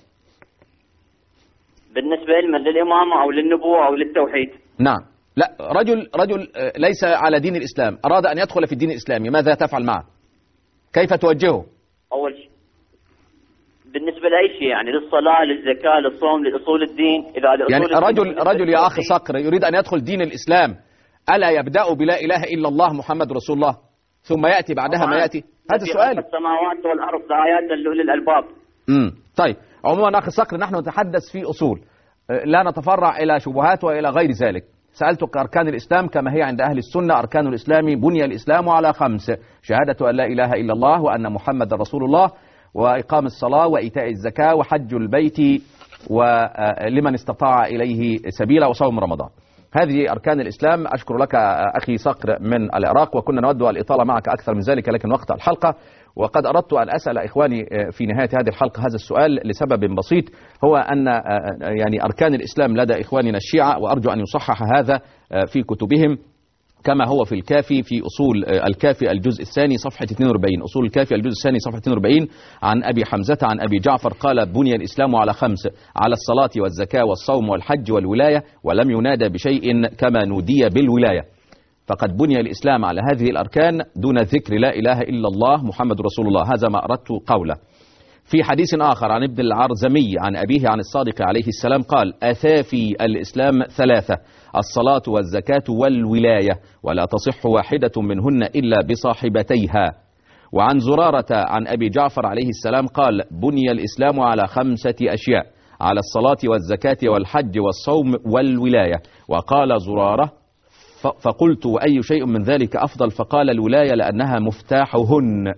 J: بالنسبه للامامه او للنبوه او للتوحيد.
A: نعم. لا رجل رجل ليس على دين الإسلام أراد أن يدخل في الدين الإسلامي، ماذا تفعل معه؟ كيف توجهه؟
J: أول شيء بالنسبة لأي شيء، يعني للصلاة للزكاة للصوم لأصول الدين. إذا
A: يعني رجل رجل يا أخي صقر يريد أن يدخل دين الإسلام، ألا يبدأ بلا إله إلا الله محمد رسول الله ثم يأتي بعدها ما يأتي؟ هذا السؤال.
J: السماوات والأرض آيات لأولي الألباب.
A: امم طيب عموما أخي صقر نحن نتحدث في أصول، لا نتفرع إلى شبهات وإلى غير ذلك. سألتك أركان الإسلام كما هي عند أهل السنة. أركان الإسلام بني الإسلام على خمس: شهادة أن لا إله إلا الله وأن محمد رسول الله، وإقام الصلاة وإيتاء الزكاة وحج البيت ولمن استطاع إليه سبيلا وصوم رمضان. هذه أركان الإسلام. أشكر لك أخي صقر من العراق، وكنا نود الإطالة معك أكثر من ذلك لكن وقت الحلقة، وقد أردت أن أسأل إخواني في نهاية هذه الحلقة هذا السؤال لسبب بسيط، هو أن يعني أركان الإسلام لدى إخواننا الشيعة، وأرجو أن يصحح هذا في كتبهم كما هو في الكافي، في أصول الكافي الجزء الثاني صفحة اثنين وأربعين، أصول الكافي الجزء الثاني صفحة اثنين وأربعين، عن أبي حمزة عن أبي جعفر قال: بني الإسلام على خمس: على الصلاة والزكاة والصوم والحج والولاية، ولم ينادى بشيء كما نودي بالولاية. فقد بني الإسلام على هذه الأركان دون ذكر لا إله إلا الله محمد رسول الله. هذا ما أردت قوله. في حديث آخر عن ابن العرزمي عن أبيه عن الصادق عليه السلام قال: أثافي الإسلام ثلاثة: الصلاة والزكاة والولاية، ولا تصح واحدة منهن إلا بصاحبتيها. وعن زرارة عن أبي جعفر عليه السلام قال: بني الإسلام على خمسة أشياء: على الصلاة والزكاة والحج والصوم والولاية. وقال زرارة: فقلت: وأي شيء من ذلك أفضل؟ فقال: الولاية لأنها مفتاحهن.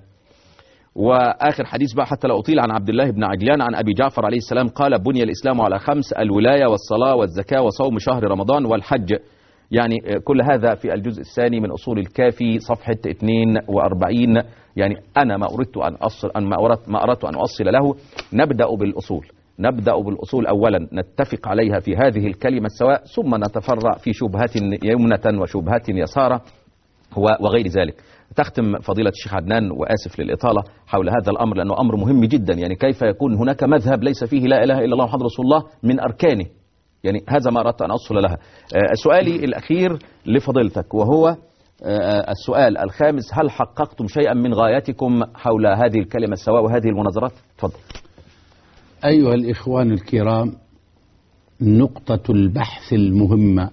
A: وآخر حديث بقى حتى لا أطيل، عن عبد الله بن عجلان عن أبي جعفر عليه السلام قال: بني الإسلام على خمس: الولاية والصلاة والزكاة وصوم شهر رمضان والحج. يعني كل هذا في الجزء الثاني من أصول الكافي صفحة اثنين وأربعين. يعني أنا ما أردت أن أصل أن ما أردت ما أردت أن أصل له. نبدأ بالأصول نبدأ بالأصول أولا، نتفق عليها في هذه الكلمة سواء، ثم نتفرع في شبهات يمنة وشبهات يسارة وغير ذلك. تختم فضيلة الشيخ عدنان، وآسف للإطالة حول هذا الأمر لأنه أمر مهم جدا. يعني كيف يكون هناك مذهب ليس فيه لا إله إلا الله محمد رسول الله من أركانه؟ يعني هذا ما أردت أن أصل لها. سؤالي الأخير لفضيلتك وهو السؤال الخامس: هل حققتم شيئا من غاياتكم حول هذه الكلمة السواء وهذه المناظرات؟ تفضل.
B: أيها الإخوان الكرام، نقطة البحث المهمة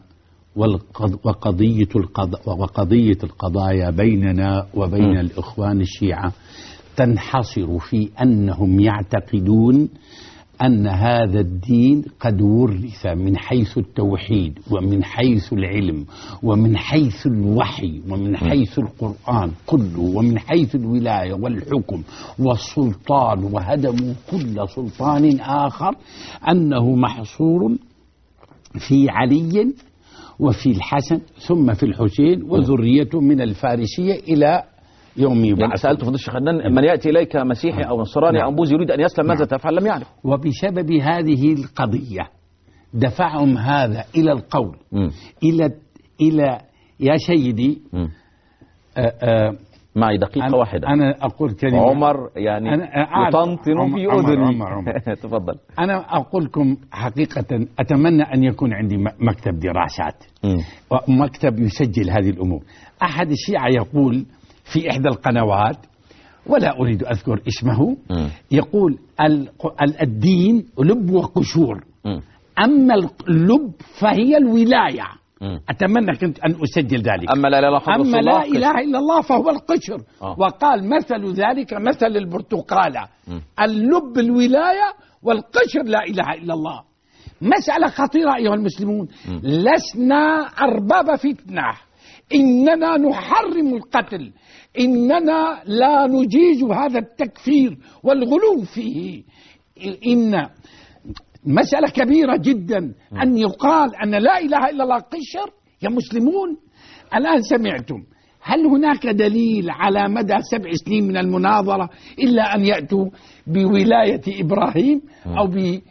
B: وقضية القضاء وقضية القضايا بيننا وبين م. الإخوان الشيعة تنحصر في أنهم يعتقدون أن هذا الدين قد ورث من حيث التوحيد ومن حيث العلم ومن حيث الوحي ومن حيث القرآن كله ومن حيث الولاية والحكم والسلطان، وهدموا كل سلطان آخر أنه محصور في علي وفي الحسن ثم في الحسين وذريته من الفارسية إلى يوم يبعث.
A: يعني سألت فضيلة الشيخ عدنان: من يأتي إليك مسيحي أو نصراني نعم. أو بوذي يريد أن يسلم ماذا تفعل؟ لم يعرف.
B: وبسبب هذه القضية دفعهم هذا إلى القول م. إلى إلى يا سيدي
A: آآ آآ معي دقيقة
B: أنا
A: واحدة.
B: أنا أقول كلمة.
A: عمر يعني يطنطن في أذني. تفضل.
B: أنا أقول لكم حقيقة أتمنى أن يكون عندي مكتب دراسات ومكتب يسجل هذه الأمور. أحد الشيعة يقول في إحدى القنوات، ولا أريد أذكر اسمه، م. يقول الدين لب وقشور، م. أما اللب فهي الولاية. م. أتمنى كنت أن أسجل ذلك.
A: أما لا إله,
B: أما لا إله إلا الله فهو القشر. أوه. وقال مثل ذلك مثل البرتقالة، اللب الولاية والقشر لا إله إلا الله. مسألة خطيرة أيها المسلمون. م. لسنا أرباب فتنة، إننا نحرم القتل، إننا لا نجيز هذا التكفير والغلو فيه. إن مسألة كبيرة جدا أن يقال أن لا إله إلا الله قشر. يا مسلمون الآن سمعتم هل هناك دليل على مدى سبع سنين من المناظرة إلا أن يأتوا بولاية إبراهيم أو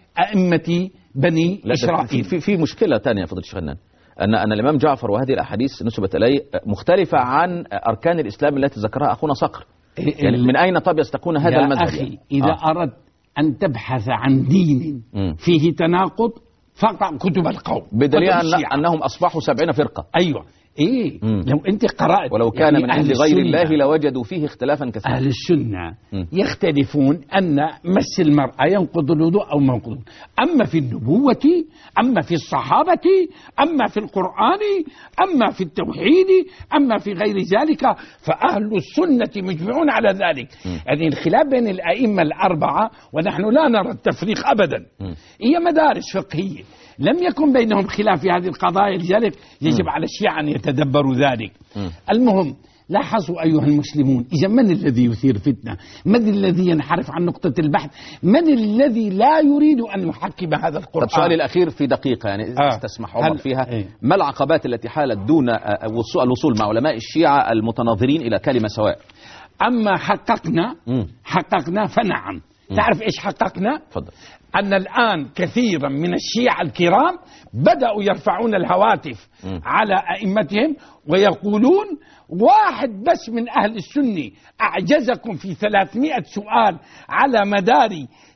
B: بأئمة بني إسرائيل؟
A: في في مشكلة ثانية فضيلة الشيخ حنان، أن أن الإمام جعفر وهذه الأحاديث نسبت إليه مختلفة عن أركان الإسلام التي ذكرها أخونا صقر. يعني من أين طب يستكون هذا
B: يا
A: المذهب؟
B: أخي
A: يعني؟
B: إذا
A: آه.
B: أردت أن تبحث عن دين م. فيه تناقض فاقرأ كتب القوم،
A: بدليل أن أنهم أصبحوا سبعين فرقة.
B: أيوة إيه مم. لو أنت قرأت
A: ولو كان يعني من عند غير الله لوجدوا فيه اختلافا كثيرا.
B: أهل السنة مم. يختلفون أن مس المرأة ينقض الوضوء أو ما ينقض، أما في النبوة، أما في الصحابة، أما في القرآن، أما في التوحيد، أما في غير ذلك، فأهل السنة مجمعون على ذلك. مم. يعني الخلاف بين الأئمة الأربعة ونحن لا نرى التفريق أبدا، مم. هي مدارس فقهية لم يكن بينهم خلاف في هذه القضايا، لذلك يجب م. على الشيعة أن يتدبروا ذلك. م. المهم لاحظوا أيها المسلمون، إذا من الذي يثير فتنة؟ من الذي ينحرف عن نقطة البحث؟ من الذي لا يريد أن يحكم هذا القرآن؟
A: طب سؤالي الأخير في دقيقة يعني آه. استسمح عمر فيها، ايه؟ ما العقبات التي حالت دون الوصول مع علماء الشيعة المتناظرين إلى كلمة سواء؟
B: أما حققنا م. حققنا فنعم. م. تعرف إيش حققنا؟
A: فضل.
B: أن الآن كثيرا من الشيعة الكرام بدأوا يرفعون الهواتف م. على أئمتهم ويقولون واحد بس من أهل السنة أعجزكم في ثلاثمائة سؤال على مدار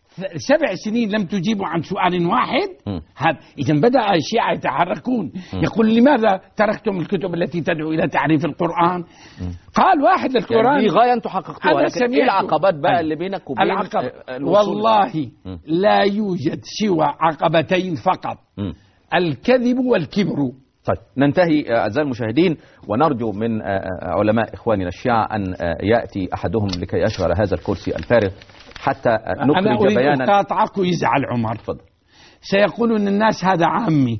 B: سبع سنين لم تجيبوا عن سؤال واحد. هذا إذن بدأ الشيعة يتحركون. م. يقول لماذا تركتم الكتب التي تدعو إلى تعريف القرآن؟ م. قال واحد للقرآن
A: يعني غاية أنتم حققتوها، لكن إيه العقبات بقى اللي بينك وبين
B: العقب؟ والله م. لا يوجد سوى عقبتين فقط، م. الكذب والكبر.
A: طيب ننتهي أعزائي المشاهدين، ونرجو من علماء إخواننا الشيعة أن يأتي أحدهم لكي يشغل هذا الكرسي الفارغ حتى نخرج
B: أنا أريد
A: بيانا.
B: أنا أقاطعك ويزعل عمر.
A: فضل.
B: سيقولون الناس هذا عامي،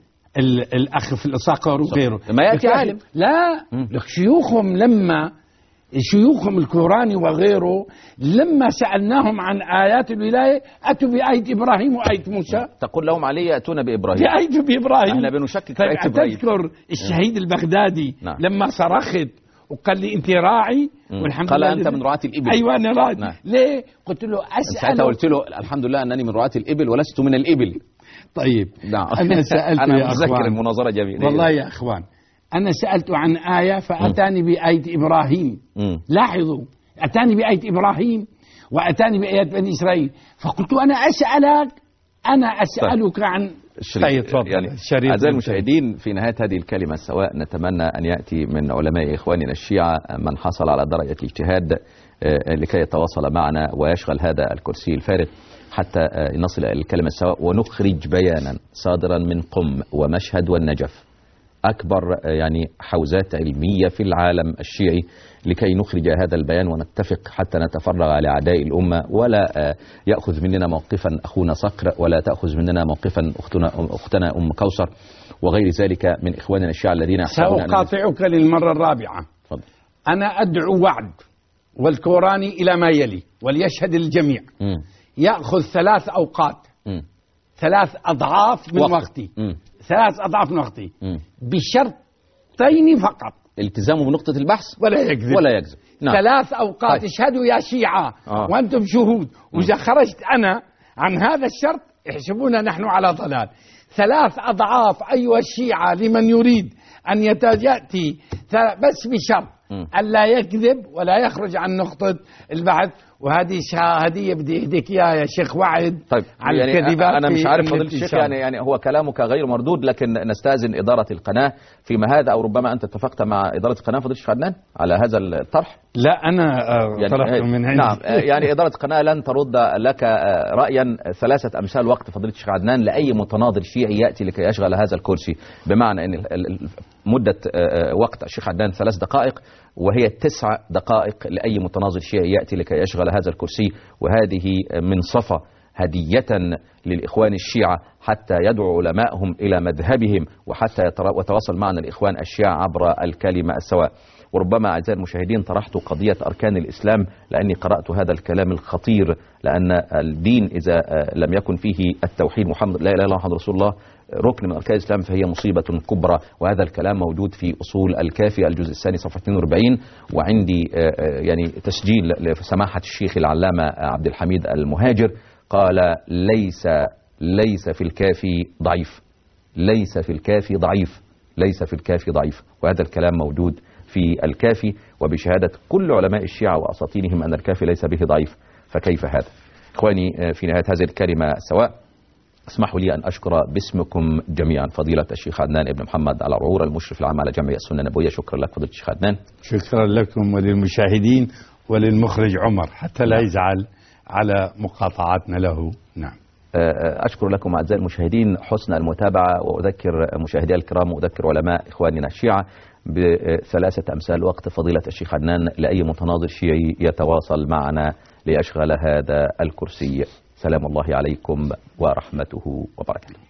B: الأخ في الصقر وغيره،
A: ما يأتي عالم.
B: لا، لك شيوخهم لما شيوخهم الكوراني وغيره لما سألناهم عن آيات الولاية أتوا بآية إبراهيم وآية موسى.
A: تقول لهم علي يأتون بإبراهيم،
B: بآية بإبراهيم.
A: احنا بنشكك في آية إبراهيم.
B: تذكر الشهيد البغدادي نعم. لما صرخت وقال لي أنت راعي والحمد
A: قال
B: لله
A: أنت من رعاة الإبل.
B: أيوة أنا راعي.
A: نعم.
B: ليه؟ قلت له أسأله،
A: أنت قلت له الحمد لله أنني من رعاة الإبل ولست من الإبل.
B: طيب
A: نعم.
B: أنا سألت
A: أنا
B: يا
A: متذكر المناظرة جميلة
B: والله يا أخوان، أنا سألت عن آية فأتاني بآية إبراهيم. م. لاحظوا، أتاني بآية إبراهيم وأتاني بآيات بني إسرائيل، فقلت أنا أسألك أنا أسألك طيب. عن
A: طيب يعني أعزائي المشاهدين، في نهاية هذه الكلمة سواء نتمنى أن يأتي من علماء إخواننا الشيعة من حصل على درجة الاجتهاد لكي يتواصل معنا ويشغل هذا الكرسي الفارغ حتى نصل إلى الكلمة السواء، ونخرج بيانا صادرا من قم ومشهد والنجف، أكبر يعني حوزات علمية في العالم الشيعي، لكي نخرج هذا البيان ونتفق حتى نتفرغ على أعداء الأمة، ولا يأخذ مننا موقفا أخونا صقر، ولا تأخذ مننا موقفا أختنا, أختنا أم كوثر وغير ذلك من إخواننا الشيعة الذين
B: سأقاطعك للمرة الرابعة. فضل. أنا أدعو وعد والكوراني إلى ما يلي وليشهد الجميع. م. يأخذ ثلاث أوقات، م. ثلاث أضعاف من وقت. وقتي م. ثلاث أضعاف من وقتي بشرطين فقط:
A: التزامه بنقطة البحث
B: ولا يكذب
A: ولا يكذب.
B: نعم. ثلاث أوقات. اشهدوا يا شيعة آه. وأنتم شهود، وإذا خرجت أنا عن هذا الشرط احسبونا نحن على ضلال. ثلاث أضعاف أيها الشيعة لمن يريد أن يأتي، بس بشرط ألا يكذب ولا يخرج عن نقطة البحث. وهذه هدية بدي اهديك اياها يا شيخ وعد.
A: طيب
B: على
A: يعني
B: الكذبات.
A: انا مش عارف فضيلة الشيخ، يعني يعني هو كلامك غير مردود، لكن نستأذن إدارة القناة فيما هذا، او ربما انت اتفقت مع إدارة القناة فضيلة الشيخ عدنان على هذا الطرح.
B: لا انا
A: يعني
B: طرحته من عندي.
A: نعم يعني إدارة القناة لن ترد لك رأيا ثلاثة امثال وقت فضيلة الشيخ عدنان لأي متناظر شيعي يأتي لكي يشغل هذا الكرسي، بمعنى ان مدة وقت الشيخ عدنان ثلاث دقائق وهي تسع دقائق لأي متناظر شيعي يأتي لكي يشغل هذا الكرسي، وهذه منصفة هدية للإخوان الشيعة حتى يدعو علماءهم إلى مذهبهم، وحتى يتواصل معنا الإخوان الشيعة عبر الكلمة السواء. وربما أعزائي المشاهدين طرحت قضية أركان الإسلام لأني قرأت هذا الكلام الخطير، لأن الدين إذا لم يكن فيه التوحيد محمد لا إله إلا الله محمد رسول الله ركن من أركان الإسلام فهي مصيبة كبرى. وهذا الكلام موجود في أصول الكافي الجزء الثاني صفحة اثنين وأربعين، وعندي يعني تسجيل لسماحة الشيخ العلامة عبد الحميد المهاجر قال ليس ليس في الكافي ضعيف، ليس في الكافي ضعيف، ليس في الكافي ضعيف. وهذا الكلام موجود في الكافي وبشهادة كل علماء الشيعة وأساطينهم أن الكافي ليس به ضعيف، فكيف هذا؟ إخواني في نهاية هذه الكلمة سواء اسمحوا لي أن أشكر باسمكم جميعا فضيلة الشيخ عدنان ابن محمد العرعور المشرف العام على جمعية السنة النبوية. شكرا لك فضيلة الشيخ عدنان.
B: شكرا لكم وللمشاهدين وللمخرج عمر حتى لا يزعل على مقاطعتنا له. نعم.
A: أشكر لكم أعزائي المشاهدين حسن المتابعة، وأذكر مشاهدي الكرام وأذكر علماء إخواننا الشيعة بثلاثة أمثال وقت فضيلة الشيخ عدنان لأي متناظر شيعي يتواصل معنا ليشغل هذا الكرسي. سلام الله عليكم ورحمته وبركاته.